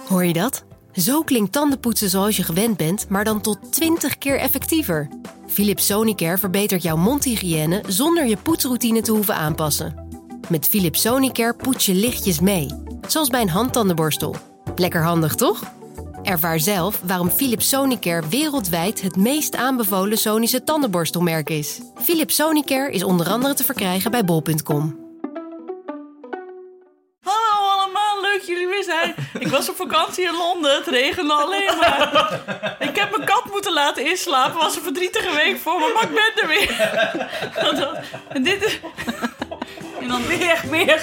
Hoor je dat? Zo klinkt tandenpoetsen zoals je gewend bent, maar dan tot 20 keer effectiever. Philips Sonicare verbetert jouw mondhygiëne zonder je poetsroutine te hoeven aanpassen. Met Philips Sonicare poets je lichtjes mee, zoals bij een handtandenborstel. Lekker handig, toch? Ervaar zelf waarom Philips Sonicare wereldwijd het meest aanbevolen Sonische tandenborstelmerk is. Philips Sonicare is onder andere te verkrijgen bij bol.com. Hallo allemaal, leuk jullie weer zijn. Ik was op vakantie in Londen, het regende alleen maar. Ik heb mijn kat moeten laten inslapen, was een verdrietige week voor me, maar ik ben er weer. En dit is... En dan meer.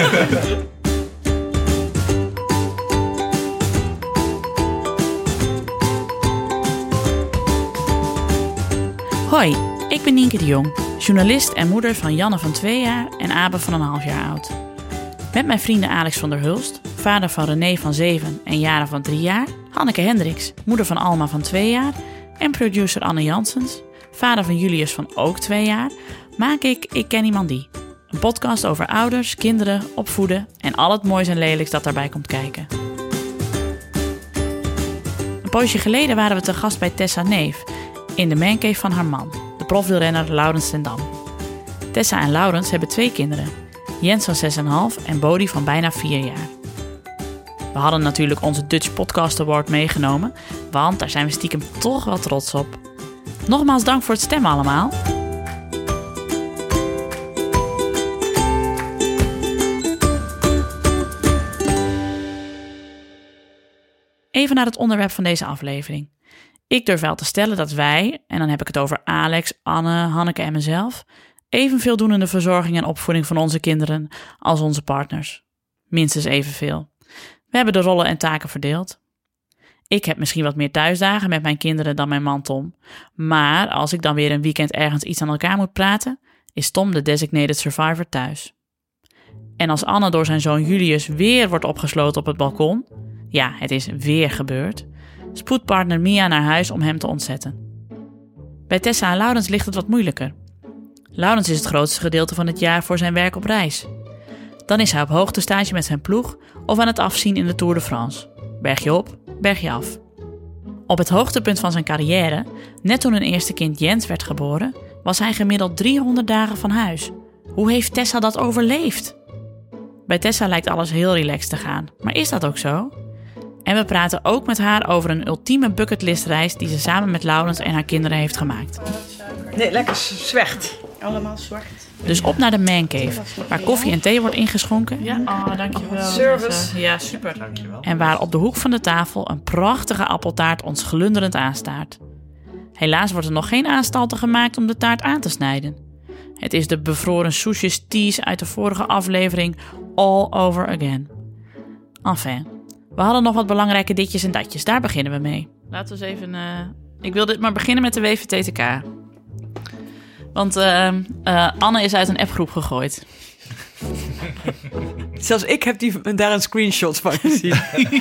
Hoi, ik ben Nienke de Jong, journalist en moeder van Janne van 2 jaar en Abe van 1,5 jaar oud. Met mijn vrienden Alex van der Hulst, vader van René van 7 en Jaren van 3 jaar, Hanneke Hendricks, moeder van Alma van 2 jaar en producer Anne Janssens, vader van Julius van ook 2 jaar, maak Ik Ken Iemand Die. Een podcast over ouders, kinderen, opvoeden en al het moois en lelijks dat daarbij komt kijken. Een poosje geleden waren we te gast bij Tessa Neef in de mancave van haar man, de profwielrenner Laurens ten Dam. Tessa en Laurens hebben 2 kinderen, Jens van 6,5 en Bodie van bijna 4 jaar. We hadden natuurlijk onze Dutch Podcast Award meegenomen, want daar zijn we stiekem toch wel trots op. Nogmaals dank voor het stemmen allemaal. Even naar het onderwerp van deze aflevering. Ik durf wel te stellen dat wij, en dan heb ik het over Alex, Anne, Hanneke en mezelf, evenveel doen in de verzorging en opvoeding van onze kinderen als onze partners. Minstens evenveel. We hebben de rollen en taken verdeeld. Ik heb misschien wat meer thuisdagen met mijn kinderen dan mijn man Tom. Maar als ik dan weer een weekend ergens iets aan elkaar moet praten, is Tom de designated survivor thuis. En als Anne door zijn zoon Julius weer wordt opgesloten op het balkon, ja, het is weer gebeurd, spoedt partner Mia naar huis om hem te ontzetten. Bij Tessa en Laurens ligt het wat moeilijker. Laurens is het grootste gedeelte van het jaar voor zijn werk op reis. Dan is hij op hoogtestage met zijn ploeg of aan het afzien in de Tour de France. Bergje op, bergje af. Op het hoogtepunt van zijn carrière, net toen hun eerste kind Jens werd geboren, was hij gemiddeld 300 dagen van huis. Hoe heeft Tessa dat overleefd? Bij Tessa lijkt alles heel relaxed te gaan, maar is dat ook zo? En we praten ook met haar over een ultieme bucketlistreis die ze samen met Laurens en haar kinderen heeft gemaakt. Nee, lekker zwacht. Allemaal zwart. Dus op naar de mancave, waar koffie en thee wordt ingeschonken. Ja, dankjewel. Service. Ja, super. Dankjewel. En waar op de hoek van de tafel een prachtige appeltaart ons glunderend aanstaart. Helaas wordt er nog geen aanstalten gemaakt om de taart aan te snijden. Het is de bevroren soesjes tease uit de vorige aflevering all over again. Enfin, we hadden nog wat belangrijke ditjes en datjes. Daar beginnen we mee. Laten we eens even... Ik wil dit maar beginnen met de WVTTK. Want Anne is uit een appgroep gegooid. Zelfs ik heb daar een screenshot van gezien.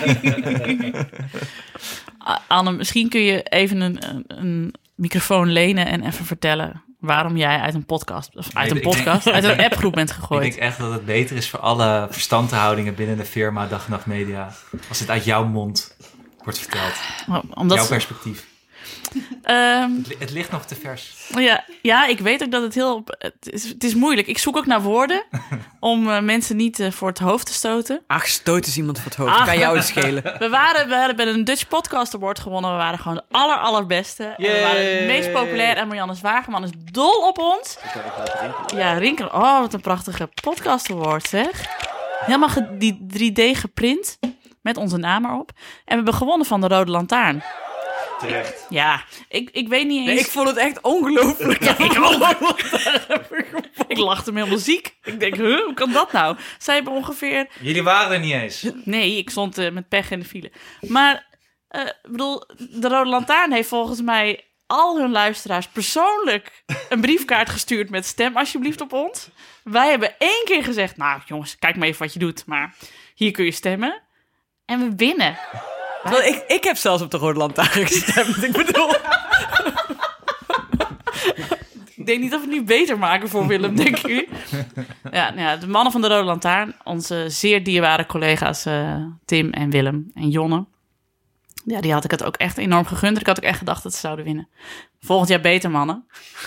Anne, misschien kun je even een microfoon lenen en even vertellen waarom jij uit een uit een appgroep bent gegooid. Ik denk echt dat het beter is voor alle verstandhoudingen binnen de firma Dag en Nacht Media als het uit jouw mond wordt verteld. Jouw perspectief. Het ligt nog te vers. Ja, ik weet ook dat het is moeilijk. Ik zoek ook naar woorden om mensen niet voor het hoofd te stoten. Ach, stoot eens iemand voor het hoofd. Kan jou het schelen. We hadden een Dutch Podcast Award gewonnen. We waren gewoon de allerbeste. En we waren het meest populair. En Marianne Zwageman is dol op ons. Ja, Rinkel. Oh, wat een prachtige Podcast Award, zeg. Helemaal die 3D geprint met onze naam erop. En we hebben gewonnen van de Rode Lantaarn. Terecht. Ja, ik weet niet eens... Nee, ik vond het echt ongelooflijk. Ja, ik lachte me helemaal ziek. Ik denk, hoe kan dat nou? Zij hebben ongeveer... Jullie waren er niet eens. Nee, ik stond met pech in de file. Maar, de Rode Lantaarn heeft volgens mij al hun luisteraars persoonlijk een briefkaart gestuurd met stem alsjeblieft op ons. Wij hebben 1 keer gezegd, nou jongens, kijk maar even wat je doet. Maar hier kun je stemmen. En we winnen. Ik heb zelfs op de Rode Lantaarn gestemd. Ik bedoel... Ik denk niet dat we het nu beter maken voor Willem, denk ik. Ja, de mannen van de Rode Lantaarn. Onze zeer dierbare collega's Tim en Willem en Jonne. Ja, die had ik het ook echt enorm gegund. Ik had ook echt gedacht dat ze zouden winnen. Volgend jaar beter, mannen.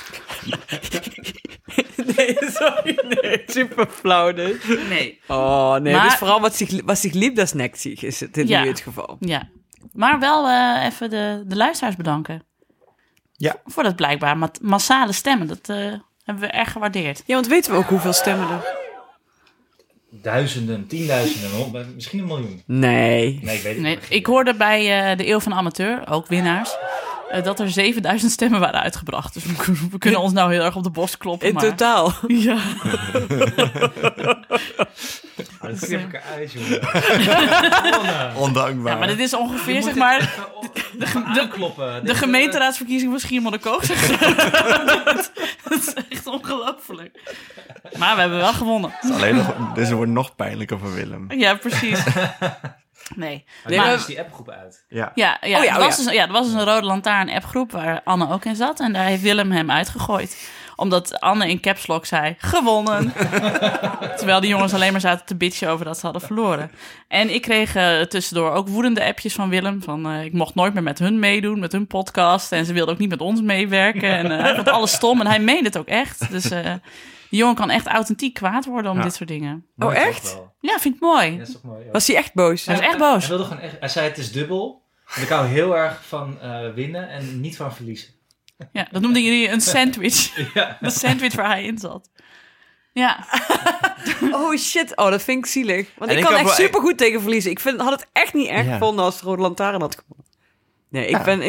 Nee, sorry. Nee, super flauw dus. Nee. Oh, nee. Maar, dus vooral wat zich liep, dat snakt zich, is het in nu het geval. Ja. Maar wel even de luisteraars bedanken. Ja. Voor dat blijkbaar massale stemmen. Dat hebben we erg gewaardeerd. Ja, want weten we ook hoeveel stemmen er... Duizenden, 10.000, misschien 1 miljoen. Nee. Ik weet het niet. Ik hoorde bij de Eeuw van de Amateur, ook winnaars, dat er 7.000 stemmen waren uitgebracht. Dus we kunnen ons nou heel erg op de borst kloppen. In totaal? Ja. Dat zie ik eruit, jongen. Ondankbaar. Ja, maar dit is ongeveer, zeg maar... De gemeenteraadsverkiezing van Schiermonnikoog. Dat is echt ongelooflijk. Maar we hebben wel gewonnen. Deze wordt nog pijnlijker voor Willem. Ja, precies. Nee. Maar is die appgroep uit? Ja. Er was dus een Rode Lantaarn appgroep waar Anne ook in zat. En daar heeft Willem hem uitgegooid. Omdat Anne in caps lock zei, gewonnen. Terwijl die jongens alleen maar zaten te bitchen over dat ze hadden verloren. En ik kreeg tussendoor ook woedende appjes van Willem. Van ik mocht nooit meer met hun meedoen, met hun podcast. En ze wilden ook niet met ons meewerken. En hij vond alles stom. En hij meende het ook echt. Dus die jongen kan echt authentiek kwaad worden om dit soort dingen. Oh, echt? Ja, vind ik mooi. Ja, dat is toch mooi. Ja. Was hij echt boos? Hij was echt boos. Hij wilde gewoon echt... Hij zei, het is dubbel. Want ik hou heel erg van winnen en niet van verliezen. Ja, dat noemden jullie een sandwich. Ja. De sandwich waar hij in zat. Ja. Oh shit, dat vind ik zielig. Want En ik ik kan heb echt wel- supergoed tegen verliezen. Ik had het echt niet erg gevonden als de Rode Lantaarn had gewonnen. Nee,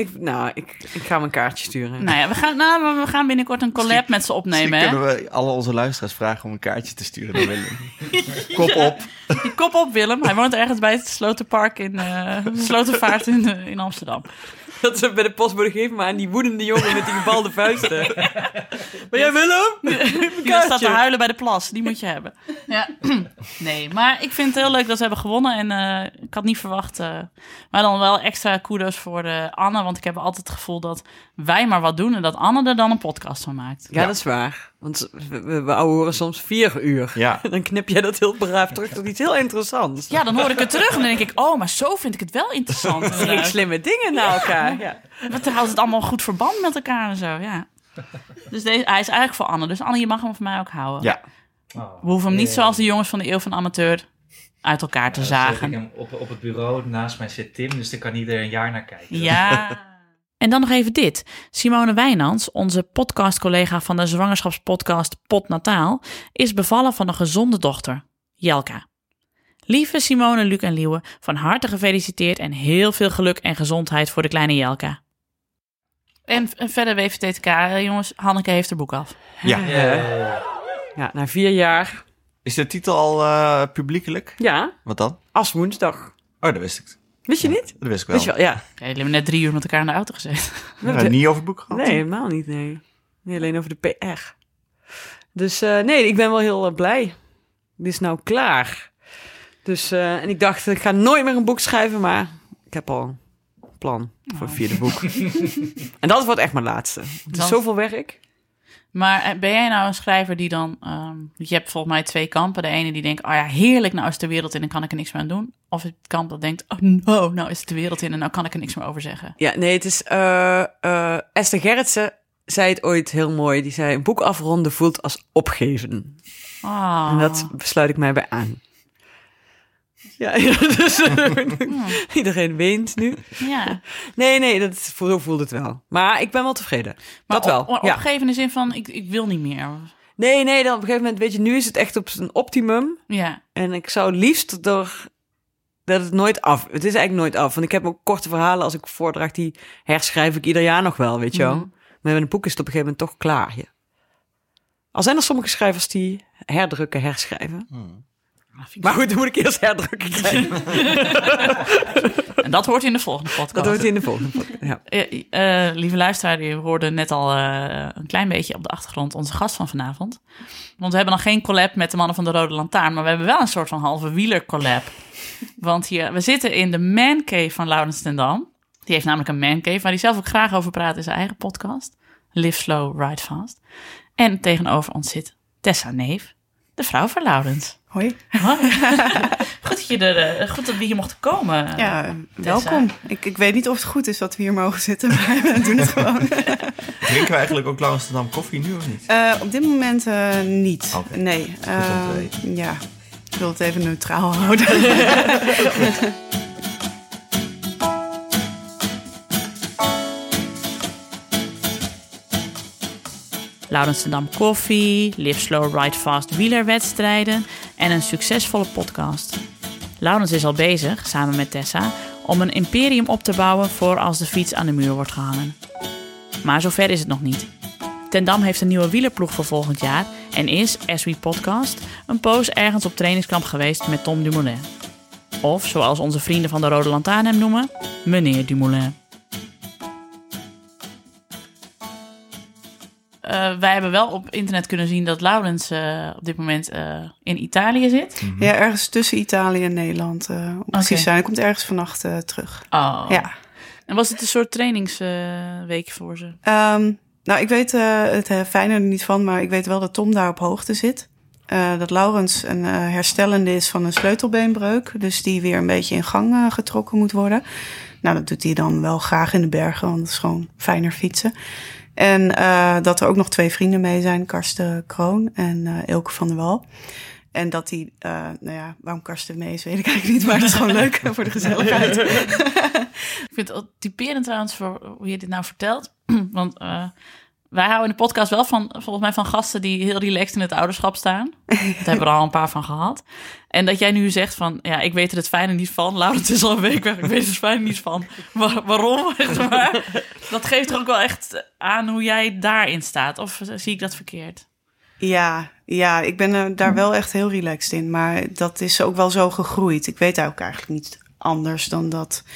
ik ga mijn kaartje sturen. Nou ja, we gaan binnenkort een collab met ze opnemen. Misschien Hè? kunnen we alle onze luisteraars vragen om een kaartje te sturen naar Willem. Kop op. Kop op, Willem. Hij woont ergens bij het Sloterpark in Slotervaart in Amsterdam. Dat ze bij de postbode geven, maar aan die woedende jongen met die gebalde vuisten. Ben jij Willem? Die dan staat te huilen bij de plas. Die moet je hebben. Ja. Nee, maar ik vind het heel leuk dat ze hebben gewonnen. En ik had niet verwacht. Maar dan wel extra kudos voor Anne. Want ik heb altijd het gevoel dat wij maar wat doen. En dat Anne er dan een podcast van maakt. Ja, dat is waar. Want we horen soms 4 uur. Ja. Dan knip jij dat heel braaf terug tot iets heel interessants. Ja, dan hoor ik het terug. En dan denk ik, oh, maar zo vind ik het wel interessant. Drie slimme dingen naar elkaar. Ja. Wat houdt het allemaal goed verband met elkaar en zo, ja. Dus hij is eigenlijk voor Anne. Dus Anne, je mag hem van mij ook houden. Ja. We hoeven hem niet zoals de jongens van de Eeuw van de Amateur uit elkaar te zagen. Ik hem op het bureau, naast mij zit Tim, dus daar kan iedereen een jaar naar kijken. Ja. En dan nog even dit. Simone Wijnands, onze podcastcollega van de zwangerschapspodcast Potnataal, is bevallen van een gezonde dochter, Jelka. Lieve Simone, Luc en Liewe, van harte gefeliciteerd en heel veel geluk en gezondheid voor de kleine Jelka. En verder WVTTK, jongens, Hanneke heeft haar boek af. Ja. Ja, na 4 jaar. Is de titel al publiekelijk? Ja, Wat dan? als woensdag. Oh, dat wist ik. Wist je niet? Dat wist ik wel. Wist je wel, ja. Ja, jullie hebben net 3 uur met elkaar in de auto gezeten. Niet over het boek gehad? Nee, helemaal niet, nee. Nee, alleen over de PR. Dus nee, ik ben wel heel blij. Dit is nou klaar. Dus, en ik dacht, ik ga nooit meer een boek schrijven, maar ik heb al een plan voor het 4e boek. En dat wordt echt mijn laatste. Het is zoveel werk. Maar ben jij nou een schrijver die dan... je hebt volgens mij 2 kampen. De ene die denkt, oh ja, heerlijk, nou is het de wereld in en kan ik er niks meer aan doen. Of het kamp dat denkt, oh no, nou is het de wereld in en nou kan ik er niks meer over zeggen. Ja, nee, het is... Esther Gerritsen zei het ooit heel mooi. Die zei, een boek afronden voelt als opgeven. Oh. En dat besluit ik mij bij aan. Ja, dus iedereen weent nu. Ja. Nee, zo voelt het wel. Maar ik ben wel tevreden. Maar dat wel. opgeven in de zin van, ik wil niet meer. Nee, dan op een gegeven moment, weet je, nu is het echt op zijn optimum. Ja. En ik zou liefst dat het nooit af... Het is eigenlijk nooit af. Want ik heb ook korte verhalen als ik voordracht, die herschrijf ik ieder jaar nog wel, weet je wel. Mm-hmm. Maar met een boek is het op een gegeven moment toch klaar. Ja. Al zijn er sommige schrijvers die herdrukken, herschrijven. Maar goed, dan moet ik eerst herdrukken krijgen. En dat hoort in de volgende podcast. Dat hoort in de volgende podcast, ja. Lieve luisteraar, die hoorde net al een klein beetje op de achtergrond onze gast van vanavond. Want we hebben nog geen collab met de mannen van de Rode Lantaarn, maar we hebben wel een soort van halve wieler collab. Want we zitten in de Man Cave van Laurens ten Dam. Die heeft namelijk een Man Cave waar hij zelf ook graag over praat in zijn eigen podcast. Live Slow, Ride Fast. En tegenover ons zit Tessa Neef, de vrouw van Laurens. Hoi. Goed dat we hier mochten komen. Ja, welkom. Ik weet niet of het goed is dat we hier mogen zitten, maar we doen het gewoon. Drinken we eigenlijk ook Laurens ten Dam koffie nu of niet? Op dit moment niet. Okay. Nee. Ja, ik wil het even neutraal houden. Laurens ten Dam koffie, Live Slow, Ride Fast wielerwedstrijden en een succesvolle podcast. Laurens is al bezig, samen met Tessa, om een imperium op te bouwen voor als de fiets aan de muur wordt gehangen. Maar zover is het nog niet. Ten Dam heeft een nieuwe wielerploeg voor volgend jaar en is, as we podcast, een poos ergens op trainingskamp geweest met Tom Dumoulin. Of, zoals onze vrienden van de Rode Lantaarn hem noemen, meneer Dumoulin. Wij hebben wel op internet kunnen zien dat Laurens op dit moment in Italië zit. Mm-hmm. Ja, ergens tussen Italië en Nederland. Precies zijn. Hij komt ergens vannacht terug. Oh. Ja. En was het een soort trainingsweek voor ze? Nou, ik weet het fijne er niet van, maar ik weet wel dat Tom daar op hoogte zit. Dat Laurens een herstellende is van een sleutelbeenbreuk. Dus die weer een beetje in gang getrokken moet worden. Nou, dat doet hij dan wel graag in de bergen, want dat is gewoon fijner fietsen. En dat er ook nog 2 vrienden mee zijn, Karsten Kroon en Ilke van der Wal. En dat die, waarom Karsten mee is, weet ik eigenlijk niet, maar het is gewoon leuk voor de gezelligheid. Ik vind het typerend trouwens voor hoe je dit nou vertelt. Want wij houden in de podcast wel volgens mij van gasten die heel relaxed in het ouderschap staan. Daar hebben we er al een paar van gehad. En dat jij nu zegt van, ja, ik weet er het fijne niet van. Laurens is al een week weg, ik weet er het fijne niet van. Waarom? Maar dat geeft er ook wel echt aan hoe jij daarin staat. Of zie ik dat verkeerd? Ja, ik ben daar wel echt heel relaxed in. Maar dat is ook wel zo gegroeid. Ik weet ook eigenlijk niet anders dan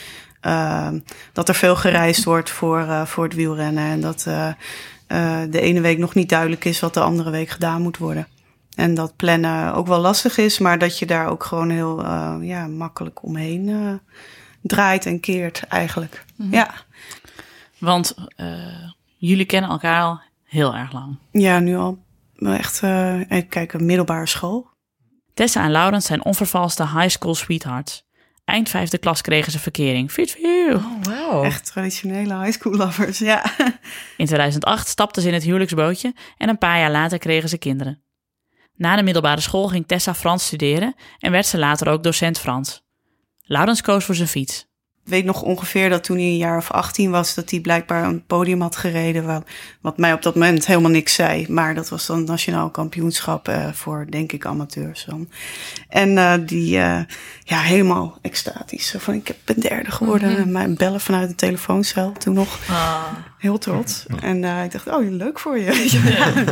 dat er veel gereisd wordt voor het wielrennen. En dat de ene week nog niet duidelijk is wat de andere week gedaan moet worden. En dat plannen ook wel lastig is, maar dat je daar ook gewoon heel makkelijk omheen draait en keert eigenlijk. Mm-hmm. Ja. Want jullie kennen elkaar al heel erg lang. Ja, nu al echt, even kijken, middelbare school. Tessa en Laurens zijn onvervalste high school sweethearts. Eind 5e klas kregen ze verkering. Oh, wow. Echt traditionele high school lovers, ja. In 2008 stapten ze in het huwelijksbootje en een paar jaar later kregen ze kinderen. Na de middelbare school ging Tessa Frans studeren en werd ze later ook docent Frans. Laurens koos voor zijn fiets. Ik weet nog ongeveer dat toen hij een jaar of 18 was, dat hij blijkbaar een podium had gereden, wat mij op dat moment helemaal niks zei. Maar dat was dan het nationaal kampioenschap voor, denk ik, amateurs dan. En die helemaal extatisch. Zo van, ik ben derde geworden. Mm-hmm. Mij bellen vanuit de telefooncel toen nog. Heel trots. En ik dacht, oh, leuk voor je.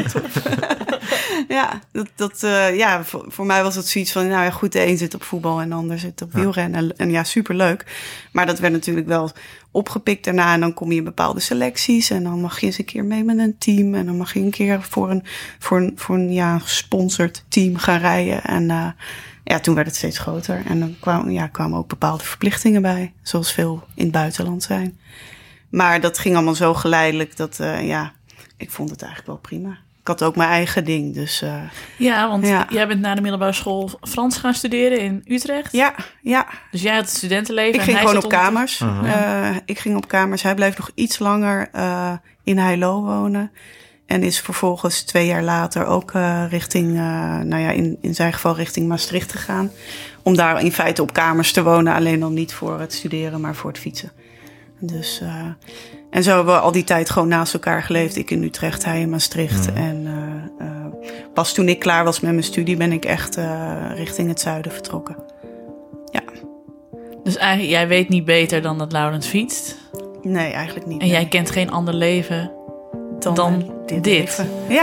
Ja, voor mij was het zoiets van, nou ja, goed, de een zit op voetbal en de ander zit op wielrennen. En ja, superleuk. Maar dat werd natuurlijk wel opgepikt daarna. En dan kom je in bepaalde selecties. En dan mag je eens een keer mee met een team. En dan mag je een keer voor een gesponsord team gaan rijden. En toen werd het steeds groter. En dan kwamen ook bepaalde verplichtingen bij. Zoals veel in het buitenland zijn. Maar dat ging allemaal zo geleidelijk dat, ik vond het eigenlijk wel prima. Ik had ook mijn eigen ding, dus... jij bent na de middelbare school Frans gaan studeren in Utrecht? Ja. Dus jij had het studentenleven? Ik ging gewoon op kamers. Ik ging op kamers. Hij bleef nog iets langer in Heilo wonen. En is vervolgens 2 jaar later ook richting, in zijn geval richting Maastricht gegaan. Om daar in feite op kamers te wonen. Alleen dan niet voor het studeren, maar voor het fietsen. Dus... En zo hebben we al die tijd gewoon naast elkaar geleefd. Ik in Utrecht, hij in Maastricht. En pas toen ik klaar was met mijn studie ben ik echt richting het zuiden vertrokken. Ja. Dus eigenlijk, jij weet niet beter dan dat Laurens fietst? Nee, eigenlijk niet. En jij kent geen ander leven dan dit? Leven. Ja.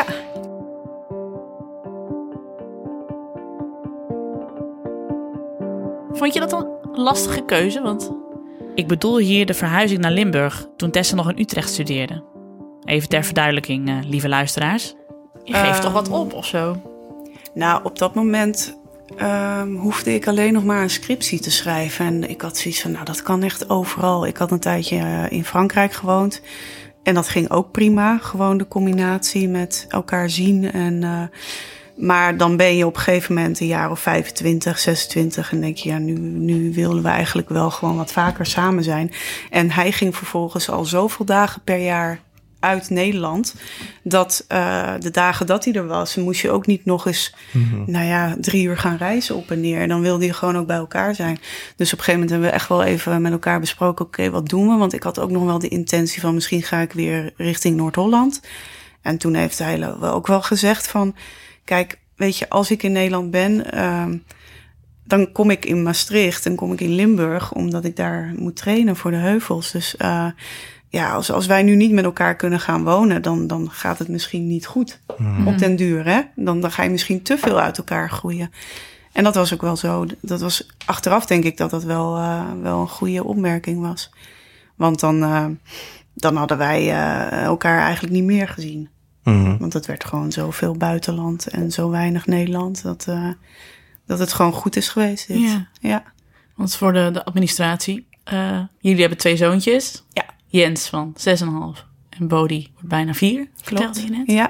Vond je dat een lastige keuze? Want... Ik bedoel hier de verhuizing naar Limburg, toen Tessa nog in Utrecht studeerde. Even ter verduidelijking, lieve luisteraars. Je geeft toch wat op of zo? Nou, op dat moment hoefde ik alleen nog maar een scriptie te schrijven. En ik had zoiets van, nou, dat kan echt overal. Ik had een tijdje in Frankrijk gewoond. En dat ging ook prima. Gewoon de combinatie met elkaar zien. Maar dan ben je op een gegeven moment een jaar of 25, 26... en denk je, ja, nu willen we eigenlijk wel gewoon wat vaker samen zijn. En hij ging vervolgens al zoveel dagen per jaar uit Nederland, dat de dagen dat hij er was, moest je ook niet nog eens 3 uur gaan reizen op en neer. En dan wilde je gewoon ook bij elkaar zijn. Dus op een gegeven moment hebben we echt wel even met elkaar besproken, oké, wat doen we? Want ik had ook nog wel de intentie van, misschien ga ik weer richting Noord-Holland. En toen heeft hij ook wel gezegd van, kijk, weet je, als ik in Nederland ben, dan kom ik in Maastricht en kom ik in Limburg, omdat ik daar moet trainen voor de heuvels. Dus als wij nu niet met elkaar kunnen gaan wonen, dan gaat het misschien niet goed op den duur. Hè? Dan ga je misschien te veel uit elkaar groeien. En dat was ook wel zo. Dat was achteraf, denk ik, dat wel een goede opmerking was. Want dan hadden wij elkaar eigenlijk niet meer gezien. Want het werd gewoon zoveel buitenland en zo weinig Nederland, dat het gewoon goed is geweest. Ja. Want voor de administratie, jullie hebben 2 zoontjes. Ja. Jens van 6,5 en Bodie wordt bijna 4, vertelde je net. Ja.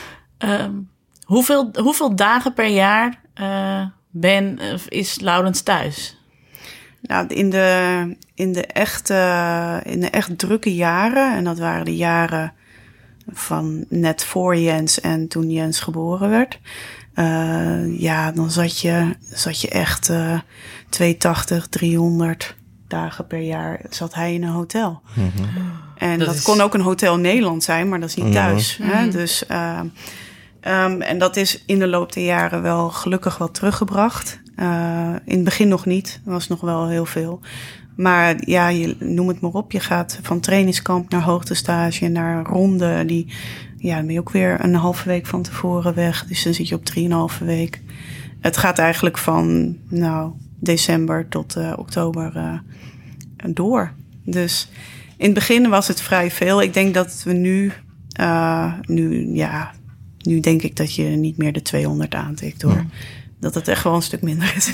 Hoeveel dagen per jaar is Laurens thuis? Nou, in de echt drukke jaren, en dat waren de jaren van net voor Jens en toen Jens geboren werd, dan zat je echt 280, 300 dagen per jaar zat hij in een hotel. En dat kon ook een hotel in Nederland zijn, maar dat is niet thuis. Hè? Dus, en dat is in de loop der jaren wel gelukkig wat teruggebracht. In het begin nog niet, er was nog wel heel veel. Maar ja, noem het maar op. Je gaat van trainingskamp naar hoogtestage, naar ronde. Dan ben je ook weer een halve week van tevoren weg. Dus dan zit je op 3,5 week. Het gaat eigenlijk van december tot oktober door. Dus in het begin was het vrij veel. Ik denk dat we nu denk ik dat je niet meer de 200 aantikt, hoor. Dat het echt wel een stuk minder is.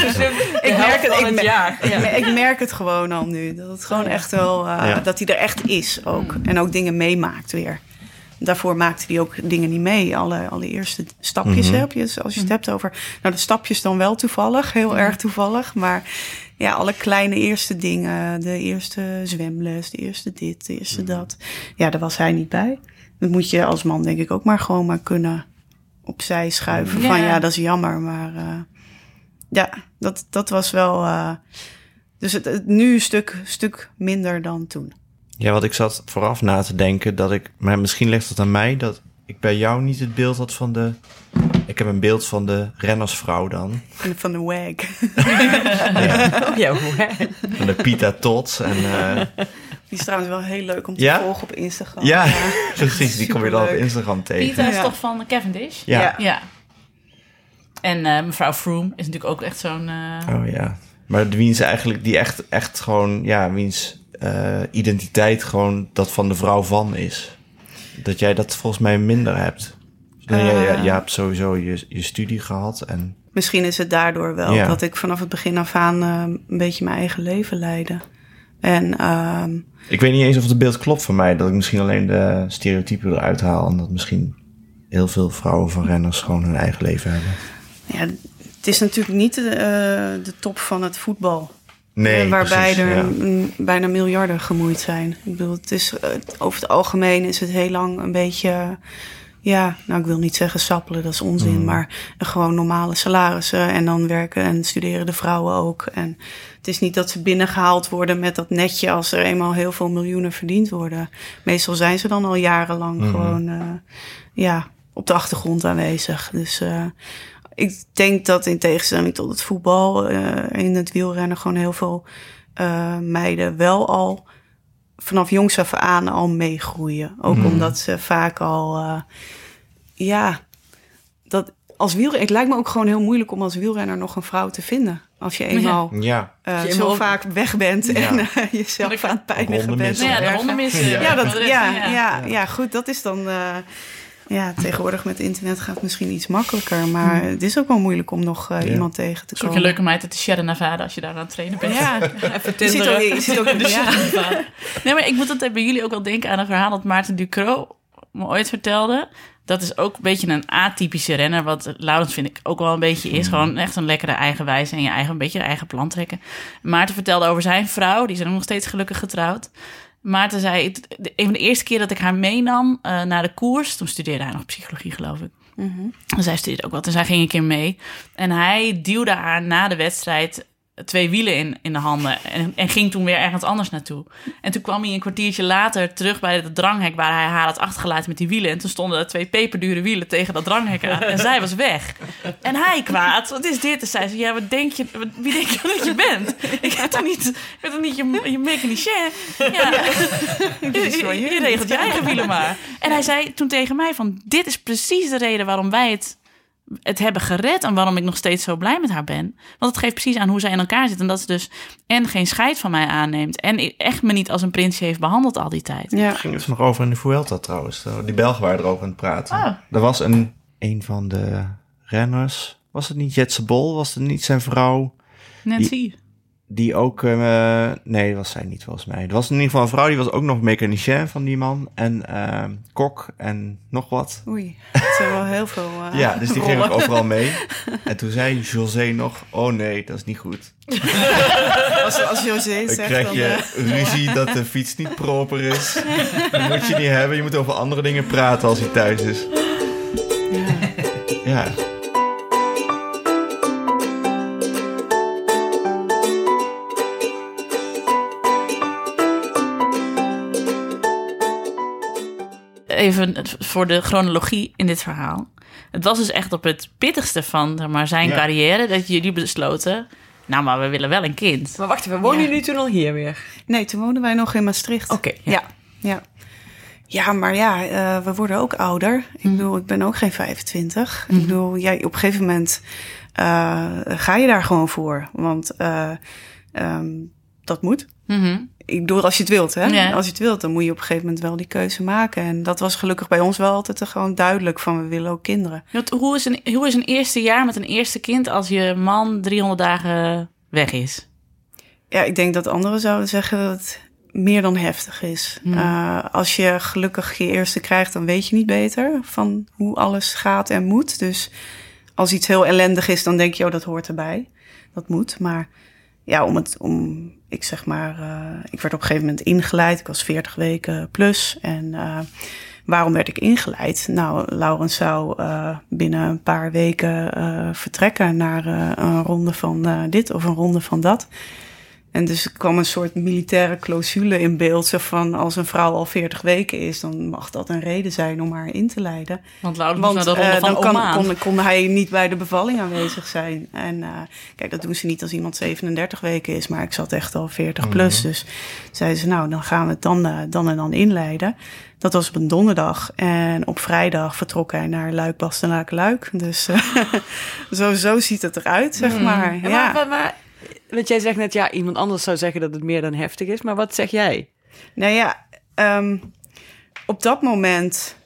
Ik merk het gewoon al nu. Dat het gewoon echt wel, dat hij er echt is ook. En ook dingen meemaakt weer. Daarvoor maakte hij ook dingen niet mee. Alle eerste stapjes, als je het hebt over, de stapjes dan wel toevallig, heel erg toevallig. Maar ja, alle kleine eerste dingen, de eerste zwemles, de eerste dit, de eerste dat. Ja, daar was hij niet bij. Dat moet je als man denk ik ook maar gewoon maar kunnen opzij schuiven. Van dat is jammer, maar dat was wel. Dus het nu een stuk minder dan toen. Ja, wat ik zat vooraf na te denken, maar misschien ligt het aan mij, dat ik bij jou niet het beeld had van de. Ik heb een beeld van de rennersvrouw dan. En van de wag. Wag. Van de Pita Tots. En, die is trouwens wel heel leuk om te volgen op Instagram. Ja, precies. Die kom je dan op Instagram tegen. Pita is toch van Cavendish? Ja. En mevrouw Froome is natuurlijk ook echt zo'n. Oh ja. Maar wiens eigenlijk, die echt gewoon, wiens identiteit gewoon dat van de vrouw van is. Dat jij dat volgens mij minder hebt. Je hebt sowieso je studie gehad. En misschien is het daardoor wel dat ik vanaf het begin af aan een beetje mijn eigen leven leidde. En ik weet niet eens of het beeld klopt voor mij. Dat ik misschien alleen de stereotypen eruit haal. En dat misschien heel veel vrouwen van renners gewoon hun eigen leven hebben. Ja, het is natuurlijk niet de top van het voetbal. Nee, waarbij precies, er bijna miljarden gemoeid zijn. Ik bedoel, het is, over het algemeen is het heel lang een beetje. Ja, ik wil niet zeggen sappelen, dat is onzin. Maar gewoon normale salarissen. En dan werken en studeren de vrouwen ook. En het is niet dat ze binnengehaald worden met dat netje als er eenmaal heel veel miljoenen verdiend worden. Meestal zijn ze dan al jarenlang gewoon op de achtergrond aanwezig. Dus ik denk dat in tegenstelling tot het voetbal, in het wielrennen gewoon heel veel meiden wel al vanaf jongs af aan al meegroeien. Ook omdat ze vaak al, dat als wielrenner, het lijkt me ook gewoon heel moeilijk om als wielrenner nog een vrouw te vinden. Als je eenmaal zo vaak weg bent en jezelf aan het pijnigen bent. De hondenmissen. Goed, dat is dan. Ja, tegenwoordig met internet gaat het misschien iets makkelijker. Maar het is ook wel moeilijk om nog iemand tegen te komen. Het is ook een leuke meid uit de Sierra Nevada als je daar aan het trainen bent. Ja, even tinderen. Je ziet ook in de Sierra Nevada. Nee, maar ik moet altijd bij jullie ook wel denken aan een verhaal dat Maarten Ducrot me ooit vertelde. Dat is ook een beetje een atypische renner. Wat Laurens vind ik ook wel een beetje is. Gewoon echt een lekkere eigenwijze en een beetje je eigen plan trekken. Maarten vertelde over zijn vrouw. Die zijn ook nog steeds gelukkig getrouwd. Maarten zei, een van de eerste keer dat ik haar meenam naar de koers. Toen studeerde hij nog psychologie, geloof ik. Mm-hmm. En zij studeerde ook wat. En zij ging een keer mee. En hij duwde haar na de wedstrijd 2 wielen in de handen. En ging toen weer ergens anders naartoe. En toen kwam hij een kwartiertje later terug bij het dranghek waar hij haar had achtergelaten met die wielen. En toen stonden er 2 peperdure wielen tegen dat dranghek aan. En zij was weg. En hij kwaad. Wat is dit? En zei ze, ja, wie denk je dat je bent? Ik ben toch niet je mechanicien? Ja. Je regelt je eigen wielen maar. En hij zei toen tegen mij van, dit is precies de reden waarom wij het hebben gered en waarom ik nog steeds zo blij met haar ben. Want het geeft precies aan hoe zij in elkaar zit. En dat ze dus en geen scheid van mij aanneemt en echt me niet als een prinsje heeft behandeld al die tijd. Ja. Ging het nog over in de Vuelta trouwens. Die Belgen waren erover aan het praten. Oh. Er was een van de renners. Was het niet Jetse Bol? Was het niet zijn vrouw? Nancy. Die ook... nee, dat was zij niet volgens mij. Er was in ieder geval een vrouw, die was ook nog mechanicien van die man. En kok en nog wat. Oei, dat zijn wel heel veel ja, dus die ging ook overal mee. En toen zei José nog, oh nee, dat is niet goed. Als José zegt... Dan krijg je ruzie dat de fiets niet proper is. Dat moet je niet hebben. Je moet over andere dingen praten als hij thuis is. Ja. Even voor de chronologie in dit verhaal. Het was dus echt op het pittigste van zijn carrière dat jullie besloten, nou, maar we willen wel een kind. Maar wacht even, wonen jullie toen al hier weer? Nee, toen woonden wij nog in Maastricht. Oké. Ja. Ja, maar we worden ook ouder. Ik bedoel, ik ben ook geen 25. Ik bedoel, op een gegeven moment ga je daar gewoon voor. Want dat moet. Mm-hmm. Ik bedoel, als je het wilt, hè? Ja. Als je het wilt, dan moet je op een gegeven moment wel die keuze maken. En dat was gelukkig bij ons wel altijd gewoon duidelijk van, we willen ook kinderen. Hoe is een eerste jaar met een eerste kind als je man 300 dagen weg is? Ja, ik denk dat anderen zouden zeggen dat het meer dan heftig is. Als je gelukkig je eerste krijgt, dan weet je niet beter van hoe alles gaat en moet. Dus als iets heel ellendig is, dan denk je, dat hoort erbij. Dat moet, maar ja, ik werd op een gegeven moment ingeleid. Ik was 40 weken plus. En waarom werd ik ingeleid? Nou, Laurens zou binnen een paar weken vertrekken naar een ronde van dit of een ronde van dat. En dus er kwam een soort militaire clausule in beeld. Zo van, als een vrouw al 40 weken is, dan mag dat een reden zijn om haar in te leiden. Want Laurens moest naar de ronde van Oman. Kon hij niet bij de bevalling aanwezig zijn. En kijk, dat doen ze niet als iemand 37 weken is. Maar ik zat echt al 40 plus. Dus zeiden ze, nou, dan gaan we het dan en dan inleiden. Dat was op een donderdag. En op vrijdag vertrok hij naar Luik-Bastenaken-Luik. Dus zo ziet het eruit, zeg maar. Ja. Maar want jij zegt net, iemand anders zou zeggen dat het meer dan heftig is. Maar wat zeg jij? Nou ja, op dat moment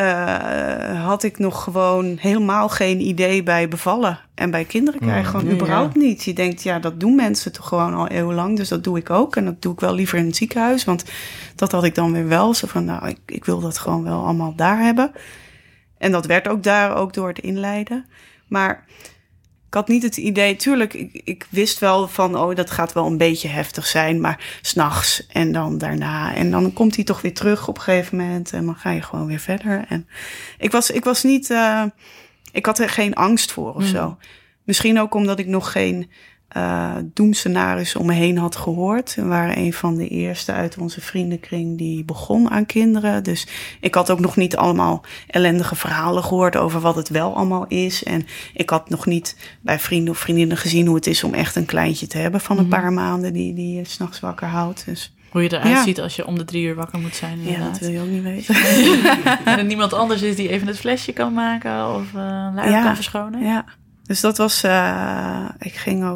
had ik nog gewoon helemaal geen idee bij bevallen. En bij kinderen krijgen gewoon überhaupt niet. Je denkt, dat doen mensen toch gewoon al eeuwenlang. Dus dat doe ik ook. En dat doe ik wel liever in het ziekenhuis. Want dat had ik dan weer wel. Zo van, nou, ik wil dat gewoon wel allemaal daar hebben. En dat werd ook daar, ook door het inleiden. Maar ik had niet het idee, tuurlijk, ik wist wel van, dat gaat wel een beetje heftig zijn, maar 's nachts en dan daarna. En dan komt hij toch weer terug op een gegeven moment en dan ga je gewoon weer verder. En ik was niet, ik had er geen angst voor of zo. Misschien ook omdat ik nog geen doemscenario's om me heen had gehoord. We waren een van de eerste uit onze vriendenkring die begon aan kinderen. Dus ik had ook nog niet allemaal ellendige verhalen gehoord over wat het wel allemaal is. En ik had nog niet bij vrienden of vriendinnen gezien hoe het is om echt een kleintje te hebben van een paar maanden die je 's nachts wakker houdt. Dus hoe je eruit ziet als je om de 3 uur wakker moet zijn. Inderdaad. Ja, dat wil je ook niet weten. En er niemand anders is die even het flesje kan maken of luik kan verschonen. Ja. Dus dat was, ik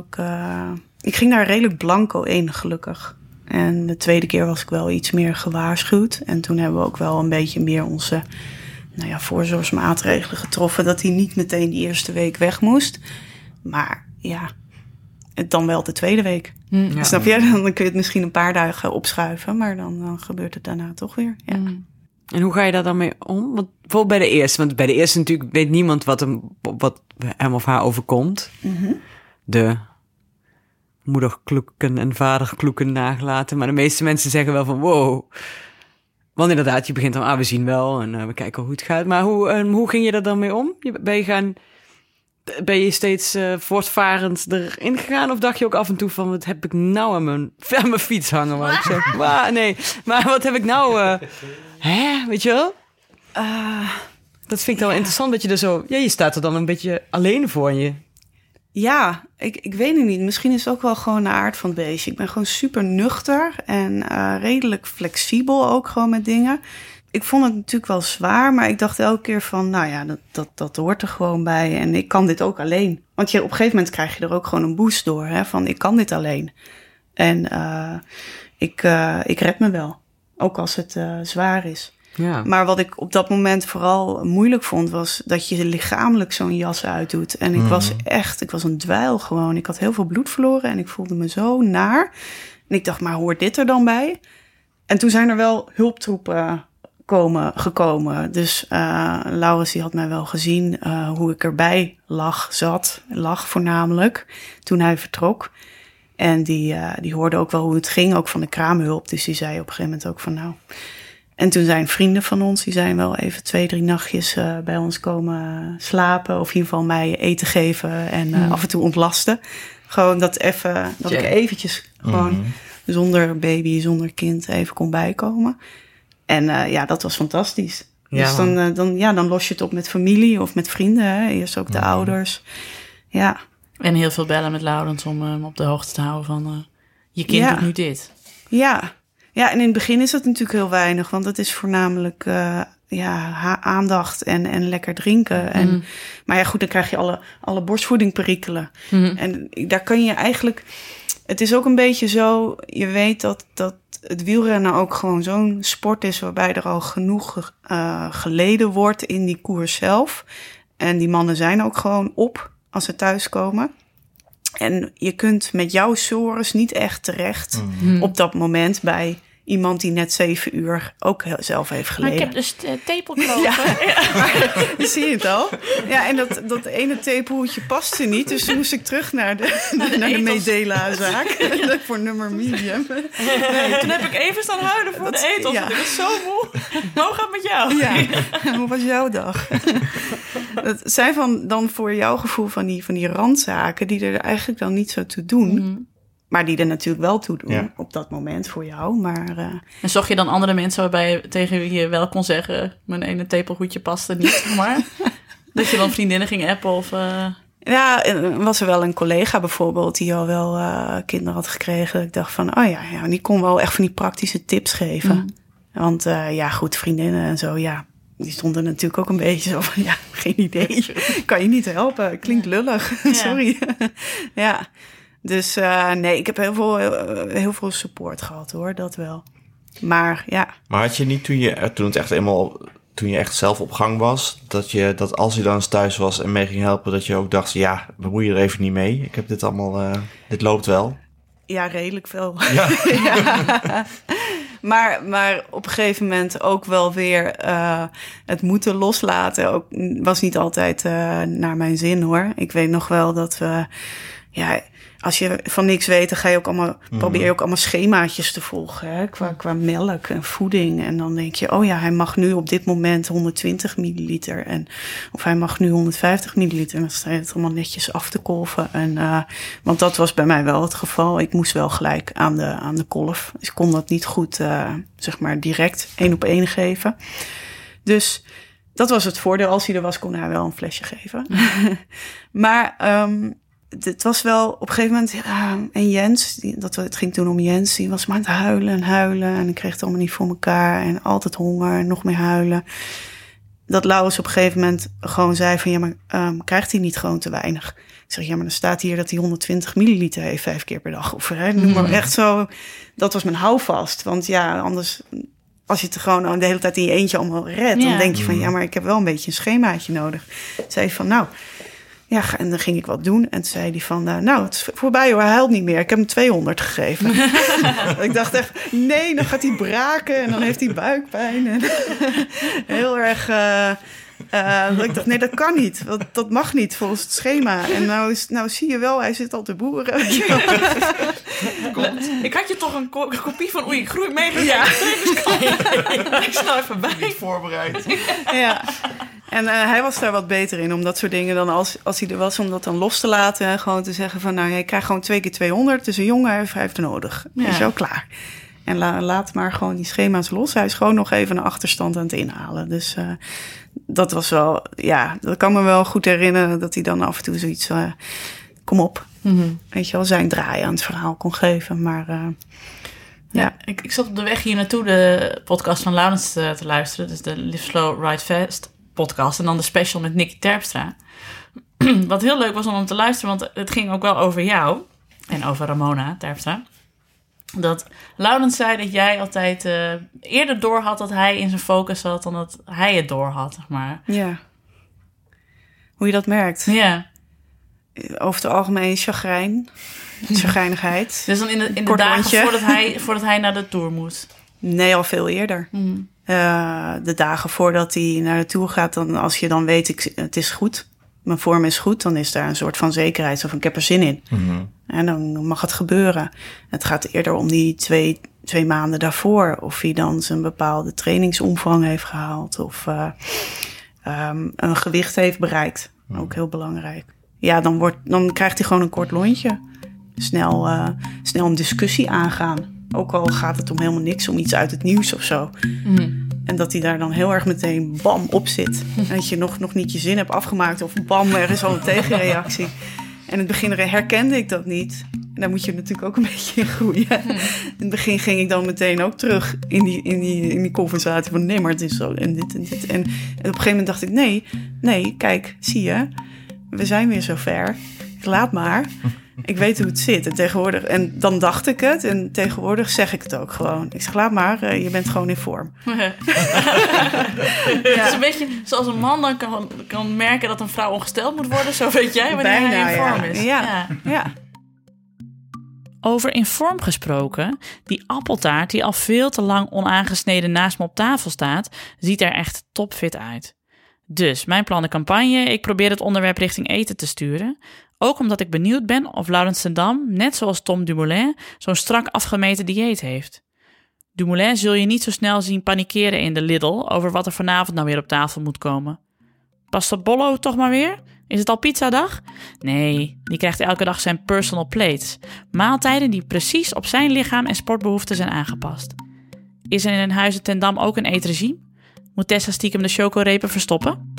ging daar redelijk blanco in, gelukkig. En de tweede keer was ik wel iets meer gewaarschuwd. En toen hebben we ook wel een beetje meer onze voorzorgsmaatregelen getroffen dat hij niet meteen die eerste week weg moest. Maar ja, dan wel de tweede week. Ja. Snap je? Dan kun je het misschien een paar dagen opschuiven, maar dan gebeurt het daarna toch weer. Ja. En hoe ga je daar dan mee om? Want bijvoorbeeld bij de eerste, want bij de eerste natuurlijk weet niemand wat hem of haar overkomt. Mm-hmm. De moederkloeken en vaderkloeken nagelaten. Maar de meeste mensen zeggen wel van wow. Want inderdaad, je begint dan, we zien wel en we kijken hoe het gaat. Maar hoe ging je daar dan mee om? Ben je steeds voortvarend erin gegaan? Of dacht je ook af en toe van, wat heb ik nou aan mijn fiets hangen? Waar ik zeg, maar wat heb ik nou... weet je wel? Dat vind ik dan wel interessant, dat je er zo... Ja, je staat er dan een beetje alleen voor je. Ja, ik weet het niet. Misschien is het ook wel gewoon de aard van het beestje. Ik ben gewoon super nuchter en redelijk flexibel ook gewoon met dingen. Ik vond het natuurlijk wel zwaar, maar ik dacht elke keer van... dat hoort er gewoon bij en ik kan dit ook alleen. Want op een gegeven moment krijg je er ook gewoon een boost door. Hè, van ik kan dit alleen. En ik red me wel. Ook als het zwaar is. Ja. Maar wat ik op dat moment vooral moeilijk vond... was dat je lichamelijk zo'n jas uitdoet. En ik was een dweil gewoon. Ik had heel veel bloed verloren en ik voelde me zo naar. En ik dacht, maar hoort dit er dan bij? En toen zijn er wel hulptroepen gekomen. Dus Laurens die had mij wel gezien hoe ik erbij lag voornamelijk, toen hij vertrok. En die hoorde ook wel hoe het ging, ook van de kraamhulp. Dus die zei op een gegeven moment ook van nou... En toen zijn vrienden van ons, die zijn wel even 2-3 nachtjes bij ons komen slapen. Of in ieder geval mij eten geven en af en toe ontlasten. Gewoon dat ik eventjes gewoon zonder baby, zonder kind even kon bijkomen. En dat was fantastisch. Ja, dus dan los je het op met familie of met vrienden. Hè? Eerst ook de ouders. Ja. En heel veel bellen met Laurens om hem op de hoogte te houden van... je kind doet nu dit. Ja, en in het begin is dat natuurlijk heel weinig. Want het is voornamelijk aandacht en lekker drinken. Maar ja, goed, dan krijg je alle borstvoedingperikelen. En daar kan je eigenlijk... Het is ook een beetje zo... Je weet dat het wielrennen ook gewoon zo'n sport is... waarbij er al genoeg geleden wordt in die koers zelf. En die mannen zijn ook gewoon op als ze thuiskomen. En je kunt met jouw sores niet echt terecht op dat moment bij iemand die net 7 uur ook zelf heeft geleden. Maar ik heb dus tepelkloven. Ja, zie je het al? Ja, en dat ene tepelhoedje paste niet. Dus toen moest ik terug naar de Medela-zaak. Voor nummer medium. Nee, toen heb ik even staan huilen voor de etels. Ja. Ik was zo moe. Hoe gaat het met jou? Ja, hoe was jouw dag? Dat zijn dan voor jouw gevoel van die randzaken... die er eigenlijk dan niet zo toe doen... Maar die er natuurlijk wel toe doen op dat moment voor jou. Maar, En zocht je dan andere mensen waarbij je tegen wie je wel kon zeggen... mijn ene tepelhoedje paste niet, maar dat je dan vriendinnen ging appen of... Ja, was er wel een collega bijvoorbeeld die al wel kinderen had gekregen. Ik dacht van, die kon wel echt van die praktische tips geven. Want goed, vriendinnen en zo, die stonden natuurlijk ook een beetje zo van... geen idee, kan je niet helpen, klinkt lullig, sorry. Ja. Dus ik heb heel veel support gehad hoor, dat wel. Maar ja. Maar had je niet toen je echt zelf op gang was... dat als je dan eens thuis was en mee ging helpen... dat je ook dacht, bemoei je er even niet mee. Ik heb dit allemaal, dit loopt wel. Ja, redelijk veel. Ja. Maar op een gegeven moment ook wel weer het moeten loslaten. Ook, was niet altijd naar mijn zin hoor. Ik weet nog wel dat we... als je van niks weet, dan ga je ook allemaal, probeer je ook allemaal schemaatjes te volgen. Hè? Qua melk en voeding. En dan denk je, hij mag nu op dit moment 120 milliliter. Of hij mag nu 150 milliliter. En dan sta je het allemaal netjes af te kolven. Want dat was bij mij wel het geval. Ik moest wel gelijk aan de kolf. Dus ik kon dat niet goed, direct 1 op 1 geven. Dus dat was het voordeel. Als hij er was, kon hij wel een flesje geven. Maar... het was wel op een gegeven moment... en Jens, het ging toen om Jens... die was maar aan het huilen... en ik kreeg het allemaal niet voor elkaar... en altijd honger en nog meer huilen. Dat Laurens op een gegeven moment gewoon zei van... krijgt hij niet gewoon te weinig? Ik zeg, maar dan staat hier dat hij 120 milliliter heeft... 5 keer per dag. Of noem maar echt zo... Dat was mijn houvast. Want anders als je het gewoon de hele tijd in je eentje allemaal redt... dan denk je van, ja, maar ik heb wel een beetje een schemaatje nodig. Zei hij van, nou... Ja, en dan ging ik wat doen. En toen zei hij van, nou, het is voorbij hoor, hij huilt niet meer. Ik heb hem 200 gegeven. Ik dacht echt, nee, dan gaat hij braken en dan heeft hij buikpijn. En heel erg... ik dacht, nee, dat kan niet. Dat mag niet volgens het schema. En nou zie je wel, hij zit al te boeren. Weet je wel. Ik had je toch een kopie van Oei, ik groei mee. Ja. Ik snel even bij. Niet voorbereid. Ja. En hij was daar wat beter in om dat soort dingen dan als hij er was, om dat dan los te laten. En gewoon te zeggen van, nou, je krijgt gewoon 2 keer 200. Het is een jongen, hij heeft er nodig. Ja. Is wel klaar. En laat maar gewoon die schema's los. Hij is gewoon nog even een achterstand aan het inhalen. Dus dat was wel, ja, dat kan me wel goed herinneren dat hij dan af en toe zoiets, kom op. Mm-hmm. Weet je wel, zijn draai aan het verhaal kon geven. Maar ja. Ik zat op de weg hier naartoe de podcast van Laurens te luisteren. Dus de Live Slow, Ride Fast podcast. En dan de special met Nicky Terpstra. Wat heel leuk was om hem te luisteren, want het ging ook wel over jou. En over Ramona Terpstra. Dat Laurens zei dat jij altijd eerder doorhad dat hij in zijn focus zat dan dat hij het doorhad, zeg maar. Ja. Hoe je dat merkt. Ja. Over het algemeen chagrijn. Chagrijnigheid. Dus dan in de dagen voordat hij naar de Tour moet? Nee, al veel eerder. Mm. De dagen voordat hij naar de Tour gaat, dan, als je dan weet, het is goed. Mijn vorm is goed, dan is daar een soort van zekerheid. Zo van, ik heb er zin in. Mm-hmm. En dan mag het gebeuren. Het gaat eerder om die twee maanden daarvoor. Of hij dan zijn bepaalde trainingsomvang heeft gehaald. Of een gewicht heeft bereikt. Ook heel belangrijk. Ja, dan krijgt hij gewoon een kort lontje. Snel een discussie aangaan. Ook al gaat het om helemaal niks, om iets uit het nieuws of zo. Mm. En dat hij daar dan heel erg meteen bam op zit. En dat je nog niet je zin hebt afgemaakt. Of bam, er is al een tegenreactie. En in het begin herkende ik dat niet. En daar moet je natuurlijk ook een beetje in groeien. In het begin ging ik dan meteen ook terug in die conversatie van, nee, maar het is zo en dit en dit. En op een gegeven moment dacht ik, nee, kijk, zie je, we zijn weer zover. Laat maar. Ik weet hoe het zit. En dan dacht ik het. En tegenwoordig zeg ik het ook gewoon. Ik zeg, laat maar, je bent gewoon in vorm. Ja. Het is een beetje zoals een man dan kan merken dat een vrouw ongesteld moet worden. Zo weet jij wanneer hij in vorm is. Ja. Over in vorm gesproken, die appeltaart die al veel te lang onaangesneden naast me op tafel staat, ziet er echt topfit uit. Dus mijn plannencampagne, ik probeer het onderwerp richting eten te sturen. Ook omdat ik benieuwd ben of Laurens ten Dam, net zoals Tom Dumoulin, zo'n strak afgemeten dieet heeft. Dumoulin zul je niet zo snel zien panikeren in de Lidl over wat er vanavond nou weer op tafel moet komen. Pasta Bollo toch maar weer? Is het al pizzadag? Nee, die krijgt elke dag zijn personal plates. Maaltijden die precies op zijn lichaam en sportbehoeften zijn aangepast. Is er in Huizen ten Dam ook een eetregime? Moet Tessa stiekem de chocorepen verstoppen?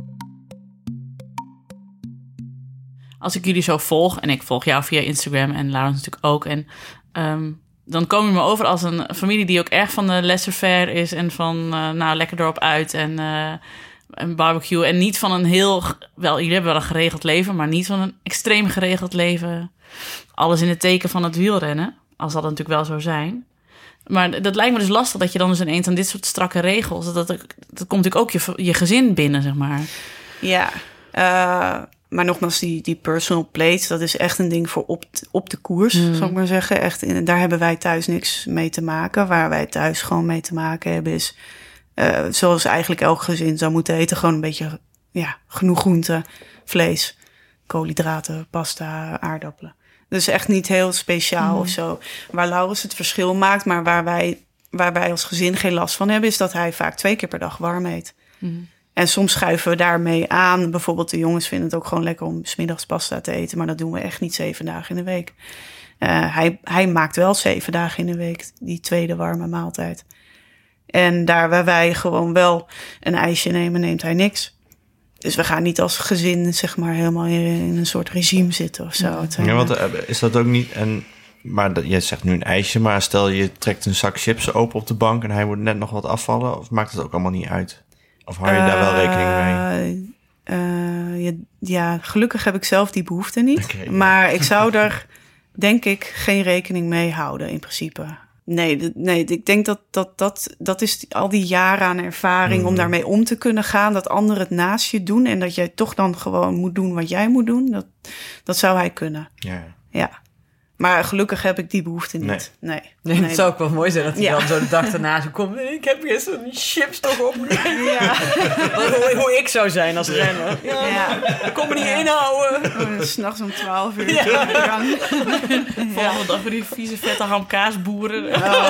Als ik jullie zo volg, en ik volg jou via Instagram en Laurens natuurlijk ook, en dan kom je me over als een familie die ook erg van de laissez-faire is en van lekker erop uit en een barbecue. En niet van een jullie hebben wel een geregeld leven, maar niet van een extreem geregeld leven. Alles in het teken van het wielrennen, als dat natuurlijk wel zou zijn. Maar dat lijkt me dus lastig dat je dan dus ineens aan dit soort strakke regels, dat komt natuurlijk ook je gezin binnen, zeg maar. Ja, maar nogmaals, die personal plates, dat is echt een ding voor op de koers, zal ik maar zeggen. Echt, daar hebben wij thuis niks mee te maken. Waar wij thuis gewoon mee te maken hebben is, zoals eigenlijk elk gezin zou moeten eten, gewoon een beetje genoeg groente, vlees, koolhydraten, pasta, aardappelen. Dus echt niet heel speciaal of zo. Waar Laurens het verschil maakt, maar waar wij als gezin geen last van hebben, is dat hij vaak 2 keer per dag warm eet. Mm. En soms schuiven we daarmee aan. Bijvoorbeeld de jongens vinden het ook gewoon lekker om 's middags pasta te eten. Maar dat doen we echt niet 7 dagen in de week. Hij maakt wel 7 dagen in de week die tweede warme maaltijd. En daar waar wij gewoon wel een ijsje nemen, neemt hij niks. Dus we gaan niet als gezin, zeg maar, helemaal in een soort regime zitten of zo. Ja, want is dat ook niet... Maar jij zegt nu een ijsje, maar stel je trekt een zak chips open op de bank en hij moet net nog wat afvallen, of maakt het ook allemaal niet uit? Of hou je daar wel rekening mee? Ja, gelukkig heb ik zelf die behoefte niet. Okay, maar ik zou er, denk ik, geen rekening mee houden in principe. Nee, ik denk dat is al die jaren aan ervaring om daarmee om te kunnen gaan. Dat anderen het naast je doen en dat jij toch dan gewoon moet doen wat jij moet doen. Dat zou hij kunnen. Ja. Maar gelukkig heb ik die behoefte niet. Nee. Het zou ook wel mooi zijn dat hij dan zo de dag daarna zo komt. Ik heb gisteren een chips toch op. Hoe ik zou zijn als renner. Ik kon me niet inhouden. 'S Nachts om 12 uur. Volgende dag weer die vieze vette hamkaasboeren.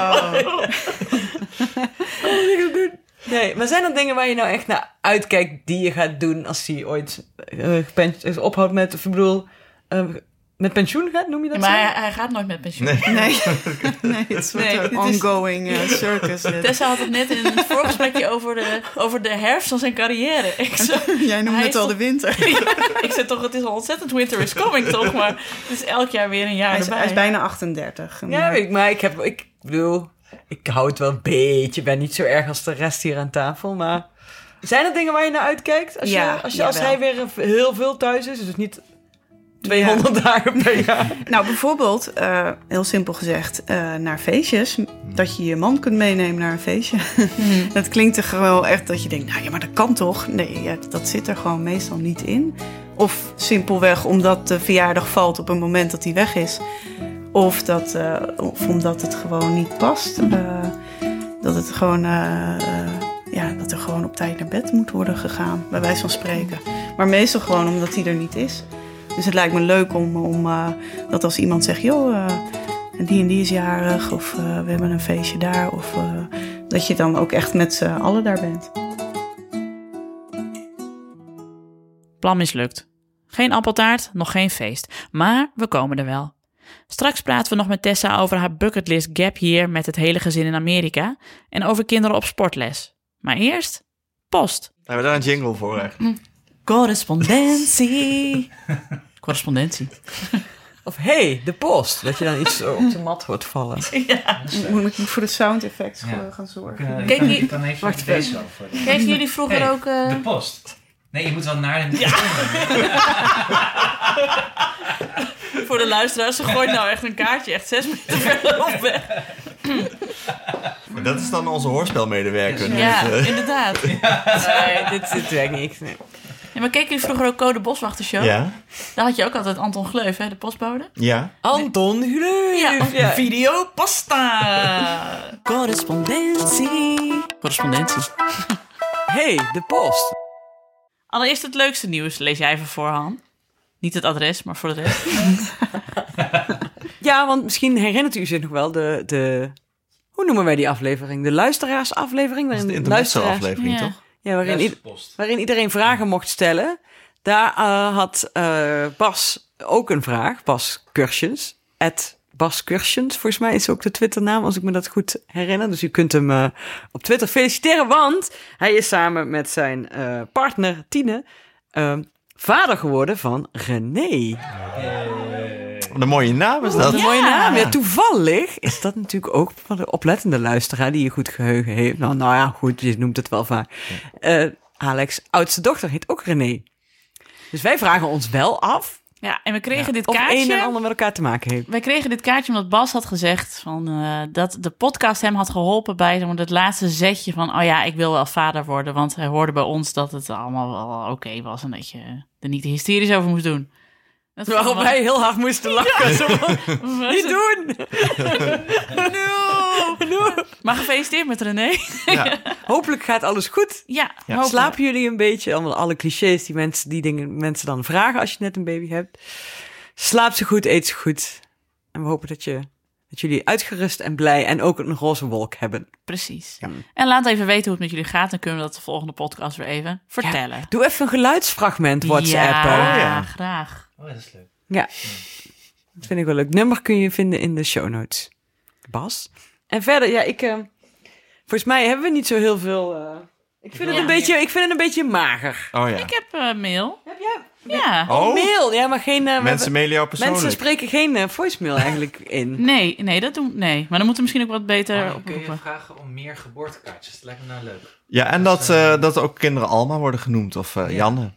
Nee, maar zijn er dingen waar je nou echt naar uitkijkt die je gaat doen als hij ooit ophoudt met, of ik bedoel, met pensioen gaat, noem je dat zo? Maar hij gaat nooit met pensioen. Nee, het is een ongoing circus. Tessa had het net in het voorgesprekje over de herfst van zijn carrière. Jij noemde het al de winter. Ik zei toch, het is al ontzettend winter is coming, toch? Maar het is elk jaar weer een jaar erbij. Hij is bijna 38. Ja, maar ik bedoel, ik hou het wel een beetje. Ik ben niet zo erg als de rest hier aan tafel, maar zijn er dingen waar je naar uitkijkt? Als hij weer heel veel thuis is, dus niet 200 dagen per jaar. Nou, bijvoorbeeld, heel simpel gezegd, naar feestjes. Dat je je man kunt meenemen naar een feestje. Dat klinkt er gewoon echt dat je denkt, nou ja, maar dat kan toch? Nee, dat zit er gewoon meestal niet in. Of simpelweg omdat de verjaardag valt op een moment dat hij weg is. Of omdat het gewoon niet past. Dat het gewoon, dat er gewoon op tijd naar bed moet worden gegaan, bij wijze van spreken. Maar meestal gewoon omdat hij er niet is. Dus het lijkt me leuk om dat als iemand zegt, joh, die en die is jarig, of we hebben een feestje daar, of dat je dan ook echt met z'n allen daar bent. Plan mislukt. Geen appeltaart, nog geen feest. Maar we komen er wel. Straks praten we nog met Tessa over haar bucketlist gap year met het hele gezin in Amerika en over kinderen op sportles. Maar eerst post. Hebben we daar een jingle voor eigenlijk? Correspondentie. Of hey, de post. Dat je dan iets op de mat hoort vallen. Ja. Moet ik voor de sound effects gaan zorgen? Kregen jullie vroeger ook... De post. Nee, je moet wel naar de... Voor de luisteraars, ze gooit nou echt een kaartje echt 6 meter verderop weg. Maar dat is dan onze hoorspelmedewerker. Ja, inderdaad. Nee, dit werkt niet. Nee. Ja, maar keken jullie vroeger ook Code Boswachtershow? Ja. Daar had je ook altijd Anton Gleuf, hè, de postbode. Ja. Anton Gleuf. Ja, video pasta. Correspondentie. Hey, de post. Allereerst het leukste nieuws, lees jij even voor, Han. Niet het adres, maar voor de rest. Ja, want misschien herinnert u zich nog wel de hoe noemen wij die aflevering? De luisteraarsaflevering? Dat is de intermezzo-aflevering, toch? Ja, waarin iedereen vragen mocht stellen. Daar had Bas ook een vraag. Bas Kursjens. Bas Kursjens, volgens mij is ook de Twitternaam, als ik me dat goed herinner. Dus u kunt hem op Twitter feliciteren, want hij is samen met zijn partner Tine vader geworden van René. Wat een mooie naam is dat. Een mooie naam. Ja, toevallig is dat natuurlijk ook van de oplettende luisteraar die een goed geheugen heeft. Nou ja, goed, je noemt het wel vaak. Alex' oudste dochter heet ook René. Dus wij vragen ons wel af. Ja, en we kregen dit kaartje... Of een en ander met elkaar te maken heeft. Wij kregen dit kaartje omdat Bas had gezegd dat de podcast hem had geholpen bij het laatste zetje van... oh ja, ik wil wel vader worden, want hij hoorde bij ons dat het allemaal wel oké was... en dat je er niet hysterisch over moest doen. Waarop wij heel hard moesten lachen. Ja. Niet doen! No. Maar gefeliciteerd met René. Ja. Hopelijk gaat alles goed. Ja. Slapen jullie een beetje? Alle clichés die mensen dan vragen als je net een baby hebt. Slaap ze goed, eet ze goed. En we hopen dat jullie uitgerust en blij en ook een roze wolk hebben. Precies. Ja. En laat even weten hoe het met jullie gaat. Dan kunnen we dat de volgende podcast weer even vertellen. Ja. Doe even een geluidsfragment WhatsAppen. Ja, graag. Oh, dat is leuk. Ja, dat vind ik wel leuk. Nummer kun je vinden in de show notes. Bas. En verder, ja, volgens mij hebben we niet zo heel veel... Ik vind het een beetje mager. Oh ja. Ik heb mail. Heb jij? Ja. Oh, mail. Ja, maar geen... mensen mailen jou persoonlijk. Mensen spreken geen voicemail eigenlijk in. Nee, dat doen... Nee, maar dan moeten we misschien ook wat beter kun je vragen om meer geboortekaartjes. Dat lijkt me nou leuk. Ja, en dat ook kinderen Alma worden genoemd. Of Janne.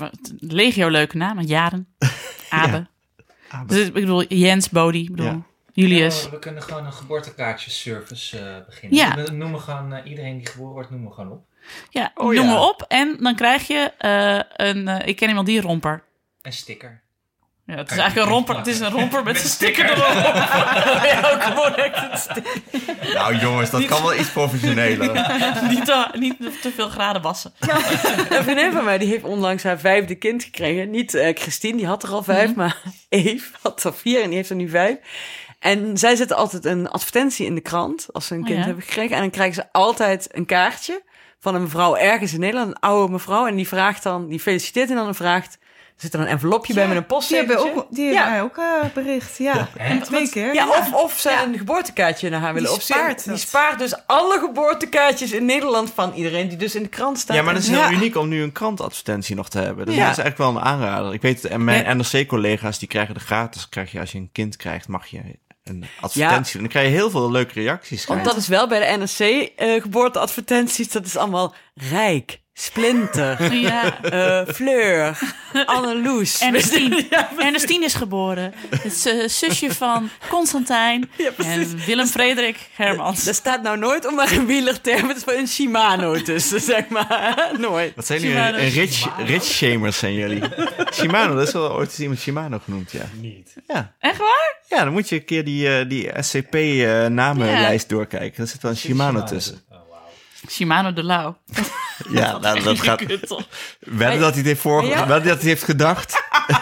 Legio leuke namen. Jaren. Abe. Dus ik bedoel, Jens, Bodie. Julius. Ja, we kunnen gewoon een geboortekaartjeservice beginnen. Ja. We noemen gewoon iedereen die geboren wordt, noemen we gewoon op. Ja, noem maar op. En dan krijg je ik ken iemand die romper. Een sticker. Ja, het is eigenlijk een romper. Het is een romper met een sticker erop. Ja, ook gewoon echt een sticker. Nou jongens, dat kan wel iets professioneler. Niet te veel graden wassen. Ja. Een vriendin van mij die heeft onlangs haar 5e kind gekregen. Niet Christine, die had er al 5, maar Eve had er 4 en die heeft er nu 5. En zij zetten altijd een advertentie in de krant als ze een kind hebben gekregen. En dan krijgen ze altijd een kaartje van een mevrouw ergens in Nederland, een oude mevrouw. En die vraagt dan, die feliciteert en dan vraagt... Er zit er een envelopje bij met een postzegeltje. Die hebben mij ook bericht, ja. En 2 keer. Ja, of ze een geboortekaartje naar haar willen opsturen. Die spaart dus alle geboortekaartjes in Nederland van iedereen die dus in de krant staat. Ja, maar dat is heel uniek om nu een krantadvertentie nog te hebben. Dus dat is eigenlijk wel een aanrader. Ik weet, en mijn NRC-collega's die krijgen er gratis. Krijg je als je een kind krijgt, mag je een advertentie. En dan krijg je heel veel leuke reacties. Want dat is wel bij de NRC geboorteadvertenties. Dat is allemaal rijk. Splinter, Fleur, Anneloes. Ernestine is geboren. Het zusje van Constantijn en Willem-Frederik Hermans. Er staat nou nooit om maar een wielerterm. Het is wel een Shimano tussen, zeg maar. Nooit. Wat zijn jullie? Rich shamers zijn jullie. Shimano, dat is wel ooit eens iemand Shimano genoemd, ja. Niet. Ja. Echt waar? Ja, dan moet je een keer die SCP-namenlijst doorkijken. Er zit wel een Shimano tussen. Shimano de Lau. Ja, dat gaat... Wedden dat hij het heeft gedacht.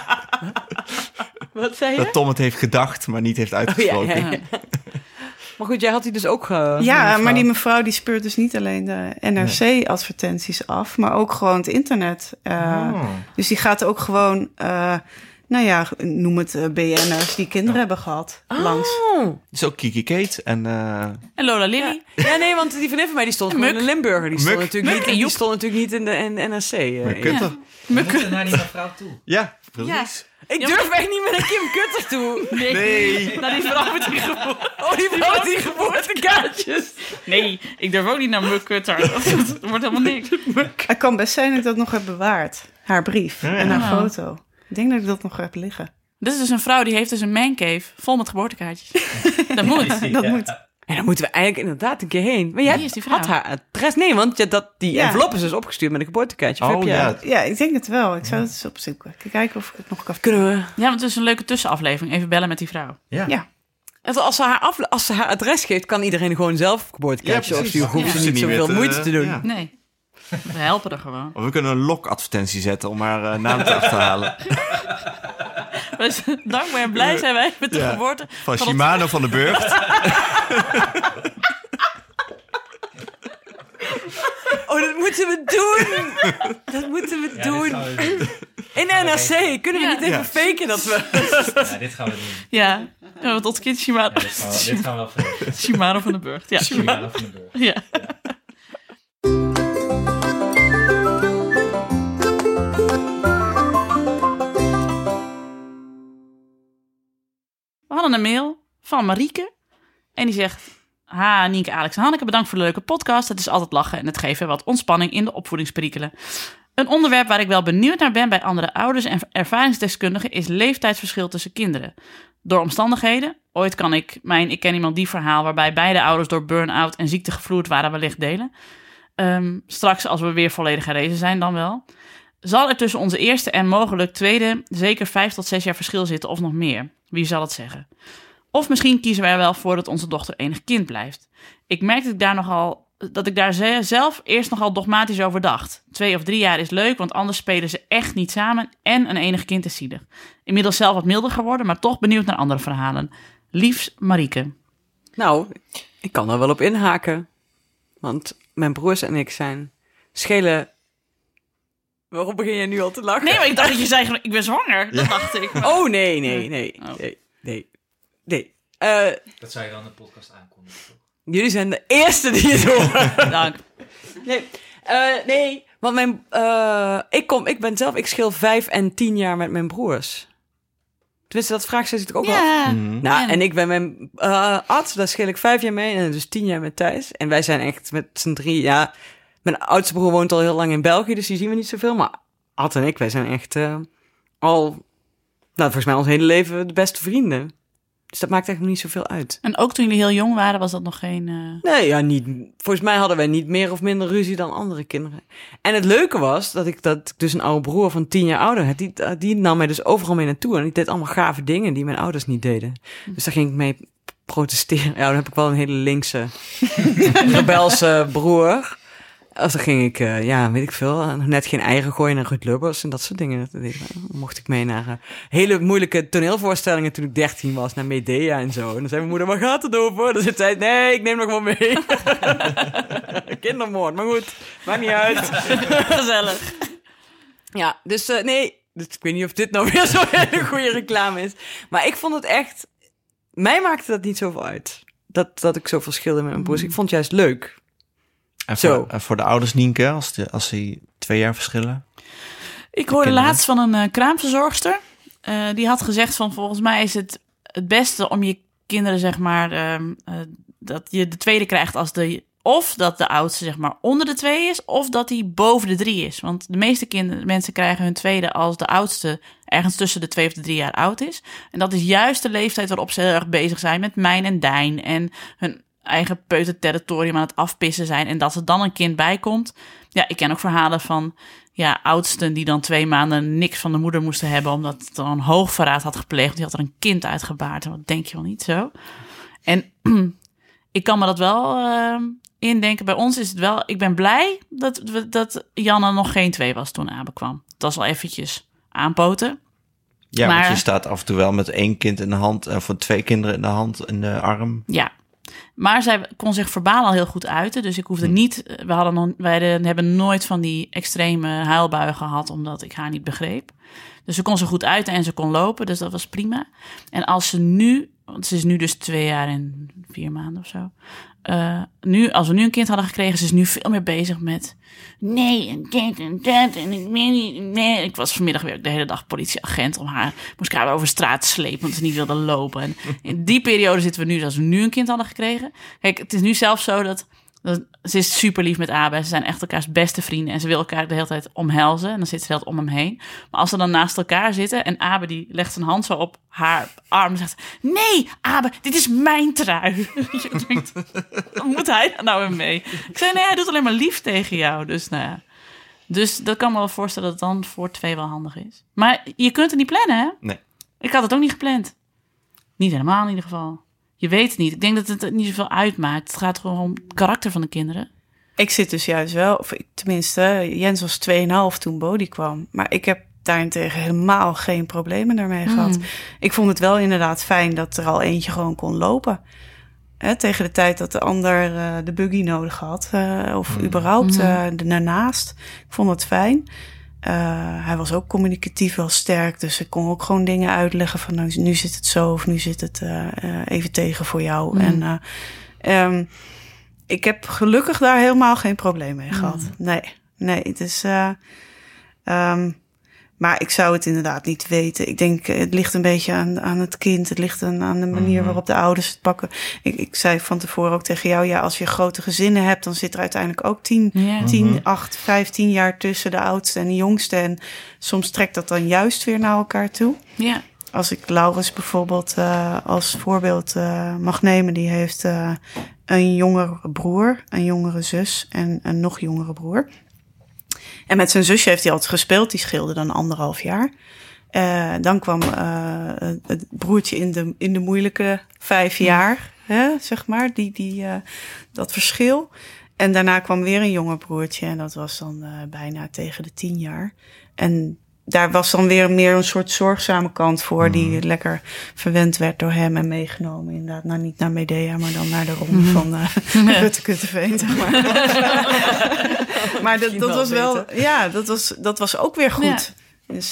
Wat zei je? Dat Tom het heeft gedacht, maar niet heeft uitgesproken. Ja. Maar goed, jij had die dus ook... maar die mevrouw die speurt dus niet alleen de NRC-advertenties af, maar ook gewoon het internet. Dus die gaat ook gewoon... noem het BN'ers die kinderen hebben gehad. Langs. Dus ook Kiki Kate en Lola Lily. Ja, nee, want die vriendin van mij die stond gewoon in Limburger. Die stond natuurlijk niet in de NRC. Kutter. We moeten naar die mevrouw toe. Ja, precies. Ik durf echt niet meer naar Kim Kutter toe. Nee. Naar die vrouw met die geboorte. Oh, die vrouw met die geboortekaartjes. Nee, ik durf ook niet naar Muk Kutter. Dat wordt helemaal niks. Het kan best zijn dat ik dat nog heb bewaard. Haar brief en haar foto. Ik denk dat ik dat nog heb liggen. Dit is dus een vrouw die heeft dus een mancave vol met geboortekaartjes. Dat moet. Dat moet. En dan moeten we eigenlijk inderdaad een keer heen. Maar jij is die vrouw? had haar adres. Nee, want die envelop is dus opgestuurd met een geboortekaartje. Of heb jij... Ja, ik denk het wel. Ik zou het eens opzoeken. Kijken of ik het nog kan. Kunnen we... Ja, want het is een leuke tussenaflevering. Even bellen met die vrouw. Ja. Als ze haar adres geeft, kan iedereen gewoon zelf geboortekaartjes opsturen. Hoeft ze niet zoveel moeite te doen. Ja. Nee. We helpen er gewoon. Of we kunnen een lokadvertentie zetten om haar naam te achterhalen. Dankbaar en blij zijn wij met de geboorte van Shimano van de Burgt. Oh, dat moeten we doen. Dat moeten we doen. In NRC kunnen we niet even faken dat we... Ja, dit gaan we doen. Ja, tot kind Shimano. Ja, dit gaan we wel doen. Shimano van de Burgt. Ja, Shimano van de Burgt. Ja. We hadden een mail van Marieke. En die zegt... Ha, Nienke, Alex en Hanneke, bedankt voor de leuke podcast. Het is altijd lachen en het geven wat ontspanning in de opvoedingsperikelen. Een onderwerp waar ik wel benieuwd naar ben bij andere ouders en ervaringsdeskundigen is leeftijdsverschil tussen kinderen. Door omstandigheden, ooit kan ik ken iemand die verhaal waarbij beide ouders door burn-out en ziekte gevloerd waren wellicht delen. Straks als we weer volledig herrezen zijn dan wel. Zal er tussen onze eerste en mogelijk tweede zeker 5 tot 6 jaar verschil zitten of nog meer? Wie zal het zeggen? Of misschien kiezen wij er wel voor dat onze dochter enig kind blijft. Ik merk dat ik daar zelf eerst nogal dogmatisch over dacht. 2 of 3 jaar is leuk, want anders spelen ze echt niet samen en een enig kind is zielig. Inmiddels zelf wat milder geworden, maar toch benieuwd naar andere verhalen. Liefs, Marieke. Nou, ik kan er wel op inhaken. Want mijn broers en ik schelen... Waarom begin je nu al te lachen? Nee, maar ik dacht dat je zei, ik ben zwanger. Dat dacht ik. Maar... Oh, nee. Dat zou je wel in de podcast aankondigen, toch? Jullie zijn de eerste die het horen. Dank. Nee, want ik scheel 5 en 10 jaar met mijn broers. Tenminste, dat vraag ze natuurlijk ook wel. Nou, en ik ben mijn arts, daar scheel ik 5 jaar mee en dus 10 jaar met Thijs. En wij zijn echt met z'n 3, ja. Mijn oudste broer woont al heel lang in België, dus die zien we niet zoveel. Maar Ad en ik, wij zijn echt volgens mij ons hele leven de beste vrienden. Dus dat maakt eigenlijk niet zoveel uit. En ook toen jullie heel jong waren, was dat nog geen... Nee, ja, niet. Volgens mij hadden wij niet meer of minder ruzie dan andere kinderen. En het leuke was dat ik dus een oude broer van 10 jaar ouder had. Die nam mij dus overal mee naartoe. En die deed allemaal gave dingen die mijn ouders niet deden. Dus daar ging ik mee protesteren. Ja, dan heb ik wel een hele linkse, rebelse broer. Als dan ging ik, weet ik veel, net geen eigen gooien naar Ruud Lubbers en dat soort dingen. Dan mocht ik mee naar hele moeilijke toneelvoorstellingen toen ik 13 was, naar Medea en zo. En dan zei mijn moeder, waar gaat het over? Dan zei hij, nee, ik neem nog wel mee. Kindermoord, maar goed, maakt niet uit. Gezellig. Ja, dus nee, dus ik weet niet of dit nou weer zo'n hele goede reclame is. Maar ik vond het echt, mij maakte dat niet zoveel uit. Dat ik zo verschilde met mijn broers. Ik vond het juist leuk. En voor de ouders, Nienke, als die 2 jaar verschillen? Ik hoorde laatst van een kraamverzorgster. Die had gezegd van, volgens mij is het beste om je kinderen, zeg maar, dat je de tweede krijgt als of dat de oudste, zeg maar, onder de 2 is, of dat hij boven de 3 is. Want de meeste mensen krijgen hun tweede als de oudste ergens tussen de 2 of de 3 jaar oud is. En dat is juist de leeftijd waarop ze heel erg bezig zijn met mijn en dijn en hun eigen peuterterritorium aan het afpissen zijn. En dat er dan een kind bij komt. Ja, ik ken ook verhalen van oudsten die dan 2 maanden niks van de moeder moesten hebben, omdat het dan hoogverraad had gepleegd. Die had er een kind uitgebaard. En wat denk je wel niet zo? En ik kan me dat wel indenken. Bij ons is het wel, ik ben blij dat Janne nog geen 2 was toen Abe kwam. Dat was al eventjes aanpoten. Ja, maar, want je staat af en toe wel met 1 kind in de hand, voor 2 kinderen in de hand en de arm. Ja, maar zij kon zich verbaal al heel goed uiten. Dus ik hoefde niet, wij hebben nooit van die extreme huilbuien gehad, omdat ik haar niet begreep. Dus ze kon zich goed uiten en ze kon lopen, dus dat was prima. En als ze nu, want ze is nu dus 2 jaar en 4 maanden of zo. Als we nu een kind hadden gekregen, ze is nu veel meer bezig met nee en dit en dat en ik weet niet. Nee. Ik was vanmiddag weer de hele dag politieagent moest ik haar over straat slepen, omdat ze niet wilde lopen. En in die periode zitten we nu, als we nu een kind hadden gekregen. Kijk, het is nu zelfs zo dat ze is super lief met Abe. Ze zijn echt elkaars beste vrienden. En ze wil elkaar de hele tijd omhelzen. En dan zit ze heel om hem heen. Maar als ze dan naast elkaar zitten en Abe die legt zijn hand zo op haar arm en zegt: nee, Abe, dit is mijn trui. Je denkt, wat moet hij nou weer mee? Ik zei, nee, hij doet alleen maar lief tegen jou. Dus nou ja. Dus dat kan me wel voorstellen dat het dan voor 2 wel handig is. Maar je kunt het niet plannen, hè? Nee. Ik had het ook niet gepland. Niet helemaal in ieder geval. Je weet het niet. Ik denk dat het niet zoveel uitmaakt. Het gaat gewoon om het karakter van de kinderen. Ik zit dus juist wel, of tenminste, Jens was 2,5 toen Bodie kwam. Maar ik heb daarentegen helemaal geen problemen daarmee gehad. Ik vond het wel inderdaad fijn dat er al eentje gewoon kon lopen. Tegen de tijd dat de ander de buggy nodig had. Of überhaupt daarnaast. Ik vond het fijn. Hij was ook communicatief wel sterk. Dus ik kon ook gewoon dingen uitleggen van nou, nu zit het zo of nu zit het even tegen voor jou. En ik heb gelukkig daar helemaal geen probleem mee gehad. Nee, het is... maar ik zou het inderdaad niet weten. Ik denk, het ligt een beetje aan het kind. Het ligt aan de manier waarop de ouders het pakken. Ik zei van tevoren ook tegen jou, ja, als je grote gezinnen hebt, dan zit er uiteindelijk ook 15 jaar tussen de oudste en de jongste. En soms trekt dat dan juist weer naar elkaar toe. Ja. Als ik Laurens bijvoorbeeld als voorbeeld mag nemen, die heeft een jongere broer, een jongere zus en een nog jongere broer. En met zijn zusje heeft hij altijd gespeeld. Die scheelde dan 1,5 jaar. Dan kwam het broertje in de moeilijke 5 jaar, zeg maar. Dat verschil. En daarna kwam weer een jonger broertje. En dat was dan bijna tegen de 10 jaar. En daar was dan weer meer een soort zorgzame kant voor. Die lekker verwend werd door hem en meegenomen. Inderdaad, nou niet naar Medea, maar dan naar de ronde van Rutte-Kutteveen, zeg maar. Maar dat was wel... Ja, dat was ook weer goed. Ja. Dus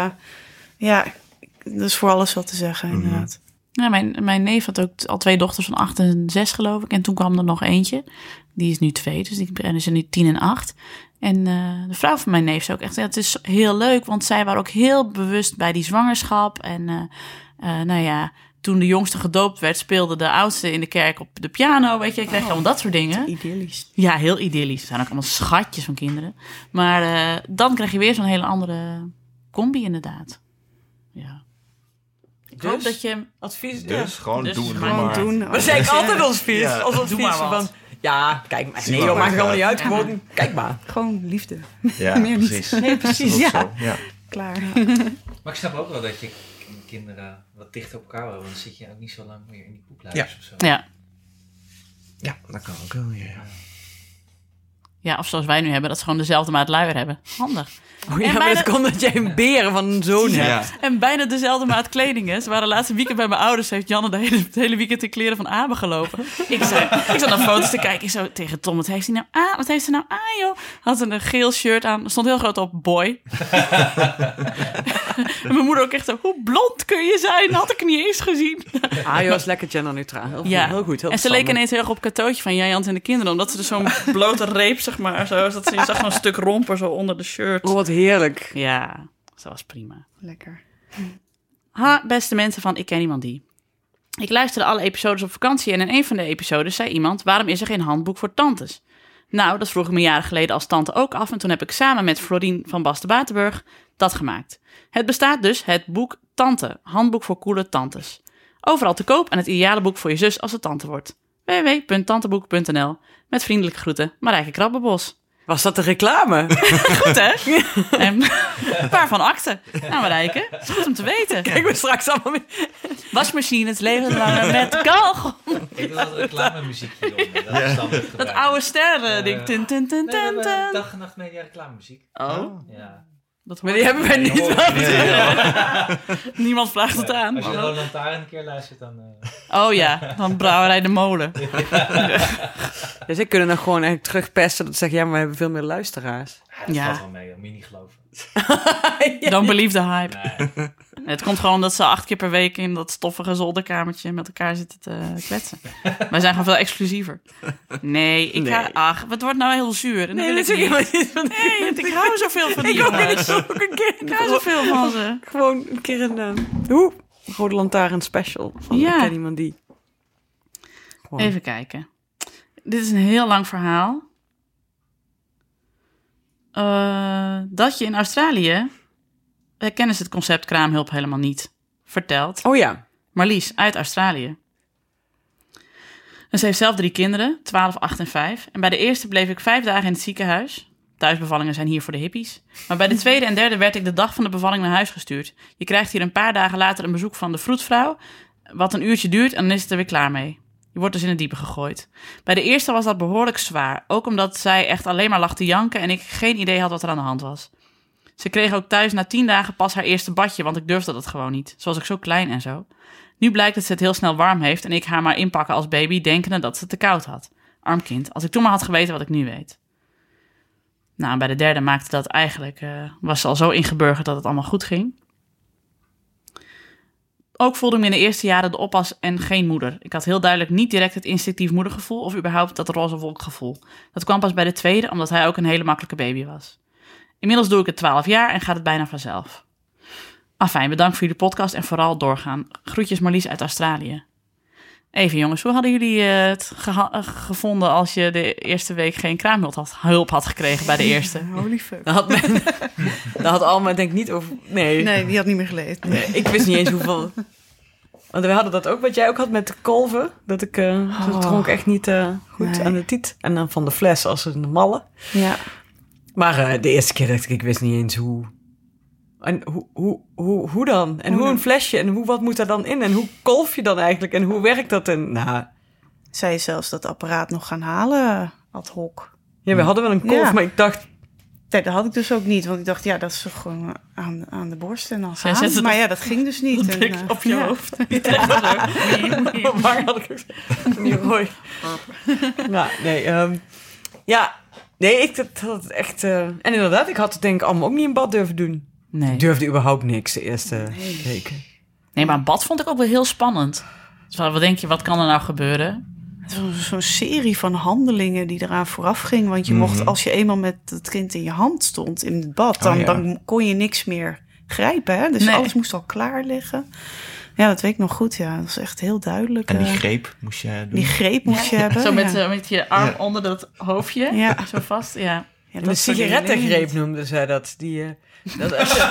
dat is voor alles wat te zeggen, inderdaad. Ja, mijn neef had ook al 2 dochters van 8 en 6, geloof ik. En toen kwam er nog eentje. Die is nu 2, dus die is nu 10 en 8. En de vrouw van mijn neef zei ook echt... Ja, het is heel leuk, want zij waren ook heel bewust bij die zwangerschap. En toen de jongste gedoopt werd, speelde de oudste in de kerk op de piano. Weet je, ik kreeg allemaal dat soort dingen. Idyllisch. Ja, heel idyllisch. Het zijn ook allemaal schatjes van kinderen. Maar dan krijg je weer zo'n hele andere combi inderdaad. Ja. Ik hoop dat je... Advies. Dus gewoon Dus doen. Gewoon doen. Maar zeg ik altijd ons advies. Ja. Als advies Doe maar wat. van... Ja, kijk maar. Zie Nee maar joh, hoe maakt het helemaal niet gaat. uit. Gewoon, kijk maar. Gewoon liefde. Ja, Meer niet. precies. Nee, precies, Dat is ook ja. zo. Ja. Klaar. Maar ik snap ook wel dat je kinderen wat dichter op elkaar houden. Want dan zit je ook niet zo lang meer in die poepluiers of zo. Ja. Ja, dat kan ook wel. Ja. Ja, of zoals wij nu hebben, dat ze gewoon dezelfde maat luier hebben. Handig. Oh, ja, En maar bijna- dat komt dat jij een beren van een zoon hebt. Ja. En bijna dezelfde maat kleding is. Ze waren laatste weekend bij mijn ouders. Heeft Janne het hele weekend in kleren van Abe gelopen. Ik zat naar foto's te kijken. Ik zo tegen Tom, wat heeft ze nou aan, joh? Had een geel shirt aan. Er stond heel groot op boy. En mijn moeder ook echt zo, hoe blond kun je zijn? Had ik niet eens gezien. Ajo is lekker genderneutraal. Heel, Ja. heel goed. Heel En ze leken ineens heel erg op Katootje van Jijant en de kinderen. Omdat ze dus zo'n blote reep, zeg maar. Zo, dat je zag zo'n stuk romper zo onder de shirt. Oh, wat heerlijk. Ja, dat was prima. Lekker. Ha, beste mensen van Ik Ken Iemand Die. Ik luisterde alle episodes op vakantie en in een van de episodes zei iemand... waarom is er geen handboek voor tantes? Nou, dat vroeg ik me jaren geleden als tante ook af... en toen heb ik samen met Florien van Basten-Batenburg dat gemaakt. Het bestaat dus, het boek Tante, handboek voor coole tantes. Overal te koop en het ideale boek voor je zus als ze tante wordt. www.tanteboek.nl. Met vriendelijke groeten, Marijke Krabbenbos. Was dat de reclame? Goed, hè? En waarvan akte? Nou, Marijke, is goed om te weten. Kijk we straks allemaal mee. Wasmachines leven langer met kachel. Ik wil dat reclamemuziekje onder. Dat is dan het Dat gebruik. oude sterren. Ding, tin, tin, tin, Nee, we tin, hebben tin. dag en nacht media reclamemuziek. Oh, Ja. dat Maar hoort. die hebben wij niet. Niemand vraagt het aan. Als je Roland Lantaarn een keer luistert, dan... Oh ja, dan Brouwerij de Molen. Dus ik kunnen nog gewoon eigenlijk terugpesten. Dat ze zeggen, ja, maar we hebben veel meer luisteraars. dat Ja. valt wel mee, dat moet je niet geloven. Don't believe the hype. Nee. Het komt gewoon omdat ze 8 keer per week in dat stoffige zolderkamertje met elkaar zitten te kletsen. Wij zijn gewoon veel exclusiever. Nee, het wordt nou heel zuur. En dat wil ik niet. Nee, ik hou zoveel van die jongens. ook een keer. Ik hou zoveel van ze. Gewoon een keer een Rode Lantaarn special van Ja. Ik Ken Iemand Die. Gewoon. Even kijken. Dit is een heel lang verhaal. Dat je in Australië... kennen ze het concept kraamhulp helemaal niet. Vertelt Oh ja. Marlies uit Australië. En ze heeft zelf 3 kinderen, 12, 8 en 5. En bij de eerste bleef ik 5 dagen in het ziekenhuis. Thuisbevallingen zijn hier voor de hippies. Maar bij de tweede en derde werd ik de dag van de bevalling naar huis gestuurd. Je krijgt hier een paar dagen later een bezoek van de vroedvrouw... wat een uurtje duurt en dan is het er weer klaar mee. Je wordt dus in het diepe gegooid. Bij de eerste was dat behoorlijk zwaar. Ook omdat zij echt alleen maar lag te janken... en ik geen idee had wat er aan de hand was. Ze kreeg ook thuis na 10 dagen pas haar eerste badje... want ik durfde dat gewoon niet. Zoals ik zo klein en zo. Nu blijkt dat ze het heel snel warm heeft... en ik haar maar inpakken als baby... denkende dat ze het te koud had. Arm kind. Als ik toen maar had geweten wat ik nu weet. Nou, en bij de derde maakte dat eigenlijk... was ze al zo ingeburgerd dat het allemaal goed ging. Ook voelde ik me in de eerste jaren de oppas en geen moeder. Ik had heel duidelijk niet direct het instinctief moedergevoel... of überhaupt dat roze wolkgevoel. Dat kwam pas bij de tweede... omdat hij ook een hele makkelijke baby was. Inmiddels doe ik het 12 jaar en gaat het bijna vanzelf. Afijn, bedankt voor jullie podcast en vooral doorgaan. Groetjes Marlies uit Australië. Even jongens, hoe hadden jullie het gevonden als je de eerste week geen kraamhulp had gekregen bij de eerste? Holy fuck. Daar had Alma denk ik niet over... Nee, die had niet meer geleefd. Nee. Ik wist niet eens hoeveel... Want we hadden dat ook, wat jij ook had met de kolven. Dat ik ze dronk echt niet goed Nee. aan de tiet. En dan van de fles als een malle. Ja. Maar de eerste keer dacht ik wist niet eens hoe... En hoe dan? En hoe een flesje? En wat moet er dan in? En hoe kolf je dan eigenlijk? En hoe werkt dat? En nou... Zij is zelfs dat apparaat nog gaan halen, ad hoc. Ja, we hadden wel een kolf, Ja. maar ik dacht... Nee, dat had ik dus ook niet. Want ik dacht, ja, dat is toch gewoon aan de borst en dan Zij gaan. zet het Maar op- ja, dat ging dus niet. En, Dik op je ja. hoofd. Waar had ik het? Niet rooi. Nou, nee. Ik had het echt... En inderdaad, ik had het denk ik allemaal ook niet in bad durven doen. Nee. Ik durfde überhaupt niks de eerste weken. Nee, maar een bad vond ik ook wel heel spannend. Dus wat denk je, wat kan er nou gebeuren? Het was zo'n serie van handelingen die eraan vooraf ging. Want je mocht, als je eenmaal met het kind in je hand stond in het bad... dan kon je niks meer grijpen. Hè? Dus Nee. alles moest al klaar liggen. Ja, dat weet ik nog goed. Ja, dat was echt heel duidelijk. En die greep moest je doen. Die greep moest je hebben. Zo ja. met je arm onder dat hoofdje, Ja. zo vast. Ja. de sigarettengreep noemden zij dat. Dat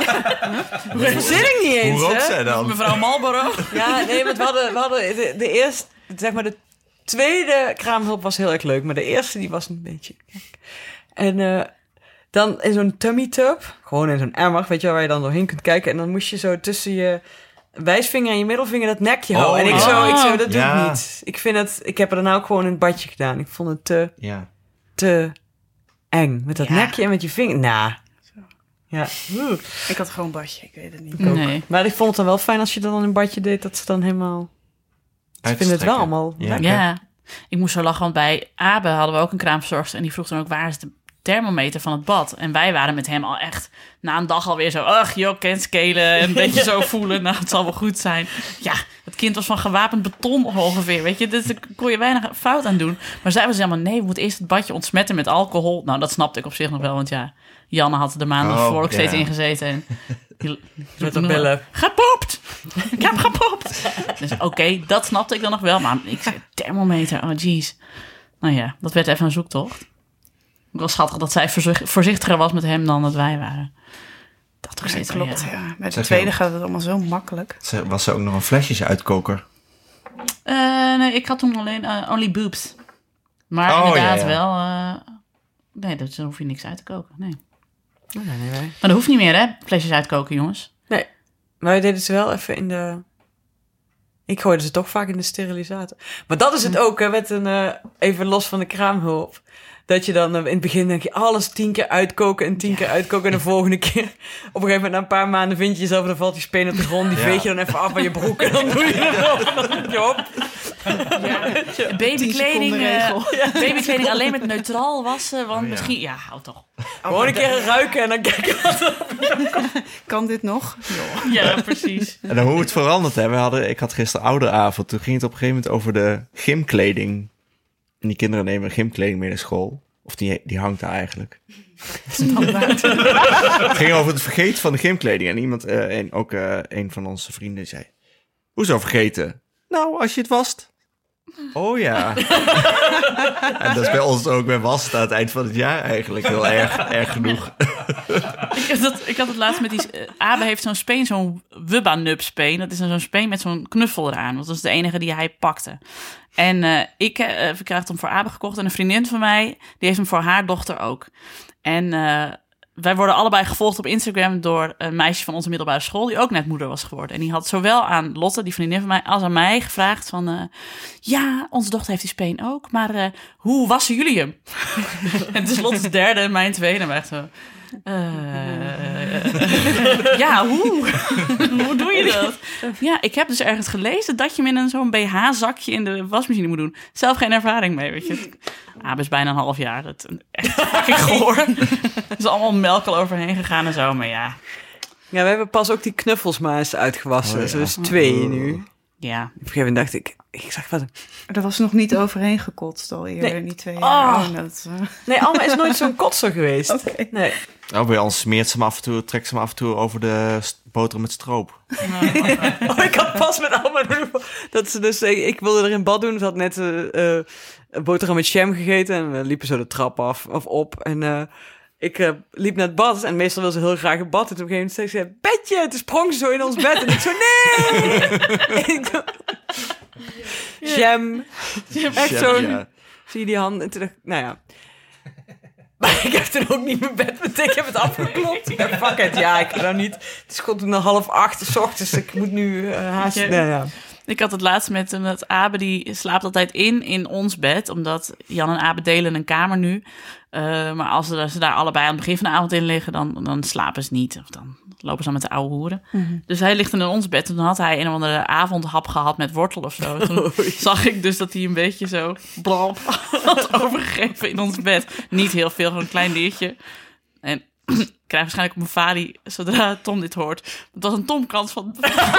zit ik niet eens, hoe rookt zij dan? Mevrouw Marlboro. Ja, nee, want we hadden de eerste, zeg maar de tweede kraamhulp was heel erg leuk, maar de eerste die was een beetje gek. En dan in zo'n tummy tub, gewoon in zo'n emmer, weet je waar je dan doorheen kunt kijken. En dan moest je zo tussen je wijsvinger en je middelvinger dat nekje houden. En ik zo, dat doe ik niet. Ik heb er dan ook gewoon in het badje gedaan. Ik vond het te eng. Met dat nekje en met je vinger. Ja. Ik had gewoon een badje, ik weet het niet. Nee. Maar ik vond het dan wel fijn als je dat dan in een badje deed, dat ze dan helemaal... Ze vinden het wel allemaal lekker. Ja, ik moest zo lachen, want bij Abe hadden we ook een kraamverzorgster en die vroeg dan ook, waar is de thermometer van het bad? En wij waren met hem al echt na een dag alweer zo, ach joh, kan skelen en een beetje zo voelen, nou het zal wel goed zijn. Ja, het kind was van gewapend beton ongeveer, weet je, dus daar kon je weinig fout aan doen. Maar zij was helemaal, nee, we moeten eerst het badje ontsmetten met alcohol. Nou, dat snapte ik op zich nog wel, want ja, Janne had er maanden voor ook steeds ingezeten en met de billen. Gepoept! Ik heb gepoept! Dus oké, dat snapte ik dan nog wel. Maar ik zei, thermometer, oh jeez. Nou ja, dat werd even een zoektocht. Het was schattig dat zij voorzichtiger was met hem dan dat wij waren. Dat toch steeds klopt, ja. Met de tweede gaat het allemaal zo makkelijk. Was ze ook nog een flesjesuitkoker? Nee, ik had toen alleen only boobs. Maar inderdaad wel... nee, daar hoef je niks uit te koken, nee. Nee. Maar dat hoeft niet meer, hè? Flesjes uitkoken, jongens. Nee, maar we deden ze wel even in de... Ik gooide ze toch vaak in de sterilisator. Maar dat is het ook, hè, met even los van de kraamhulp. Dat je dan in het begin denk je alles 10 keer uitkoken en 10 keer uitkoken. En de volgende keer, op een gegeven moment na een paar maanden vind je jezelf en dan valt die speen op de grond. Die veeg je dan even af van je broek en dan doe je erop en dan doe je op. Ja. Babykleding alleen met neutraal wassen, want misschien... Ja, hou toch. Gewoon een keer ruiken en dan kijken wat Kan dit nog? Ja, precies. En dan hoe het veranderd hebben. Ik had gisteren ouderavond. Toen ging het op een gegeven moment over de gymkleding. En die kinderen nemen gymkleding mee naar school. Of die hangt daar eigenlijk. Het ging over het vergeten van de gymkleding. En iemand, een van onze vrienden zei... Hoezo vergeten? Nou, als je het wast. Oh ja. En dat is bij ons ook bij wassen aan het eind van het jaar eigenlijk heel erg genoeg. Ik had het laatst met die... Abe heeft zo'n speen, zo'n Wubba-Nub-speen. Dat is zo'n speen met zo'n knuffel eraan. Want dat is de enige die hij pakte. En ik krijg hem voor Abe gekocht. En een vriendin van mij, die heeft hem voor haar dochter ook. En wij worden allebei gevolgd op Instagram door een meisje van onze middelbare school... die ook net moeder was geworden. En die had zowel aan Lotte, die vriendin van mij, als aan mij gevraagd van... ja, onze dochter heeft die speen ook, maar hoe wassen jullie hem? En het is Lotte's derde en mijn tweede. En wij echt zo... ja, hoe? Hoe doe je dat? Ja, ik heb dus ergens gelezen dat je hem in zo'n BH-zakje in de wasmachine moet doen. Zelf geen ervaring mee, weet je. Abe is bijna een half jaar. Dat echt fucking goor. Er is allemaal melk al overheen gegaan en zo, maar ja. Ja, we hebben pas ook die knuffels maar eens uitgewassen. Oh, ja. Dus 2 nu. Ja. Op een gegeven moment dacht ik zag wat... Er was nog niet overheen gekotst al eerder, niet 2 jaar. Nee, Alma is nooit zo'n kotser geweest. Okay. Nee. Nou, bij ons smeert ze hem af en toe, trekt ze hem af en toe over de boterham met stroop. Ik had pas met Alma dat ze dus... Ik wilde er in bad doen. Ze had net een boterham met jam gegeten en we liepen zo de trap af of op en... Ik liep naar het bad en meestal wil ze heel graag in bad. En op een gegeven moment zei ze, bedje! Toen sprong ze zo in ons bed. En ik zo, nee! Jam. Echt zo. Ja. Zie je die hand? En toen dacht ik, nou ja. Maar ik heb toen ook niet mijn bed meteen. Ik heb het afgeklopt. Ik dacht, fuck it. Ja, ik kan nou niet. Het is gewoon toen 7:30 's ochtends. Ik moet nu haast. Ja. Nou, ja. Ik had het laatst met Abe, die slaapt altijd in ons bed. Omdat Jan en Abe delen een kamer nu. Maar als ze daar allebei aan het begin van de avond in liggen, dan slapen ze niet. Of dan lopen ze dan met de oude hoeren. Mm-hmm. Dus hij ligt in ons bed. En dan had hij een of andere avondhap gehad met wortel of zo. Toen zag ik dus dat hij een beetje zo blop had overgegeven in ons bed. Niet heel veel, gewoon een klein diertje. En ik krijg waarschijnlijk op mijn valie zodra Tom dit hoort. Dat was een Tom-kant van...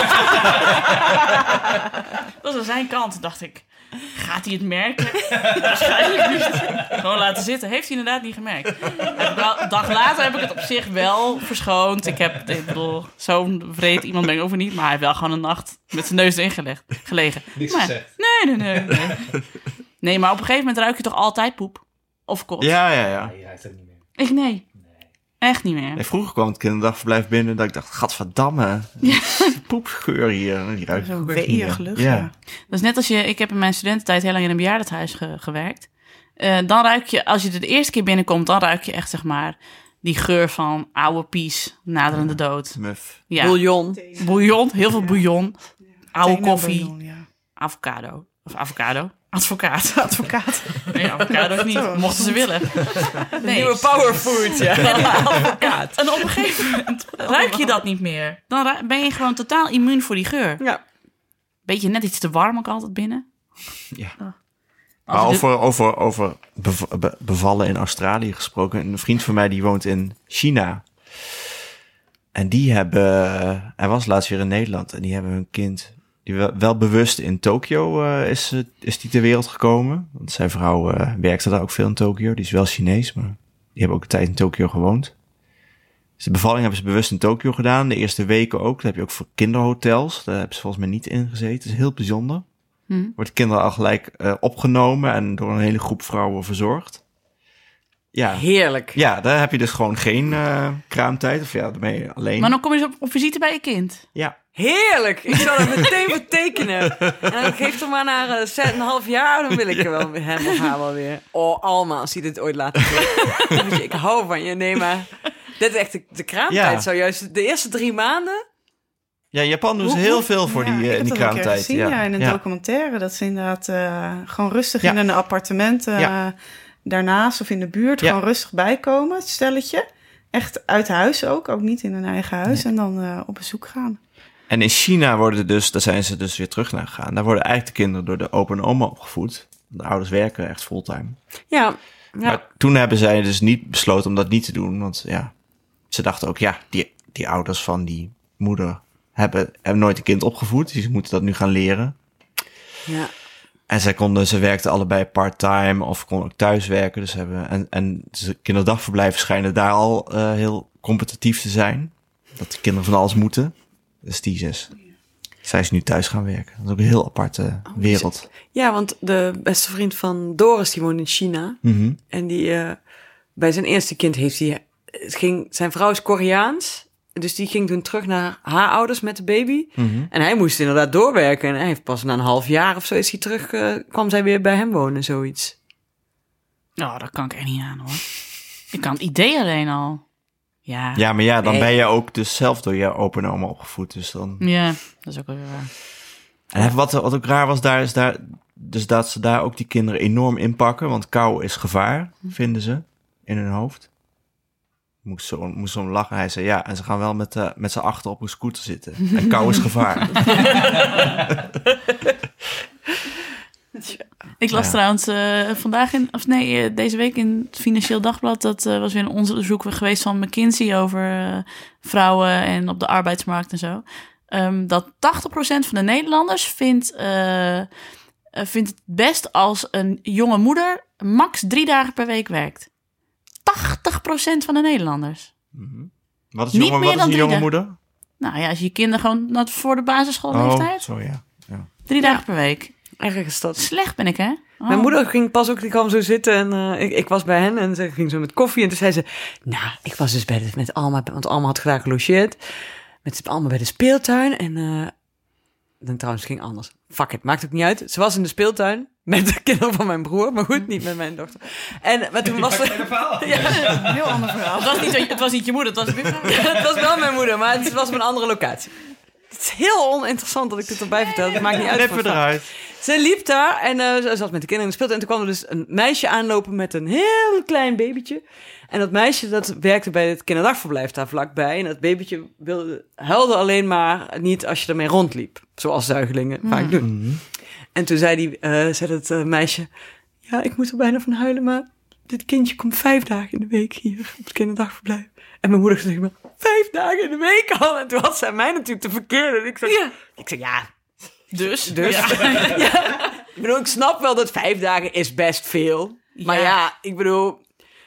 Dat was aan zijn kant, dacht ik. Gaat hij het merken? Waarschijnlijk niet. Gewoon laten zitten. Heeft hij inderdaad niet gemerkt. Een dag later heb ik het op zich wel verschoond. Ik bedoel, zo'n vreed iemand ben ik over niet. Maar hij heeft wel gewoon een nacht met zijn neus erin gelegen. Niks gezegd. Nee. Nee, maar op een gegeven moment ruik je toch altijd poep? Of kot? Ja. Nee, hij heeft het niet meer. Nee. Echt niet meer. Nee, vroeger kwam het kinderdagverblijf binnen dat ik dacht, gadverdamme, poepgeur hier. Die ruikt zo'n weeërig lucht. Ja. Dat is net als ik heb in mijn studententijd heel lang in een bejaardentehuis gewerkt. Dan ruik je, als je er de eerste keer binnenkomt, dan ruik je echt, zeg maar, die geur van oude pies, naderende dood. Muf. Ja. Bouillon, heel veel bouillon. Oude koffie. Bouillon, avocado. Of avocado. Advocaat. Nee, avocado niet. Mochten ze willen. Nee. Nieuwe powerfood, ja. Advocaat. En op een gegeven moment ruik je dat niet meer. Dan ben je gewoon totaal immuun voor die geur. Ja. Beetje net iets te warm ook altijd binnen. Ja. Maar over bevallen in Australië gesproken. Een vriend van mij die woont in China. En die hebben... Hij was laatst weer in Nederland. En die hebben hun kind... Die wel bewust in Tokio is die ter wereld gekomen. Want zijn vrouw werkte daar ook veel in Tokio. Die is wel Chinees, maar die hebben ook een tijd in Tokio gewoond. Dus de bevalling hebben ze bewust in Tokio gedaan. De eerste weken ook. Dat heb je ook voor kinderhotels. Daar hebben ze volgens mij niet in gezeten. Dat is heel bijzonder. Wordt de kinderen al gelijk opgenomen en door een hele groep vrouwen verzorgd. Ja. Heerlijk. Ja, daar heb je dus gewoon geen kraamtijd. Of ja, dan ben je alleen. Maar dan kom je op visite bij je kind. Ja. Heerlijk. Ik zal er meteen voor tekenen. En dan geef hem maar naar 6,5 jaar. Dan wil ik wel hem of haar wel weer. Oh, Alma, als hij dit ooit laat doen. Ik hou van je. Nee, maar dit is echt de kraamtijd. Zo juist de eerste 3 maanden. Ja, Japan doen ze heel veel voor die kraamtijd. Gezien, in een documentaire. Dat ze inderdaad gewoon rustig in een appartement daarnaast of in de buurt gewoon rustig bijkomen. Het stelletje. Echt uit huis ook niet in hun eigen huis. Nee. En dan op bezoek gaan. En in China daar zijn ze dus weer terug naar gegaan. Daar worden eigenlijk de kinderen door de opa en oma opgevoed. De ouders werken echt fulltime. Ja. Maar toen hebben zij dus niet besloten om dat niet te doen. Want ze dachten ook, die ouders van die moeder hebben nooit een kind opgevoed. Dus ze moeten dat nu gaan leren. Ja. En ze werkten allebei part-time of konden ook thuis werken. Dus de kinderdagverblijven schijnen daar al heel competitief te zijn. Dat de kinderen van alles moeten. Dus zij is nu thuis gaan werken. Dat is ook een heel aparte wereld. Ja, want de beste vriend van Doris, die woont in China. Mm-hmm. En die bij zijn eerste kind zijn vrouw is Koreaans. Dus die ging toen terug naar haar ouders met de baby. Mm-hmm. En hij moest inderdaad doorwerken. En hij heeft pas na een half jaar of zo is hij terug, kwam zij weer bij hem wonen, zoiets. Nou, dat kan ik echt niet aan, hoor. Ik kan het idee alleen al. Ja, maar dan ben je ook dus zelf door je opa en oma opgevoed. Dus dan... Ja, dat is ook wel weer waar. En wat ook raar was is dus dat ze daar ook die kinderen enorm inpakken. Want kou is gevaar, vinden ze, in hun hoofd. Moest zo om lachen. Hij zei en ze gaan wel met z'n achter op een scooter zitten. En kou is gevaar. Ik las trouwens deze week in het Financieel Dagblad. Dat was weer een onderzoek geweest van McKinsey over vrouwen en op de arbeidsmarkt en zo. Dat 80% van de Nederlanders vindt het best als een jonge moeder max 3 dagen per week werkt. 80% van de Nederlanders. Mm-hmm. Wat is een jonge moeder? Nou ja, als je kinderen gewoon voor de basisschoolleeftijd. Zo ja. 3 dagen per week. Erg is dat. Slecht ben ik, hè? Oh. Mijn moeder die kwam zo zitten en ik was bij hen en ze ging zo met koffie. En toen zei ze, ik was dus met Alma, want Alma had graag gelogeerd. Met Alma bij de speeltuin en dan trouwens ging anders. Fuck it, maakt ook niet uit. Ze was in de speeltuin met de kinderen van mijn broer, maar goed, niet met mijn dochter. Maar toen was het een heel ander verhaal. Het was niet je moeder, het was het was wel mijn moeder, maar het was op een andere locatie. Het is heel oninteressant dat ik dit erbij vertel. Het maakt niet uit. Even eruit. Ze liep daar en ze zat met de kinderen in de speeltuin. En toen kwam er dus een meisje aanlopen met een heel klein babytje. En dat meisje dat werkte bij het kinderdagverblijf daar vlakbij. En dat babytje huilde alleen maar niet als je ermee rondliep. Zoals zuigelingen vaak doen. Mm-hmm. En toen zei het meisje... Ja, ik moet er bijna van huilen, maar dit kindje komt 5 dagen in de week hier op het kinderdagverblijf. En mijn moeder zei me, 5 dagen in de week al? En toen had zij mij natuurlijk te verkeerd. En ik zei, Dus? Ja. Ik bedoel, ik snap wel dat 5 dagen is best veel. Maar ik bedoel...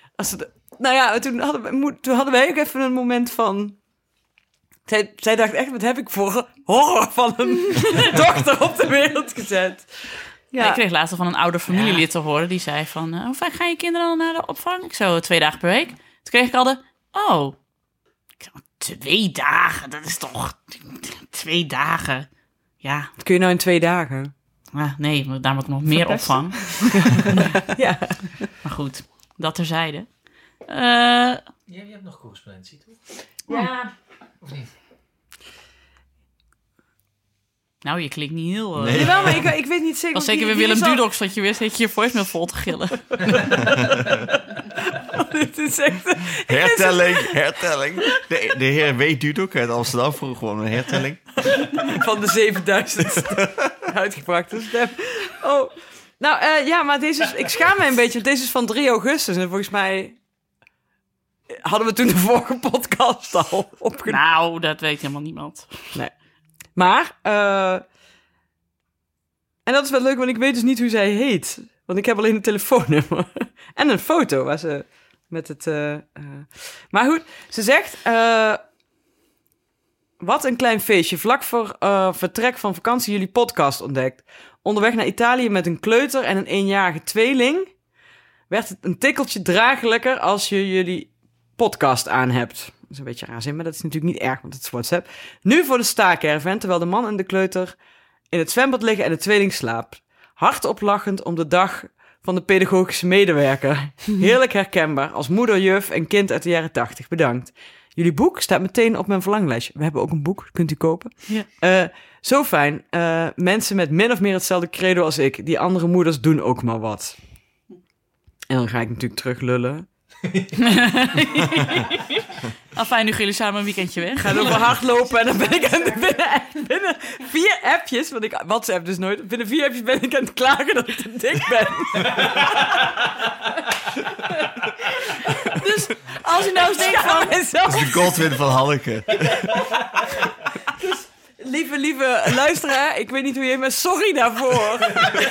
Toen hadden wij ook even een moment van... Zij dacht echt, wat heb ik voor horror van een dochter op de wereld gezet. Ja. Ik kreeg laatst van een ouder familielid te horen. Die zei van, hoe vaak gaan je kinderen al naar de opvang? Ik zo 2 dagen per week. kreeg ik al de... Oh, 2 dagen, dat is toch... 2 dagen. Ja. Wat kun je nou in 2 dagen? Nee, daar moet ik nog meer opvang. Ja. Maar goed, dat terzijde. Je hebt nog correspondentie, toch? Ja. Of niet? Nou, je klinkt niet heel... Nee, wel, maar ik weet niet zeker... Als zeker weer Willem Dudox, dat je weer zit je voicemail vol te gillen. Dit is echt... Hertelling. De heer W. Dudok uit Amsterdam vroeg gewoon een hertelling. Van de 7000ste uitgebrachte stem. Oh, nou ja, maar deze is... Ik schaam me een beetje, want deze is van 3 augustus. En volgens mij hadden we toen de vorige podcast al opgenomen. Nou, dat weet helemaal niemand. Nee. Maar, en dat is wel leuk, want ik weet dus niet hoe zij heet. Want ik heb alleen een telefoonnummer. En een foto waar ze met het... Maar goed, ze zegt... wat een klein feestje. Vlak voor vertrek van vakantie jullie podcast ontdekt. Onderweg naar Italië met een kleuter en een 1-jarige tweeling... werd het een tikkeltje dragelijker als je jullie podcast aan hebt. Dat is een beetje raar zin, maar dat is natuurlijk niet erg, want het is WhatsApp. Nu voor de staakerven, terwijl de man en de kleuter in het zwembad liggen en de tweeling slaapt. Hardop lachend om de dag van de pedagogische medewerker. Heerlijk herkenbaar als moeder, juf en kind uit de jaren 80. Bedankt. Jullie boek staat meteen op mijn verlanglijstje. We hebben ook een boek, kunt u kopen. Ja. Zo fijn. Mensen met min of meer hetzelfde credo als ik. Die andere moeders doen ook maar wat. En dan ga ik natuurlijk terug lullen. Fijn, nu gaan jullie samen een weekendje weg. Ga over hardlopen en dan ben ik binnen 4 appjes, want ik WhatsApp dus nooit. Binnen 4 appjes ben ik aan het klagen dat ik te dik ben. Dus als je nou eens denkt van... Dat is de Godwin van Hanneke. Dus, lieve luisteraar, ik weet niet hoe je bent, sorry daarvoor.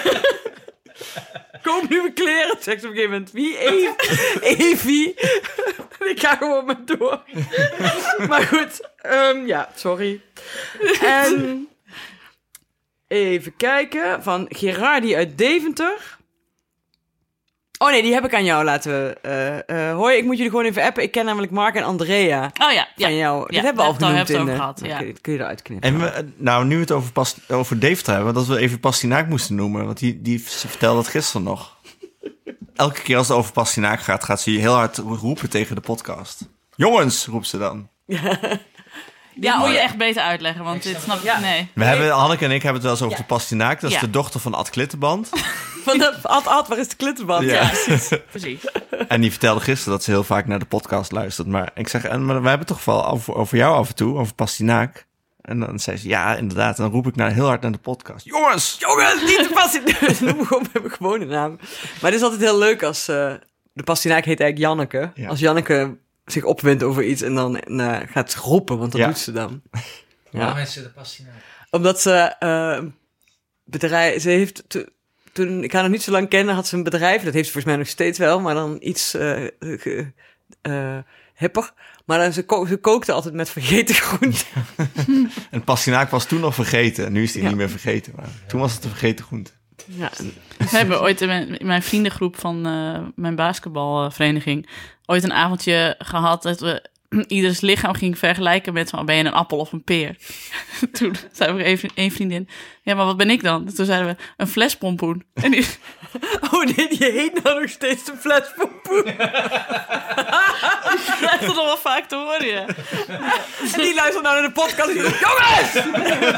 Koop nieuwe kleren, zegt op een gegeven moment. Wie? Evie. Ik ga gewoon maar door. Maar goed, ja, sorry. En even kijken, van Gerardi uit Deventer. Oh nee, die heb ik aan jou laten... hoi, ik moet jullie gewoon even appen. Ik ken namelijk Mark en Andrea. Oh ja. Van jou. Dat hebben we al genoemd in... gehad, ja. Kun je eruit knippen. En nu we het over Deventer hebben... dat we even Pastinaak moesten noemen. Want die vertelde dat gisteren nog. Elke keer als het over Pastinaak gaat ze heel hard roepen tegen de podcast. Jongens, roept ze dan. Ja, moet je echt beter uitleggen, want dit snap ik nee. Hanneke en ik hebben het wel eens over de Pastinaak. Dat is de dochter van Ad Klittenband. Van de Ad, waar is de Klittenband? Ja, precies. En die vertelde gisteren dat ze heel vaak naar de podcast luistert. Maar ik zeg, maar we hebben toch wel over jou af en toe, over Pastinaak. En dan zei ze, ja, inderdaad. En dan roep ik heel hard naar de podcast. Jongens, niet de Pastinaak. Noem gewoon mijn gewone naam. Maar het is altijd heel leuk als... de Pastinaak heet eigenlijk Janneke. Ja. Als Janneke zich opwindt over iets en dan gaat ze roepen, want dat doet ze dan. Waarom is ze de Pastinaak? Omdat ze bedrijf... Ze heeft... Toen ik haar nog niet zo lang kende, had ze een bedrijf. Dat heeft ze volgens mij nog steeds wel, maar dan iets hipper. Maar dan, ze kookte altijd met vergeten groenten. En Pastinaak was toen nog vergeten. Nu is die niet meer vergeten. Maar toen was het een vergeten groente. Ja. We hebben ooit in mijn vriendengroep van mijn basketbalvereniging... ooit een avondje gehad dat we ieders lichaam gingen vergelijken met... van, ben je een appel of een peer? Toen zei we even een vriendin... ja, maar wat ben ik dan? Toen zeiden we een flespompoen. En die... Oh nee, die heet nou nog steeds de flespompoen. Die blijft er nog wel vaak te horen, ja. En die luistert nou naar de podcast. Die zegt, jongens!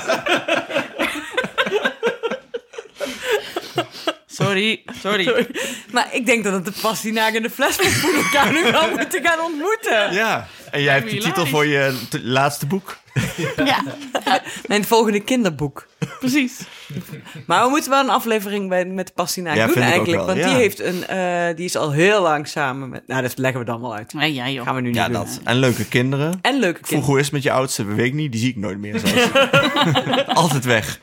Sorry. Maar ik denk dat het de Pastinaak en de flespompoen elkaar nu wel moeten gaan ontmoeten. Ja, en jij hebt de titel voor je laatste boek. Ja. Mijn volgende kinderboek. Precies. Maar we moeten wel een aflevering met de Pastinaak doen eigenlijk. Want die heeft die is al heel lang samen met... Nou, dat leggen we dan wel uit. Nee, ja, joh. Gaan we nu niet doen. Dat. En leuke kinderen. Vroeg, hoe is het met je oudste? Weet ik niet. Die zie ik nooit meer. Altijd weg.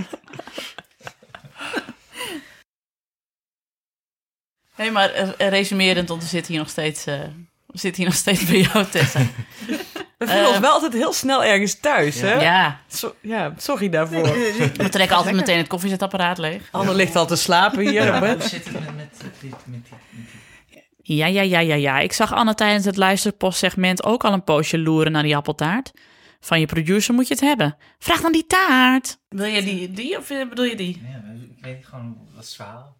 Nee, maar resumerend, want we zitten hier nog steeds bij jou, Tessa. We voelen ons wel altijd heel snel ergens thuis, hè? Ja. Sorry daarvoor. We trekken altijd meteen het koffiezetapparaat leeg. Anne ligt al te slapen hier. Hoe zit het met die... Ja. Ik zag Anne tijdens het luisterpostsegment ook al een poosje loeren naar die appeltaart. Van je producer moet je het hebben. Vraag dan die taart. Wil je die of bedoel je die? Ja, ik weet gewoon wat is het verhaal.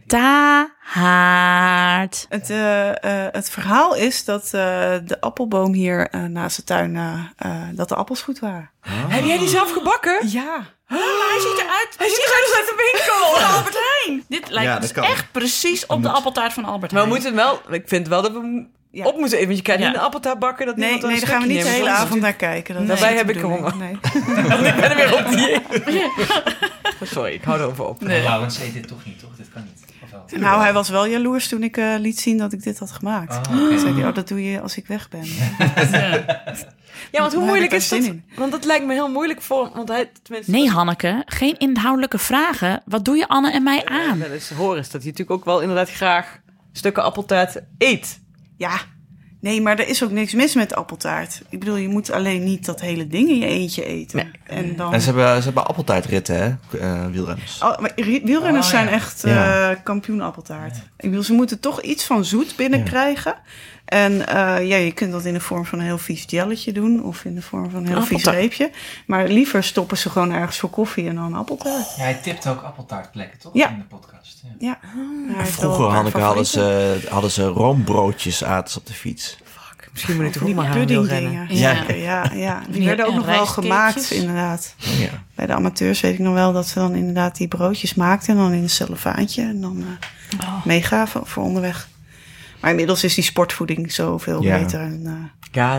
Taart. Het verhaal is dat de appelboom hier naast de tuin, dat de appels goed waren. Oh. Heb jij die zelf gebakken? Ja. Hij ziet eruit. Hij ziet eruit uit de winkel. Van Albert Heijn. Dit lijkt dus echt precies op de appeltaart van Albert Heijn. Maar we moeten wel, ik vind wel dat we op moeten even. Want je kan niet een appeltaart bakken. Dat nee, daar gaan we niet de hele avond naar kijken. Daarbij heb ik honger. Nee. Want ik ben er weer op dieet. Sorry, ik hou erover op. Nee. Nou, ze eet dit toch niet, toch? Dit kan niet. Nou, hij was wel jaloers toen ik liet zien dat ik dit had gemaakt. Toen zei hij, dat doe je als ik weg ben. Ja, want hoe moeilijk is dat? Want dat lijkt me heel moeilijk voor... Want hij, nee, Hanneke, geen inhoudelijke vragen. Wat doe je Anne en mij aan? Ja, wel eens horen is dat hij natuurlijk ook wel inderdaad graag stukken appeltaart eet. Ja, nee, maar er is ook niks mis met appeltaart. Ik bedoel, je moet alleen niet dat hele ding in je eentje eten. Nee. En ze hebben appeltaartritten, hè, wielrenners. Maar wielrenners zijn echt kampioen appeltaart. Ja. Ik bedoel, ze moeten toch iets van zoet binnenkrijgen. En je kunt dat in de vorm van een heel vies jelletje doen. Of in de vorm van een heel vies reepje. Maar liever stoppen ze gewoon ergens voor koffie en dan appeltaart. Ja, hij tipt ook appeltaartplekken, toch? Ja. In de podcast. Ja. Vroeger, Hanneke, hadden ze roombroodjes aten op de fiets. Misschien moet ik toch ook maar puddingdingen. Ja. Die werden ook nog wel gemaakt, inderdaad. Ja. Bij de amateurs weet ik nog wel dat ze dan inderdaad die broodjes maakten. En dan in een cellofaantje. En dan meegaven voor onderweg. Maar inmiddels is die sportvoeding zoveel beter. En,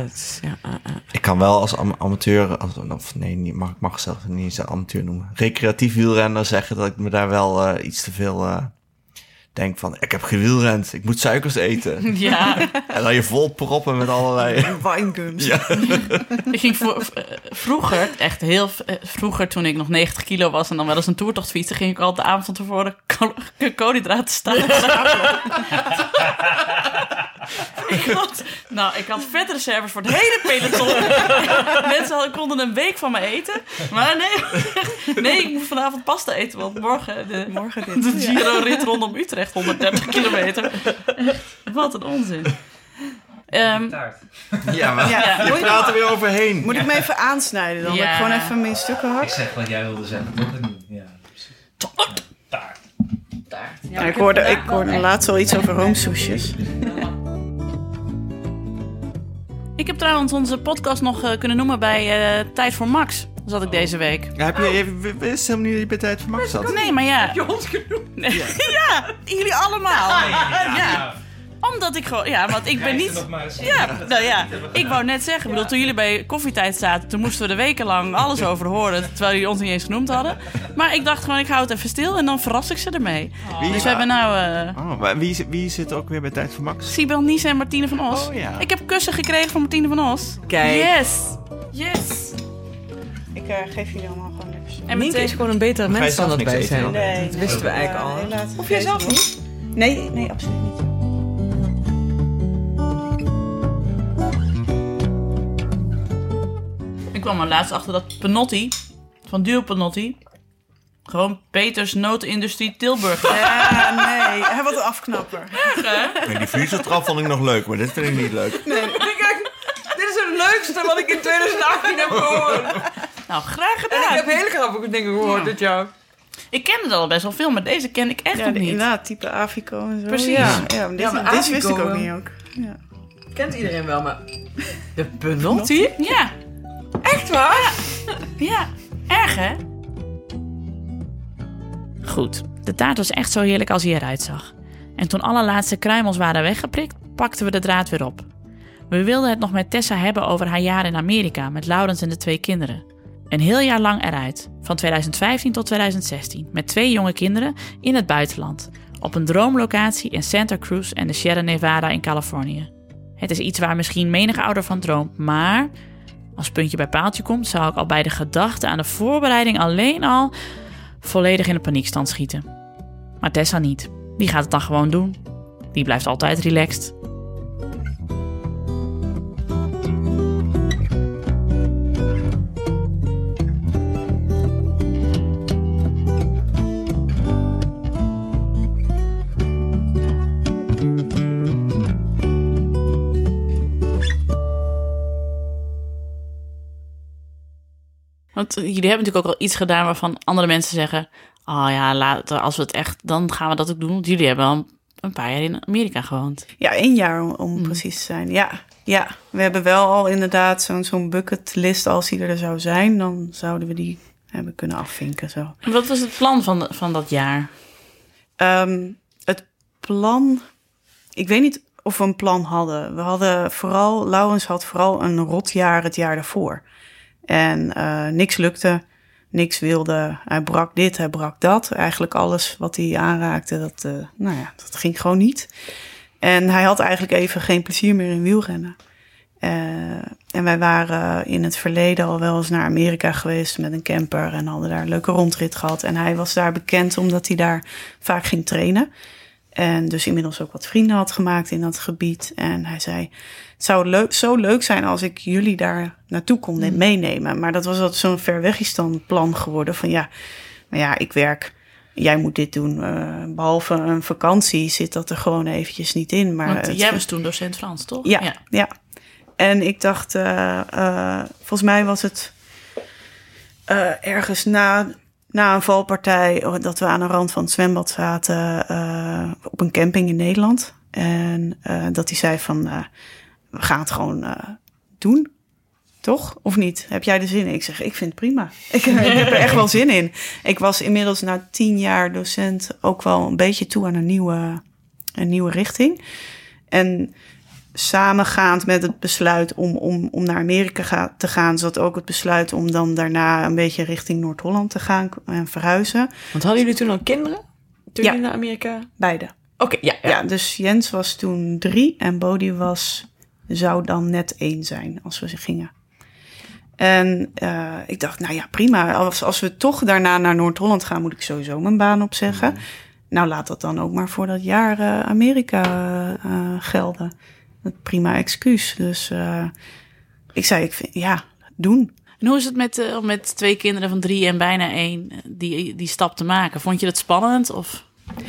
Ik kan wel als amateur... ik mag zelf niet eens amateur noemen. Recreatief wielrenner zeggen dat ik me daar wel iets te veel... denk van, ik heb gewielrend, ik moet suikers eten. Ja. En dan je vol proppen met allerlei... Winegums. Ja. Ik ging vroeger, echt heel vroeger, toen ik nog 90 kilo was... en dan wel eens een toertocht fietsen... ging ik al de avond van tevoren koolhydraten staan. Ik had vetreserves voor het hele peloton. Mensen konden een week van me eten. Maar nee, ik moet vanavond pasta eten... want morgen de Giro-rit rondom Utrecht, 130 kilometer. Wat een onzin. Taart. Ja, maar je praat er weer overheen. Moet ik me even aansnijden dan? Dat ik gewoon even mijn stukken hak? Ik zeg wat jij wilde zeggen, toch? Ja, precies. Taart. Ja, ik hoorde laatst al iets over roomsoesjes. Ik heb trouwens onze podcast nog kunnen noemen bij Tijd voor Max. Zat ik deze week. Ja, je wist helemaal niet dat je bij Tijd voor Max zat? Nee, maar ja. Heb je ons genoemd? Nee. Ja, jullie allemaal. Ja. Omdat ik gewoon... Ja, want ik ben niet... Ik wou net zeggen. Ik bedoel, toen jullie bij Koffietijd zaten... toen moesten we er wekenlang alles over horen... terwijl jullie ons niet eens genoemd hadden. Maar ik dacht gewoon, ik hou het even stil... en dan verras ik ze ermee. Dus we hebben nou... maar wie zit ook weer bij Tijd voor Max? Sibel Nies en Martine van Os. Oh, ja. Ik heb kussen gekregen van Martine van Os. Kijk. Yes. Ik geef jullie allemaal gewoon niks. En Nienke is gewoon een betere mens dan dat wij zijn. Nee, dat wisten we eigenlijk al. Of jij zelf niet? Nee, absoluut niet. Ik kwam er laatst achter dat Penotti, van Duo Penotti, gewoon Peters Notenindustrie Tilburg. Ja, nee. Hij was een afknapper. Nee, die vliezentrap vond ik nog leuk, maar dit vind ik niet leuk. Nee. Dit is het leukste wat ik in 2018 heb gehoord. Nou, graag gedaan. En ik heb hele grappige dingen gehoord dit jaar. Ik kende er al best wel veel, maar deze ken ik echt nog niet. Inderdaad, type Avico en zo. Precies. Maar dit wist ik ook niet ook. Ja. Kent iedereen wel, maar... De Penotti? Ja. Echt waar? Ja, erg hè? Goed, de taart was echt zo heerlijk als hij eruit zag. En toen alle laatste kruimels waren weggeprikt, pakten we de draad weer op. We wilden het nog met Tessa hebben over haar jaar in Amerika met Laurens en de 2 kinderen. Een heel jaar lang eruit, van 2015 tot 2016, met 2 jonge kinderen in het buitenland. Op een droomlocatie in Santa Cruz en de Sierra Nevada in Californië. Het is iets waar misschien menige ouder van droomt, maar als puntje bij paaltje komt, zou ik al bij de gedachte aan de voorbereiding alleen al volledig in de paniekstand schieten. Maar Tessa niet. Die gaat het dan gewoon doen. Die blijft altijd relaxed. Want jullie hebben natuurlijk ook al iets gedaan waarvan andere mensen zeggen... oh ja, later, als we het echt... dan gaan we dat ook doen. Want jullie hebben al een paar jaar in Amerika gewoond. Ja, 1 jaar om precies te zijn. Ja, we hebben wel al inderdaad zo'n bucketlist. Als die er zou zijn, dan zouden we die hebben kunnen afvinken. Zo. En wat was het plan van dat jaar? Het plan... Ik weet niet of we een plan hadden. We hadden vooral... Laurens had vooral een rotjaar het jaar daarvoor. En niks lukte, niks wilde. Hij brak dit, hij brak dat. Eigenlijk alles wat hij aanraakte, dat ging gewoon niet. En hij had eigenlijk even geen plezier meer in wielrennen. En wij waren in het verleden al wel eens naar Amerika geweest met een camper... en hadden daar een leuke rondrit gehad. En hij was daar bekend omdat hij daar vaak ging trainen... En dus inmiddels ook wat vrienden had gemaakt in dat gebied. En hij zei, het zou zo leuk zijn als ik jullie daar naartoe kon meenemen. Maar dat was wat zo'n verwegistan plan geworden. Van ik werk, jij moet dit doen. Behalve een vakantie zit dat er gewoon eventjes niet in. Maar want jij was toen docent Frans, toch? Ja. En ik dacht, volgens mij was het ergens na een valpartij, dat we aan de rand van het zwembad zaten op een camping in Nederland. En dat hij zei van, we gaan het gewoon doen. Toch? Of niet? Heb jij er zin in? Ik zeg, ik vind het prima. Ik heb er echt wel zin in. Ik was inmiddels na 10 jaar docent ook wel een beetje toe aan een nieuwe richting. En samengaand met het besluit om naar Amerika te gaan... zat ook het besluit om dan daarna een beetje richting Noord-Holland te gaan en verhuizen. Want hadden jullie toen al kinderen? Toen jullie naar Amerika? Beide. Oké, ja. Dus Jens was toen 3 en Bodie zou dan net 1 zijn als we gingen. En ik dacht, nou ja, prima. Als we toch daarna naar Noord-Holland gaan, moet ik sowieso mijn baan opzeggen. Nou, laat dat dan ook maar voor dat jaar Amerika gelden. Een prima excuus. Dus ik zei, doen. En hoe is het met 2 kinderen van 3 en bijna 1 die stap te maken? Vond je dat spannend? Of?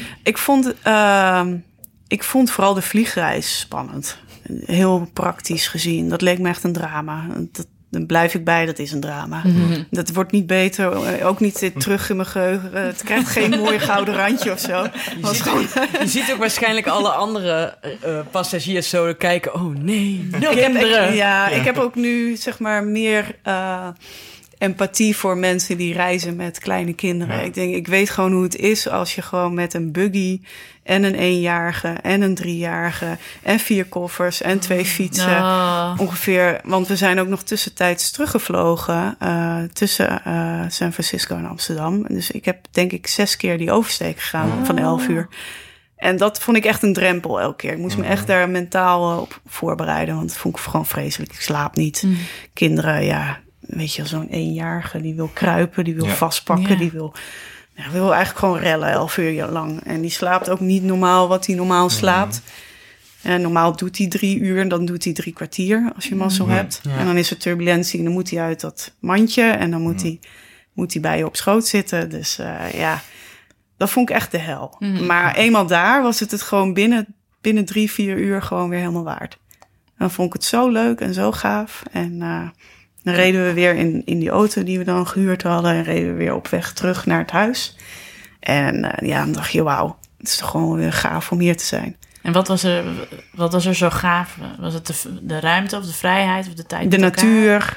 Ik vond vooral de vliegreis spannend. Heel praktisch gezien. Dat leek me echt een drama. Dan blijf ik bij, dat is een drama. Mm-hmm. Dat wordt niet beter, ook niet terug in mijn geheugen. Het krijgt geen mooi gouden randje of zo. Je ziet ook waarschijnlijk alle andere passagiers zo kijken. Oh nee, kinderen. Ik heb ook nu zeg maar meer empathie voor mensen die reizen met kleine kinderen. Ja. Ik weet gewoon hoe het is als je gewoon met een buggy en een 1-jarige en een 3-jarige en 4 koffers en 2 fietsen ongeveer. Want we zijn ook nog tussentijds teruggevlogen tussen San Francisco en Amsterdam. Dus ik heb denk ik 6 keer die oversteek gegaan van 11 uur. En dat vond ik echt een drempel elke keer. Ik moest me echt daar mentaal op voorbereiden, want dat vond ik gewoon vreselijk. Ik slaap niet. Kinderen, weet je, zo'n 1-jarige, die wil kruipen, die wil vastpakken, die wil eigenlijk gewoon rellen 11 uur lang. En die slaapt ook niet normaal wat hij normaal slaapt. En normaal doet hij 3 uur en dan doet hij 3 kwartier als je mazzel hebt. Ja. En dan is er turbulentie en dan moet hij uit dat mandje en dan moet hij bij je op schoot zitten. Dus dat vond ik echt de hel. Maar eenmaal daar was het gewoon binnen 3-4 uur gewoon weer helemaal waard. En dan vond ik het zo leuk en zo gaaf. En dan reden we weer in die auto die we dan gehuurd hadden. En reden we weer op weg terug naar het huis. En dan dacht je, wauw, het is toch gewoon weer gaaf om hier te zijn. En wat was er zo gaaf? Was het de ruimte of de vrijheid of de tijd? De natuur.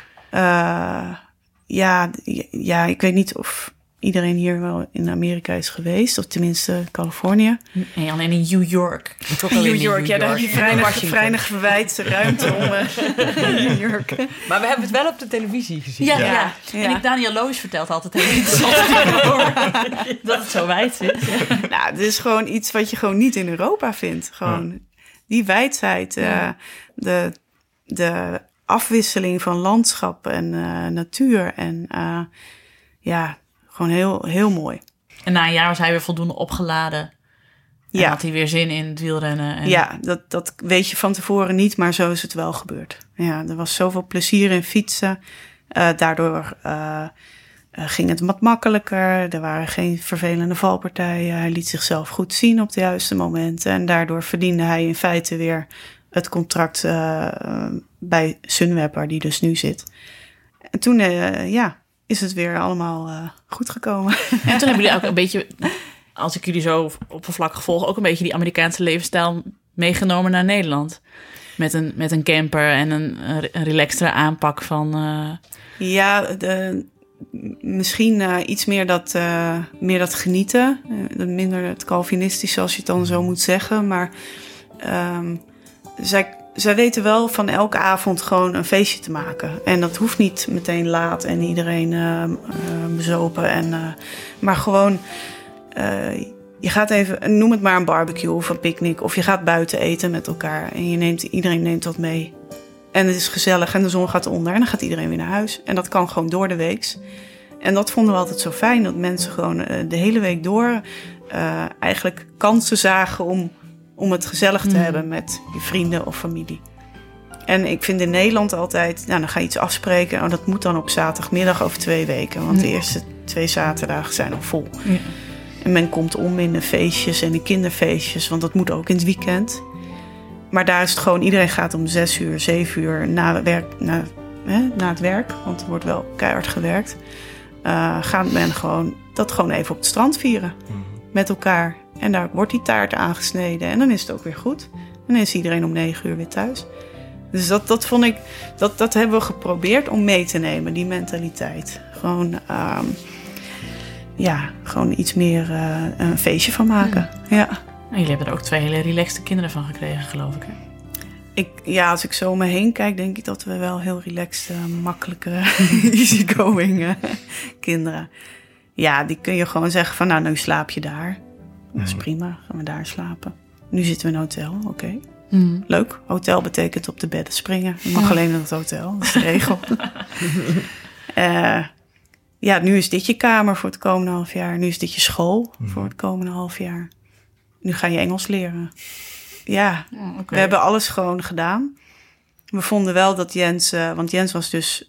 Ik weet niet of iedereen hier wel in Amerika is geweest. Of tenminste Californië. Nee, alleen in New York. New York, daar heb je vrij verwijtde ruimte om New York. Maar we hebben het wel op de televisie gezien. Ja. En Daniel Loos vertelt altijd heel interessant dat het zo wijd zit. Ja. Nou, het is gewoon iets wat je gewoon niet in Europa vindt. Gewoon die wijdheid. De afwisseling van landschap en natuur. En gewoon heel, heel mooi. En na een jaar was hij weer voldoende opgeladen. En had hij weer zin in het wielrennen. En... Ja, dat weet je van tevoren niet, maar zo is het wel gebeurd. Ja, er was zoveel plezier in fietsen. Daardoor ging het wat makkelijker. Er waren geen vervelende valpartijen. Hij liet zichzelf goed zien op de juiste momenten. En daardoor verdiende hij in feite weer het contract bij Sunweb, waar die dus nu zit. En toen, is het weer allemaal goed gekomen. En toen hebben jullie ook een beetje, als ik jullie zo oppervlakkig volg, ook een beetje die Amerikaanse levensstijl meegenomen naar Nederland. Met een camper en een relaxtere aanpak van... Ja, misschien iets meer dat genieten. Minder het Calvinistische, als je het dan zo moet zeggen. Maar zij weten wel van elke avond gewoon een feestje te maken. En dat hoeft niet meteen laat en iedereen bezopen. Maar gewoon... je gaat even, noem het maar een barbecue of een picknick. Of je gaat buiten eten met elkaar. En iedereen neemt wat mee. En het is gezellig en de zon gaat onder. En dan gaat iedereen weer naar huis. En dat kan gewoon door de week. En dat vonden we altijd zo fijn. Dat mensen gewoon de hele week door eigenlijk kansen zagen om het gezellig te hebben met je vrienden of familie. En ik vind in Nederland altijd, dan ga je iets afspreken. Oh, dat moet dan op zaterdagmiddag over 2 weken. Want de eerste 2 zaterdagen zijn al vol. Ja. En men komt om in de feestjes en de kinderfeestjes. Want dat moet ook in het weekend. Maar daar is het gewoon, iedereen gaat om 6 uur, 7 uur na het werk. Want er wordt wel keihard gewerkt. Gaat men gewoon even op het strand vieren. Met elkaar. En daar wordt die taart aangesneden. En dan is het ook weer goed. En dan is iedereen om 9 uur weer thuis. Dus dat vond ik, dat hebben we geprobeerd om mee te nemen, die mentaliteit. Gewoon, gewoon iets meer een feestje van maken. Ja. En jullie hebben er ook 2 hele relaxte kinderen van gekregen, geloof ik, hè? Als ik zo om me heen kijk, denk ik dat we wel heel relaxed, makkelijke, easygoing kinderen. Ja, die kun je gewoon zeggen van, nu slaap je daar. Dat is prima, gaan we daar slapen. Nu zitten we in een hotel, oké. Leuk. Hotel betekent op de bedden springen. Je mag alleen in het hotel, dat is de regel. Nu is dit je kamer voor het komende half jaar. Nu is dit je school voor het komende half jaar. Nu ga je Engels leren. Ja, we hebben alles gewoon gedaan. We vonden wel dat Jens... want Jens was dus 3,5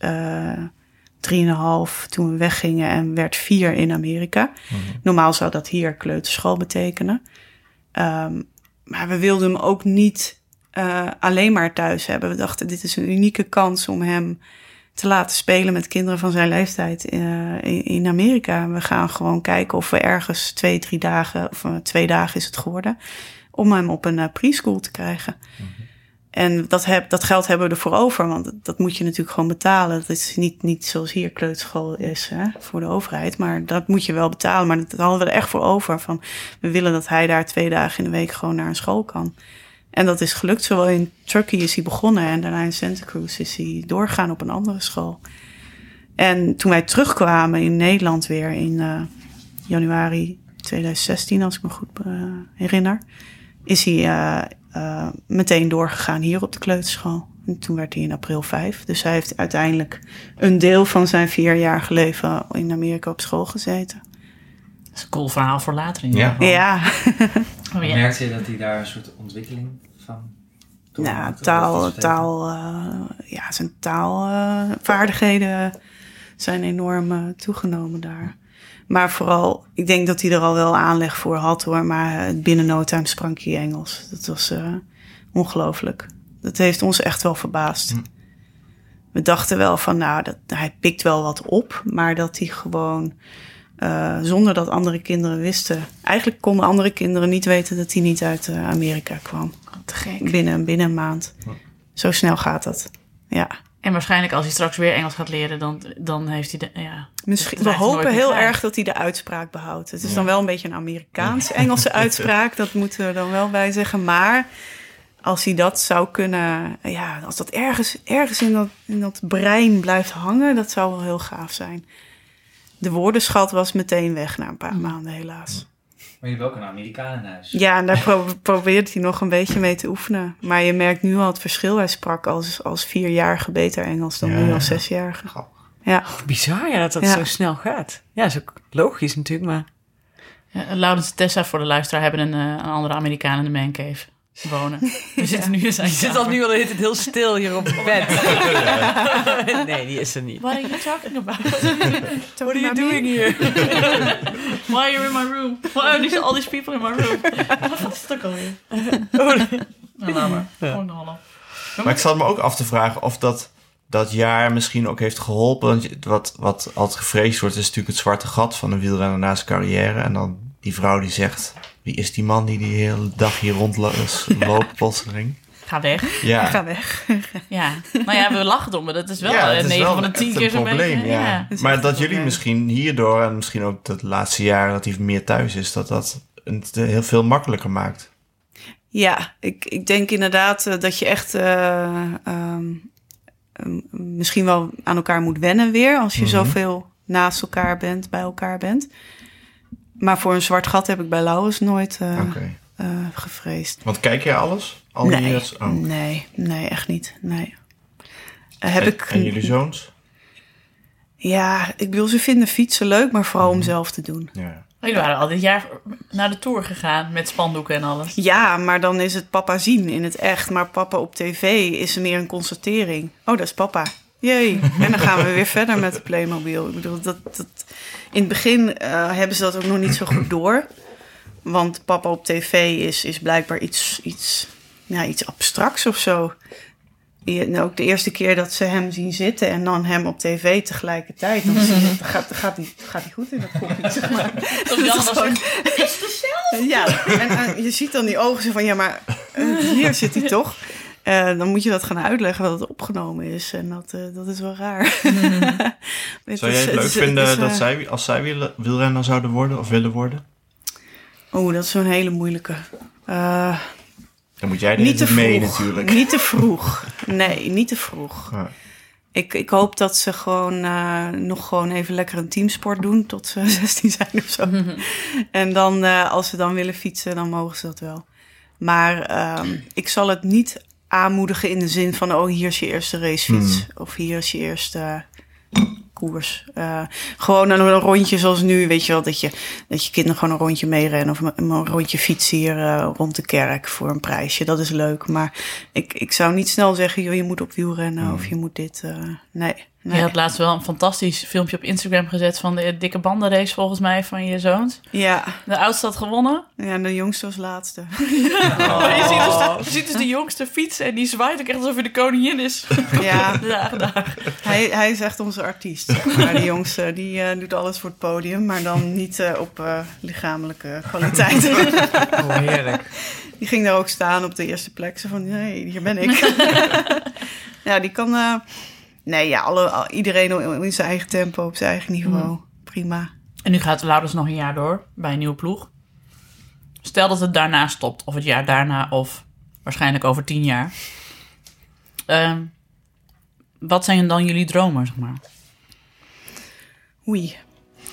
toen we weggingen en werd 4 in Amerika. Normaal zou dat hier kleuterschool betekenen. Maar we wilden hem ook niet alleen maar thuis hebben. We dachten, dit is een unieke kans om hem te laten spelen met kinderen van zijn leeftijd in Amerika. We gaan gewoon kijken of we ergens 2-3 dagen, of 2 dagen is het geworden, om hem op een preschool te krijgen. En dat geld hebben we ervoor over, want dat moet je natuurlijk gewoon betalen. Dat is niet zoals hier kleuterschool is voor de overheid, maar dat moet je wel betalen. Maar dat hadden we er echt voor over. Van, we willen dat hij daar 2 dagen in de week gewoon naar een school kan. En dat is gelukt. Zowel in Turkey is hij begonnen en daarna in Santa Cruz is hij doorgegaan op een andere school. En toen wij terugkwamen in Nederland weer in januari 2016, als ik me goed herinner, is hij meteen doorgegaan hier op de kleuterschool. En toen werd hij in april 5. Dus hij heeft uiteindelijk een deel van zijn 4-jarige leven in Amerika op school gezeten. Dat is een cool verhaal voor later in ieder geval. Ja. Merkte je dat hij daar een soort ontwikkeling van zijn taalvaardigheden zijn enorm toegenomen daar. Maar vooral, ik denk dat hij er al wel aanleg voor had hoor. Maar binnen no time sprak hij Engels. Dat was ongelooflijk. Dat heeft ons echt wel verbaasd. We dachten wel van, hij pikt wel wat op. Maar dat hij gewoon, zonder dat andere kinderen wisten. Eigenlijk konden andere kinderen niet weten dat hij niet uit Amerika kwam. Te gek. Binnen een maand. Zo snel gaat dat. Ja. En waarschijnlijk als hij straks weer Engels gaat leren, dan heeft hij Misschien, we hopen heel erg dat hij de uitspraak behoudt. Het is dan wel een beetje een Amerikaans-Engelse uitspraak. Dat moeten we dan wel bij zeggen. Maar als hij dat zou kunnen, als dat ergens in dat brein blijft hangen, dat zou wel heel gaaf zijn. De woordenschat was meteen weg na een paar maanden, helaas. Maar je hebt ook een Amerikaan in huis. Ja, en daar probeert hij nog een beetje mee te oefenen. Maar je merkt nu al het verschil. Hij sprak als 4-jarige beter Engels dan nu als 6-jarige. Ja. Bizar dat zo snel gaat. Ja, dat is ook logisch natuurlijk, maar... Ja, Laurens en Tessa voor de luisteraar hebben een andere Amerikaan in de mancave wonen. We zitten nu in zijn kamer. Je zit al nu al heel stil hier op het bed. Nee, die is er niet. What are you talking about? What are you doing here? Why are you in my room? Why are all these people in my room? Wat is het ook alweer? Laat maar. Maar ik zat me ook af te vragen of dat dat jaar misschien ook heeft geholpen. Want wat altijd gevreesd wordt, is natuurlijk het zwarte gat van een wielrenner na zijn carrière. En dan die vrouw die zegt, wie is die man die hele dag hier rondloopt, plotseling? Ga weg. Ja. Ga weg. Ja, nou ja, we lachen om, maar dat is wel 9 van de 10 keer zo'n probleem. beetje. Ja. Maar dat jullie misschien hierdoor, en misschien ook dat laatste jaar dat hij meer thuis is, dat het heel veel makkelijker maakt. Ja, ik denk inderdaad dat je echt misschien wel aan elkaar moet wennen weer, als je zoveel naast elkaar bent, bij elkaar bent. Maar voor een zwart gat heb ik bij Laurens nooit gevreesd. Want kijk jij alles? Nee, echt niet. Nee. En jullie zoons? Ja, ik bedoel, ze vinden fietsen leuk, maar vooral om zelf te doen. Ja. Jullie waren al dit jaar naar de Tour gegaan met spandoeken en alles. Ja, maar dan is het papa zien in het echt. Maar papa op tv is meer een constatering. Oh, dat is papa. Jee. En dan gaan we weer verder met de Playmobil. Ik bedoel, in het begin hebben ze dat ook nog niet zo goed door. Want papa op tv is blijkbaar iets abstracts of zo. Ook de eerste keer dat ze hem zien zitten en dan hem op tv tegelijkertijd, dan gaat hij goed in dat kopje, zeg maar. Dat is hetzelfde. Ja, en je ziet dan die ogen zo van, ja, maar hier zit hij toch? Dan moet je dat gaan uitleggen dat het opgenomen is. En dat is wel raar. Zou jij het leuk vinden dat zij, als zij wielrenner zouden worden of willen worden? Oh, dat is zo'n hele moeilijke. Dan moet jij niet mee natuurlijk. Niet te vroeg. Nee, niet te vroeg. Ja. Ik hoop dat ze nog gewoon even lekker een teamsport doen tot ze 16 zijn of zo. En dan, als ze dan willen fietsen, dan mogen ze dat wel. Maar ik zal het niet aanmoedigen in de zin van, hier is je eerste racefiets. Of hier is je eerste koers. Gewoon een rondje zoals nu, weet je wel, dat je kinderen gewoon een rondje meerennen of een rondje fietsen hier rond de kerk voor een prijsje. Dat is leuk, maar ik zou niet snel zeggen, joh, je moet op wiel rennen of je moet dit. Nee. Je had laatst wel een fantastisch filmpje op Instagram gezet van de dikke bandenrace volgens mij van je zoons. Ja. De oudste had gewonnen. Ja, en de jongste was laatste. Je ziet dus de jongste fietsen en die zwaait ook echt alsof hij de koningin is. Ja. Dag. Hij is echt onze artiest. Zeg maar. De jongste die doet alles voor het podium, maar dan niet op lichamelijke kwaliteit. Oh, heerlijk. Die ging daar ook staan op de eerste plek. Zo van, nee, hier ben ik. Ja, die kan... iedereen in zijn eigen tempo, op zijn eigen niveau. Prima. En nu gaat Laurens nog een jaar door bij een nieuwe ploeg. Stel dat het daarna stopt, of het jaar daarna, of waarschijnlijk over 10 jaar. Wat zijn dan jullie dromen, zeg maar? Oei.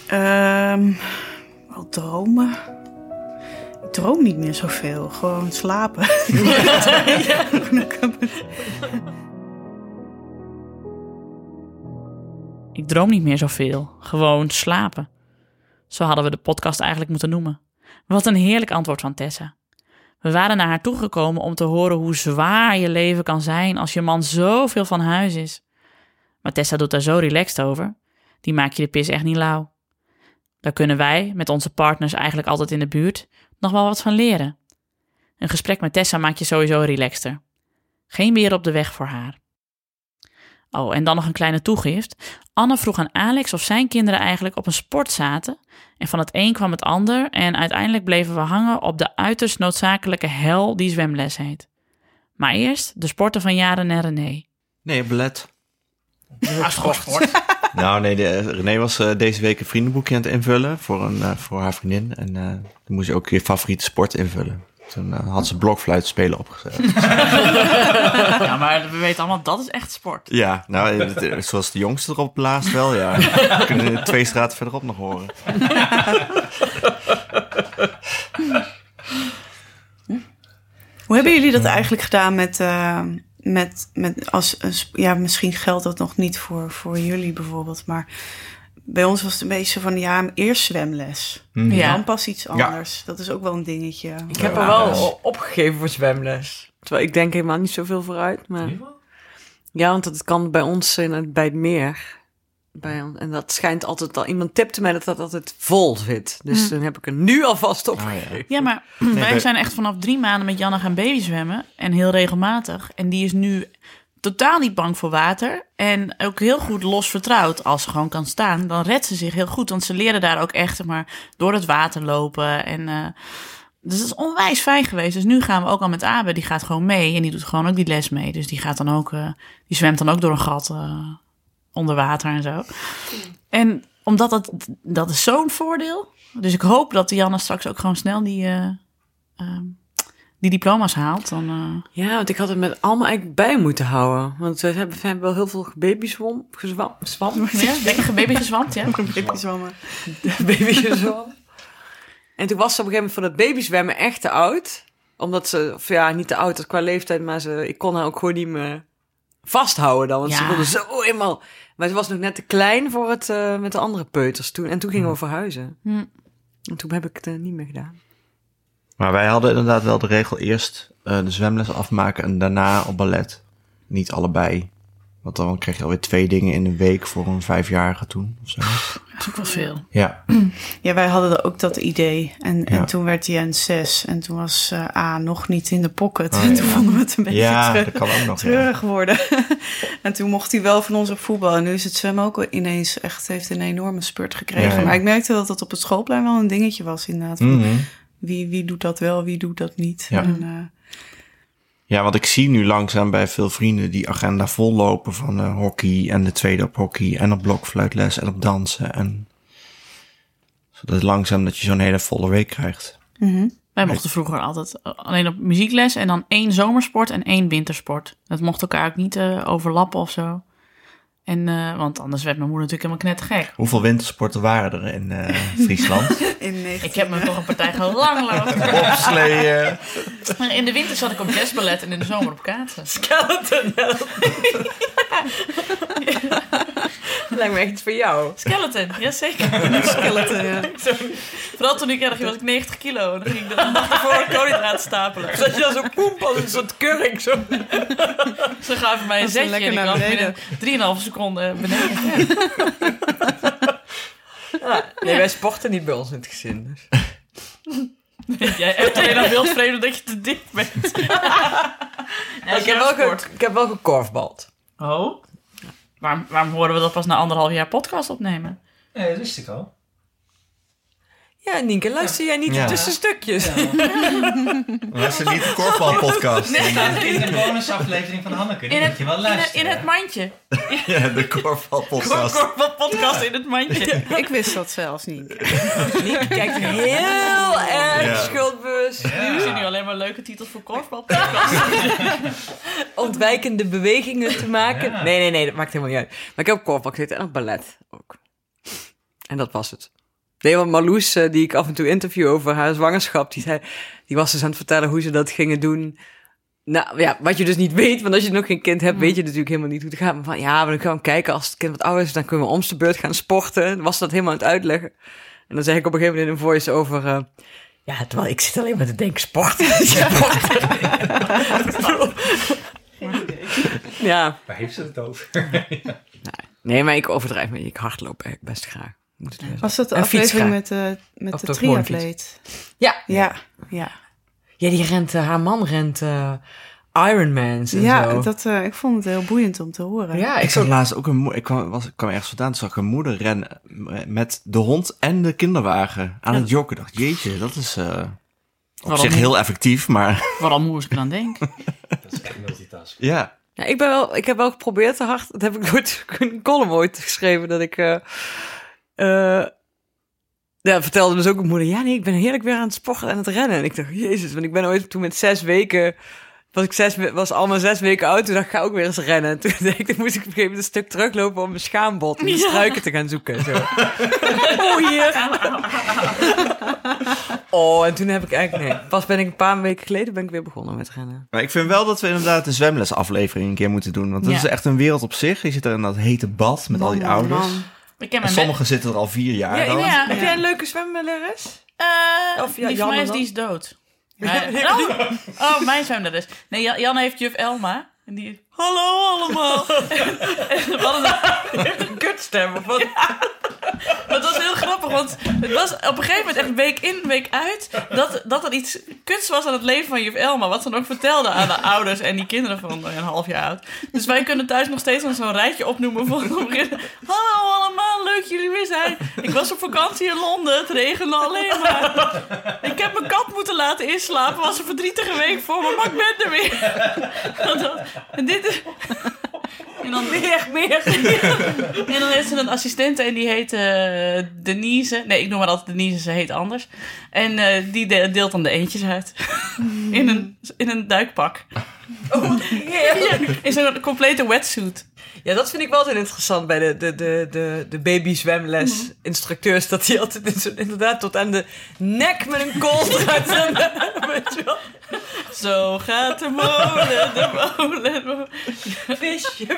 Wel dromen? Ik droom niet meer zoveel. Gewoon slapen. Ik droom niet meer zoveel. Gewoon slapen. Zo hadden we de podcast eigenlijk moeten noemen. Wat een heerlijk antwoord van Tessa. We waren naar haar toegekomen om te horen hoe zwaar je leven kan zijn als je man zoveel van huis is. Maar Tessa doet daar zo relaxed over. Die maakt je de pis echt niet lauw. Daar kunnen wij, met onze partners eigenlijk altijd in de buurt, nog wel wat van leren. Een gesprek met Tessa maakt je sowieso relaxter. Geen weer op de weg voor haar. Oh, en dan nog een kleine toegift. Anne vroeg aan Alex of zijn kinderen eigenlijk op een sport zaten. En van het een kwam het ander. En uiteindelijk bleven we hangen op de uiterst noodzakelijke hel die zwemles heet. Maar eerst de sporten van Jaren en René. Nee, ballet. Sport. Nou nee, René was deze week een vriendenboekje aan het invullen voor haar vriendin. En dan moest je ook je favoriete sport invullen. Toen had ze blokfluit spelen opgezet. Ja, maar we weten allemaal, dat is echt sport. Ja, nou, zoals de jongste erop blaast wel, ja. We kunnen 2 straten verderop nog horen. Hoe hebben jullie dat eigenlijk gedaan misschien geldt dat nog niet voor jullie bijvoorbeeld, maar bij ons was het een beetje van, eerst zwemles. Ja. Dan pas iets anders. Ja. Dat is ook wel een dingetje. Ik heb er wel opgegeven voor zwemles. Terwijl ik denk helemaal niet zoveel vooruit. Maar... Ja, want het kan bij ons bij het meer. En dat schijnt altijd al... Iemand tipte mij dat altijd vol zit. Dus dan heb ik er nu alvast opgegeven. Ja, maar wij zijn echt vanaf 3 maanden met Janne gaan babyzwemmen. En heel regelmatig. En die is nu totaal niet bang voor water. En ook heel goed los vertrouwd. Als ze gewoon kan staan, dan redt ze zich heel goed. Want ze leren daar ook echt door het water lopen. En dus dat is onwijs fijn geweest. Dus nu gaan we ook al met Abe. Die gaat gewoon mee. En die doet gewoon ook die les mee. Dus die gaat dan ook, die zwemt dan ook door een gat onder water en zo. En omdat dat is zo'n voordeel. Dus ik hoop dat Janne straks ook gewoon snel die diploma's haalt. Dan, Ja, want ik had het met allemaal eigenlijk bij moeten houden. Want we hebben wel heel veel babyswam. Ja, lekker baby gezwamd, ja. Babyzwammen. Baby gezwammen. En toen was ze op een gegeven moment voor dat babyzwemmen echt te oud. Omdat ze, niet te oud was qua leeftijd, maar ik kon haar ook gewoon niet meer vasthouden dan. Want ze wilde zo eenmaal... Maar ze was nog net te klein voor het met de andere peuters toen. En toen gingen we verhuizen. En toen heb ik het niet meer gedaan. Maar wij hadden inderdaad wel de regel eerst de zwemles afmaken en daarna op ballet. Niet allebei. Want dan kreeg je alweer 2 dingen in een week voor een 5-jarige toen. Of zo. Dat is ook wel veel. Ja. Ja, wij hadden ook dat idee. En toen werd hij een 6. En toen was A nog niet in de pocket. En toen vonden we het een beetje dat kan ook nog, treurig worden. En toen mocht hij wel van ons op voetbal. En nu is het zwemmen ook ineens heeft een enorme spurt gekregen. Ja. Maar ik merkte dat het op het schoolplein wel een dingetje was inderdaad. Wie doet dat wel, wie doet dat niet? Ja. Ja, want ik zie nu langzaam bij veel vrienden die agenda vollopen van hockey en de tweede op hockey en op blokfluitles en op dansen. En zodat langzaam dat je zo'n hele volle week krijgt. Wij mochten vroeger altijd alleen op muziekles en dan 1 zomersport en 1 wintersport. Dat mocht elkaar ook niet overlappen of zo. En, want anders werd mijn moeder natuurlijk helemaal knettergek. Hoeveel wintersporten waren er in Friesland? Ik heb me toch een partij lang Bobsleeën. In de winter zat ik op jazzballet en in de zomer op kaatsen. Skeleton. Dat lijkt me echt iets voor jou. Skeleton, jazeker. Skeleton, ja. Vooral toen ik erg was, ik 90 kilo. En dan ging ik de dag ervoor koolhydraten stapelen. Zat je dan zo poemp als een soort kurk zo. Ze gaven mij een zetje en ik was binnen 3,5 seconden beneden. Nee, wij sporten niet bij ons in het gezin. Dus. Jij hebt alleen nog wildvreemd dat je te dik bent. Ik heb wel gekorfbald. Oh? Waarom horen we dat pas na 1,5 jaar podcast opnemen? Nee, dat wist ik al. Ja, Nienke, luister jij niet tussen stukjes? Dat is niet de korfbalpodcast. In de bonusaflevering van Hanneke. Die moet je wel luisteren. In het mandje. Ja, de korfbalpodcast. Korfbalpodcast in het mandje. Ik wist dat zelfs niet. Nienke kijkt heel erg schuldbewust. Nu zien nu alleen maar leuke titels voor korfbalpodcast. Ontwijkende bewegingen te maken. Ja. Nee, dat maakt helemaal niet uit. Maar ik heb op korfbal gezeten en op ballet ook. En dat was het. Nee, want Marloes, die ik af en toe interview over haar zwangerschap, die was dus aan het vertellen hoe ze dat gingen doen. Nou ja, wat je dus niet weet, want als je nog geen kind hebt, weet je natuurlijk helemaal niet hoe het gaat. Maar van, maar dan gaan we kijken, als het kind wat ouder is, dan kunnen we om de beurt gaan sporten. Dan was dat helemaal aan het uitleggen. En dan zeg ik op een gegeven moment in een voice over, terwijl ik zit alleen maar te denken, sporten. Ja. Waar heeft ze het over? Nee, maar ik overdrijf me. Ik hardloop eigenlijk best graag. Was dat de aflevering met de triatleet? Ja. Ja, die rent, haar man rent Ironmans en zo. Ik vond het heel boeiend om te horen. Ja, ik zag laatst ook ik kwam ergens vandaan, toen zag ik een moeder rennen met de hond en de kinderwagen aan het joggen. Ik dacht, jeetje, dat is op zich heel effectief, maar... Vooral moest ik dan denken. Dat is echt multitask. Ja. Ja, ik heb wel geprobeerd te hard. Dat heb ik nooit een column ooit geschreven. Dat ik vertelde dus ook mijn moeder. Ja, nee, ik ben heerlijk weer aan het sporten en het rennen. En ik dacht, jezus, want ik ben ooit toen met 6 weken. Was al maar 6 weken oud. Toen dacht ik, ga ook weer eens rennen. En toen moest ik op een gegeven moment een stuk teruglopen om mijn schaambod en de struiken te gaan zoeken. Zo. Hier. En toen heb ik eigenlijk... Pas ben ik een paar weken geleden weer begonnen met rennen. Maar ik vind wel dat we inderdaad een zwemlesaflevering een keer moeten doen. Want dat is echt een wereld op zich. Je zit er in dat hete bad met al die ouders. En sommigen zitten er al 4 jaar dan. Ja. Heb jij een leuke zwemlerares? Die van mij is dood. Mijn zwemlerares. Nee, Jan heeft juf Elma. En die... Hallo allemaal. Een kutstem of wat? Dat was heel grappig, want het was op een gegeven moment echt week in, week uit... dat er iets kuts was aan het leven van juf Elma... wat ze dan ook vertelde aan de ouders en die kinderen van een half jaar oud. Dus wij kunnen thuis nog steeds zo'n rijtje opnoemen van... Hallo allemaal, leuk jullie weer zijn. Ik was op vakantie in Londen, het regende alleen maar. Ik heb mijn kat moeten laten inslapen, was een verdrietige week voor me, maar ik ben er weer. En dit is... En dan meer. En dan heeft ze een assistente en die heet Denise. Nee, ik noem haar altijd Denise, ze heet anders. En die deelt dan de eendjes uit. In een duikpak. Oh, heerlijk. In zo'n complete wetsuit. Ja, dat vind ik wel altijd interessant bij de babyzwemles instructeurs. Dat die altijd inderdaad tot aan de nek met een kool eruit staan. Weet je wel? Zo gaat de molen. Visje.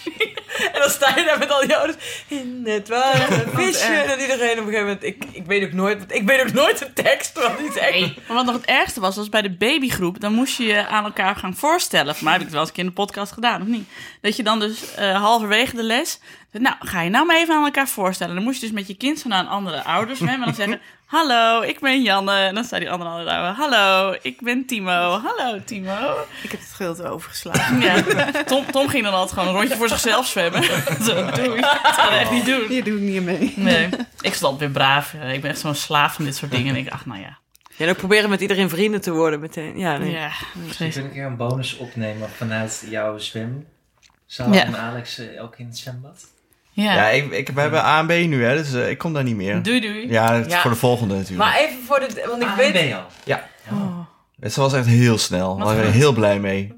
En dan sta je daar met al die ouders. In het water, visje. En dan iedereen op een gegeven moment... Ik weet ook nooit de tekst. Want die zegt. Nee. Maar wat nog het ergste was bij de babygroep... dan moest je je aan elkaar gaan voorstellen. Voor mij heb ik het wel eens een keer in de podcast gedaan, of niet? Dat je dan dus halverwege de les... Nou, ga je nou maar even aan elkaar voorstellen. Dan moest je dus met je kind zo naar een andere ouder zwemmen... en dan zeggen... Hallo, ik ben Janne. En dan staat die andere ouder. Hallo, ik ben Timo. Hallo, Timo. Ik heb het gedeelte overgeslagen. Ja, Tom ging dan altijd gewoon een rondje voor zichzelf zwemmen. Zo, doei. Dat ga ik echt niet doen. Hier doe ik niet mee. Nee, ik stond weer braaf. Ik ben echt zo'n slaaf van dit soort dingen. En ik dacht, nou ja. Ja, en ook proberen met iedereen vrienden te worden meteen. Ja, nee. Ja, Misschien kun ik een keer een bonus opnemen vanuit jouw zwemzaal en Alex ook in het zwembad. Ja, we hebben A en B nu, hè, dus ik kom daar niet meer. Doei. Ja, het is voor de volgende natuurlijk. Maar even voor de... Want ik weet... Ben je al? Ja. Het was echt heel snel. Daar waren we heel blij mee.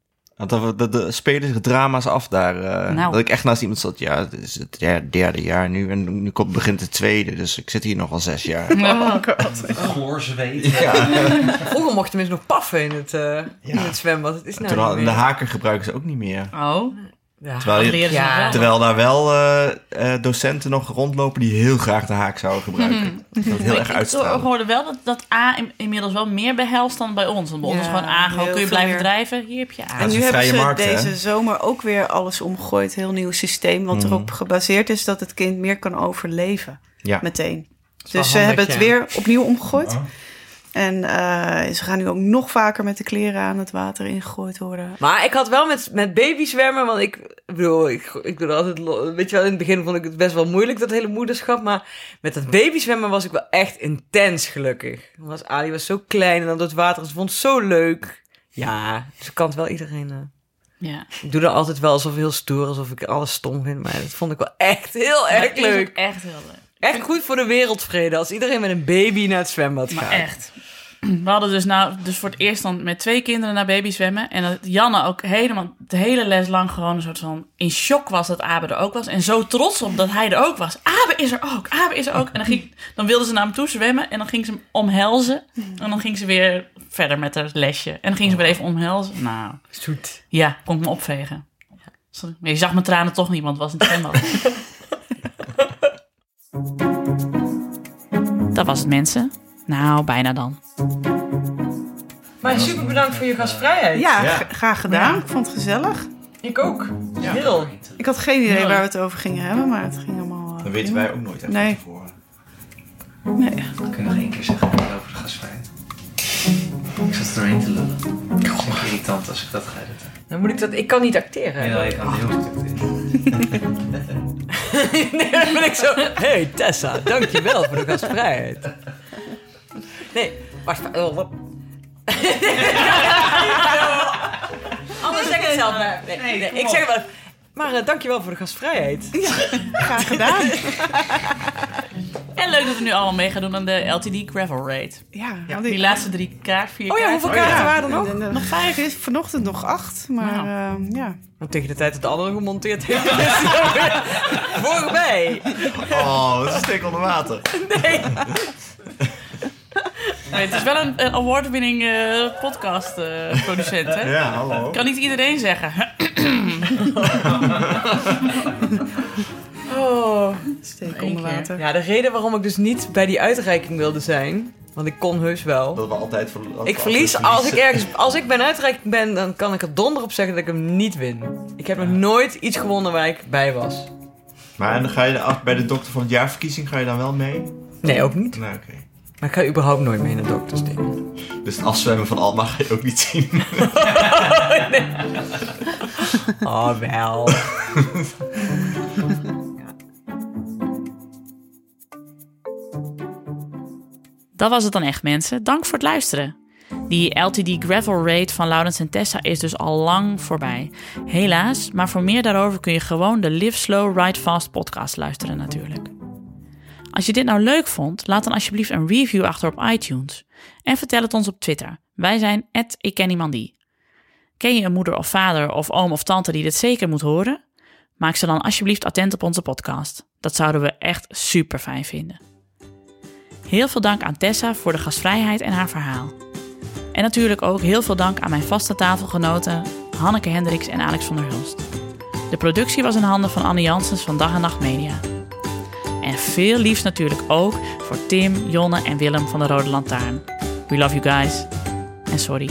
Want de spelen zich drama's af daar. Dat ik echt naast iemand zat. Ja, het is het derde jaar nu. En nu begint het tweede. Dus ik zit hier nog al 6 jaar. Oh god. Gloorzweet. Ja. Vroeger mocht je tenminste nog paffen in het zwembad. Het is nou niet meer. De haker gebruiken ze ook niet meer. Oh. Ja. Terwijl daar wel docenten nog rondlopen die heel graag de haak zouden gebruiken. Dat heel erg uitstralen. Ik hoorde wel dat A inmiddels wel meer behelst dan bij ons. Want bij ons is gewoon A, gewoon kun je blijven meer drijven. Hier heb je A. En nu hebben ze markt, deze zomer ook weer alles omgegooid. Heel nieuw systeem. Wat erop gebaseerd is dat het kind meer kan overleven. Ja. Meteen. Dus ze hebben het weer opnieuw omgegooid. Oh. En ze gaan nu ook nog vaker met de kleren aan het water ingegooid worden. Maar ik had wel met babyzwemmen, want ik bedoel, ik doe altijd... Weet je wel, in het begin vond ik het best wel moeilijk, dat hele moederschap. Maar met dat babyzwemmen was ik wel echt intens gelukkig. Ali was zo klein en dan door het water. Ze vond het zo leuk. Ja, dus kan het wel iedereen... Ja. Ik doe er altijd wel alsof heel stoer, alsof ik alles stom vind. Maar dat vond ik wel echt heel erg leuk. Echt heel leuk. Echt goed voor de wereldvrede als iedereen met een baby naar het zwembad gaat. Maar echt. We hadden dus voor het eerst dan met 2 kinderen naar babyzwemmen. En dat Janne ook helemaal de hele les lang gewoon een soort van in shock was dat Abe er ook was. En zo trots op dat hij er ook was. Abe is er ook, Abe is er ook. En dan wilde ze naar hem toe zwemmen en dan ging ze hem omhelzen. En dan ging ze weer verder met haar lesje. En dan ging ze weer even omhelzen. Nou, zoet. Ja, kon ik me opvegen. Maar je zag mijn tranen toch niet, want het was een zwembad. Dat was het, mensen. Nou, bijna dan. Maar super bedankt voor je gastvrijheid. Ja, graag gedaan. Ja. Ik vond het gezellig. Ik ook. Ja. Heel. Ik had geen idee waar we het over gingen hebben, maar het ging allemaal... Dat weten wij ook nooit even van tevoren. Nee. Ik kan nog 1 keer zeggen over de gastvrijheid. Ik zat er doorheen te lullen. Het is echt irritant als ik dat ga editen. Dan moet ik dat... Ik kan niet acteren. Ja, ik kan heel goed acteren. Nee, dan ben ik zo... Hey Tessa, dankjewel voor de gastvrijheid. Nee, wacht. Anders zeg ik het zelf maar. Nee, ik zeg het wel. Maar dankjewel voor de gastvrijheid. Ja, graag gedaan. En leuk dat we nu allemaal mee gaan doen aan de LTD Gravel Raid. Ja, die laatste 4 kaarten. Oh ja, hoeveel kaarten waren er nog? Nog 5. Is vanochtend nog 8, maar ja. Want tegen de tijd dat de andere gemonteerd heeft, is het weer voorbij. Oh, dat is een steek onder water. Nee. Nee, het is wel een award-winning podcast-producent, hè? Ja, hallo. Kan niet iedereen zeggen. Steek onder water. Ja, de reden waarom ik dus niet bij die uitreiking wilde zijn, want ik kon heus wel. Dat we altijd ik verlies als ik bij een uitreiking ben, dan kan ik er donder op zeggen dat ik hem niet win. Ik heb nog nooit iets gewonnen waar ik bij was. Maar dan ga je bij de dokter van het jaarverkiezing ga je dan wel mee? Nee, ook niet. Nee, oké. Maar ik ga überhaupt nooit mee naar doktersdingen. Dus het afzwemmen van Alma ga je ook niet zien? Nee. Oh, wel. Dat was het dan echt, mensen. Dank voor het luisteren. Die LTD Gravel Raid van Laurens en Tessa is dus al lang voorbij. Helaas, maar voor meer daarover kun je gewoon de Live Slow Ride Fast podcast luisteren natuurlijk. Als je dit nou leuk vond, laat dan alsjeblieft een review achter op iTunes. En vertel het ons op Twitter. Wij zijn @ikkenniemandie. Ken je een moeder of vader of oom of tante die dit zeker moet horen? Maak ze dan alsjeblieft attent op onze podcast. Dat zouden we echt super fijn vinden. Heel veel dank aan Tessa voor de gastvrijheid en haar verhaal. En natuurlijk ook heel veel dank aan mijn vaste tafelgenoten Hanneke Hendricks en Alex van der Hulst. De productie was in handen van Anne Janssens van Dag en Nacht Media. En veel liefs natuurlijk ook voor Tim, Jonne en Willem van de Rode Lantaarn. We love you guys. En sorry.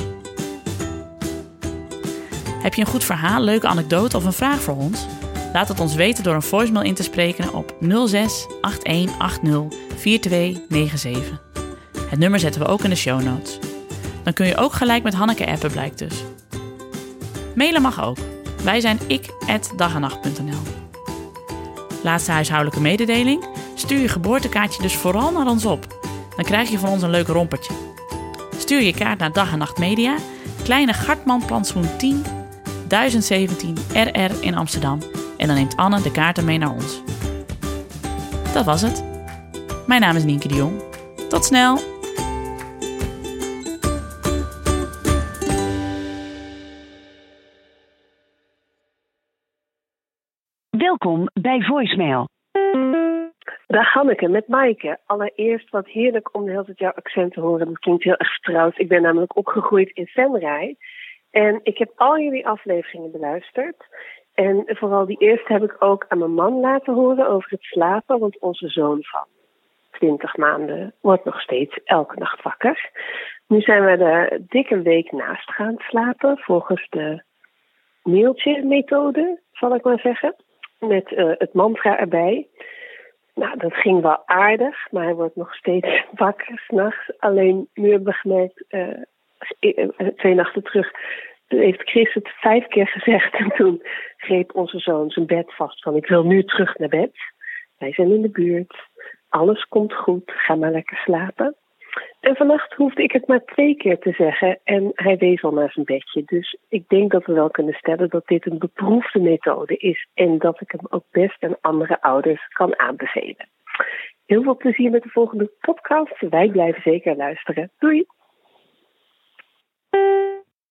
Heb je een goed verhaal, leuke anekdote of een vraag voor ons? Laat het ons weten door een voicemail in te spreken op 06 8180 4297. Het nummer zetten we ook in de show notes. Dan kun je ook gelijk met Hanneke appen, blijkt dus. Mailen mag ook. Wij zijn ik@dagennacht.nl. Laatste huishoudelijke mededeling. Stuur je geboortekaartje dus vooral naar ons op. Dan krijg je van ons een leuk rompertje. Stuur je kaart naar Dag en Nacht Media, Kleine Gartman Plantsoen 10, 1017 RR in Amsterdam. En dan neemt Anne de kaarten mee naar ons. Dat was het. Mijn naam is Nienke de Jong. Tot snel! Welkom bij Voicemail. Dag Hanneke, met Maaike. Allereerst wat heerlijk om de hele tijd jouw accent te horen. Dat klinkt heel erg vertrouwd. Ik ben namelijk opgegroeid in Venray. En ik heb al jullie afleveringen beluisterd. En vooral die eerste heb ik ook aan mijn man laten horen over het slapen. Want onze zoon van 20 maanden wordt nog steeds elke nacht wakker. Nu zijn we er dik een week naast gaan slapen. Volgens de mailtje-methode, zal ik maar zeggen. Met het mantra erbij. Nou, dat ging wel aardig, maar hij wordt nog steeds wakker 's nachts. Alleen nu hebben we gemerkt, 2 nachten terug, heeft Chris het 5 keer gezegd. En toen greep onze zoon zijn bed vast van: ik wil nu terug naar bed. Wij zijn in de buurt. Alles komt goed. Ga maar lekker slapen. En vannacht hoefde ik het maar 2 keer te zeggen en hij wees al naar zijn bedje. Dus ik denk dat we wel kunnen stellen dat dit een beproefde methode is en dat ik hem ook best aan andere ouders kan aanbevelen. Heel veel plezier met de volgende podcast. Wij blijven zeker luisteren. Doei!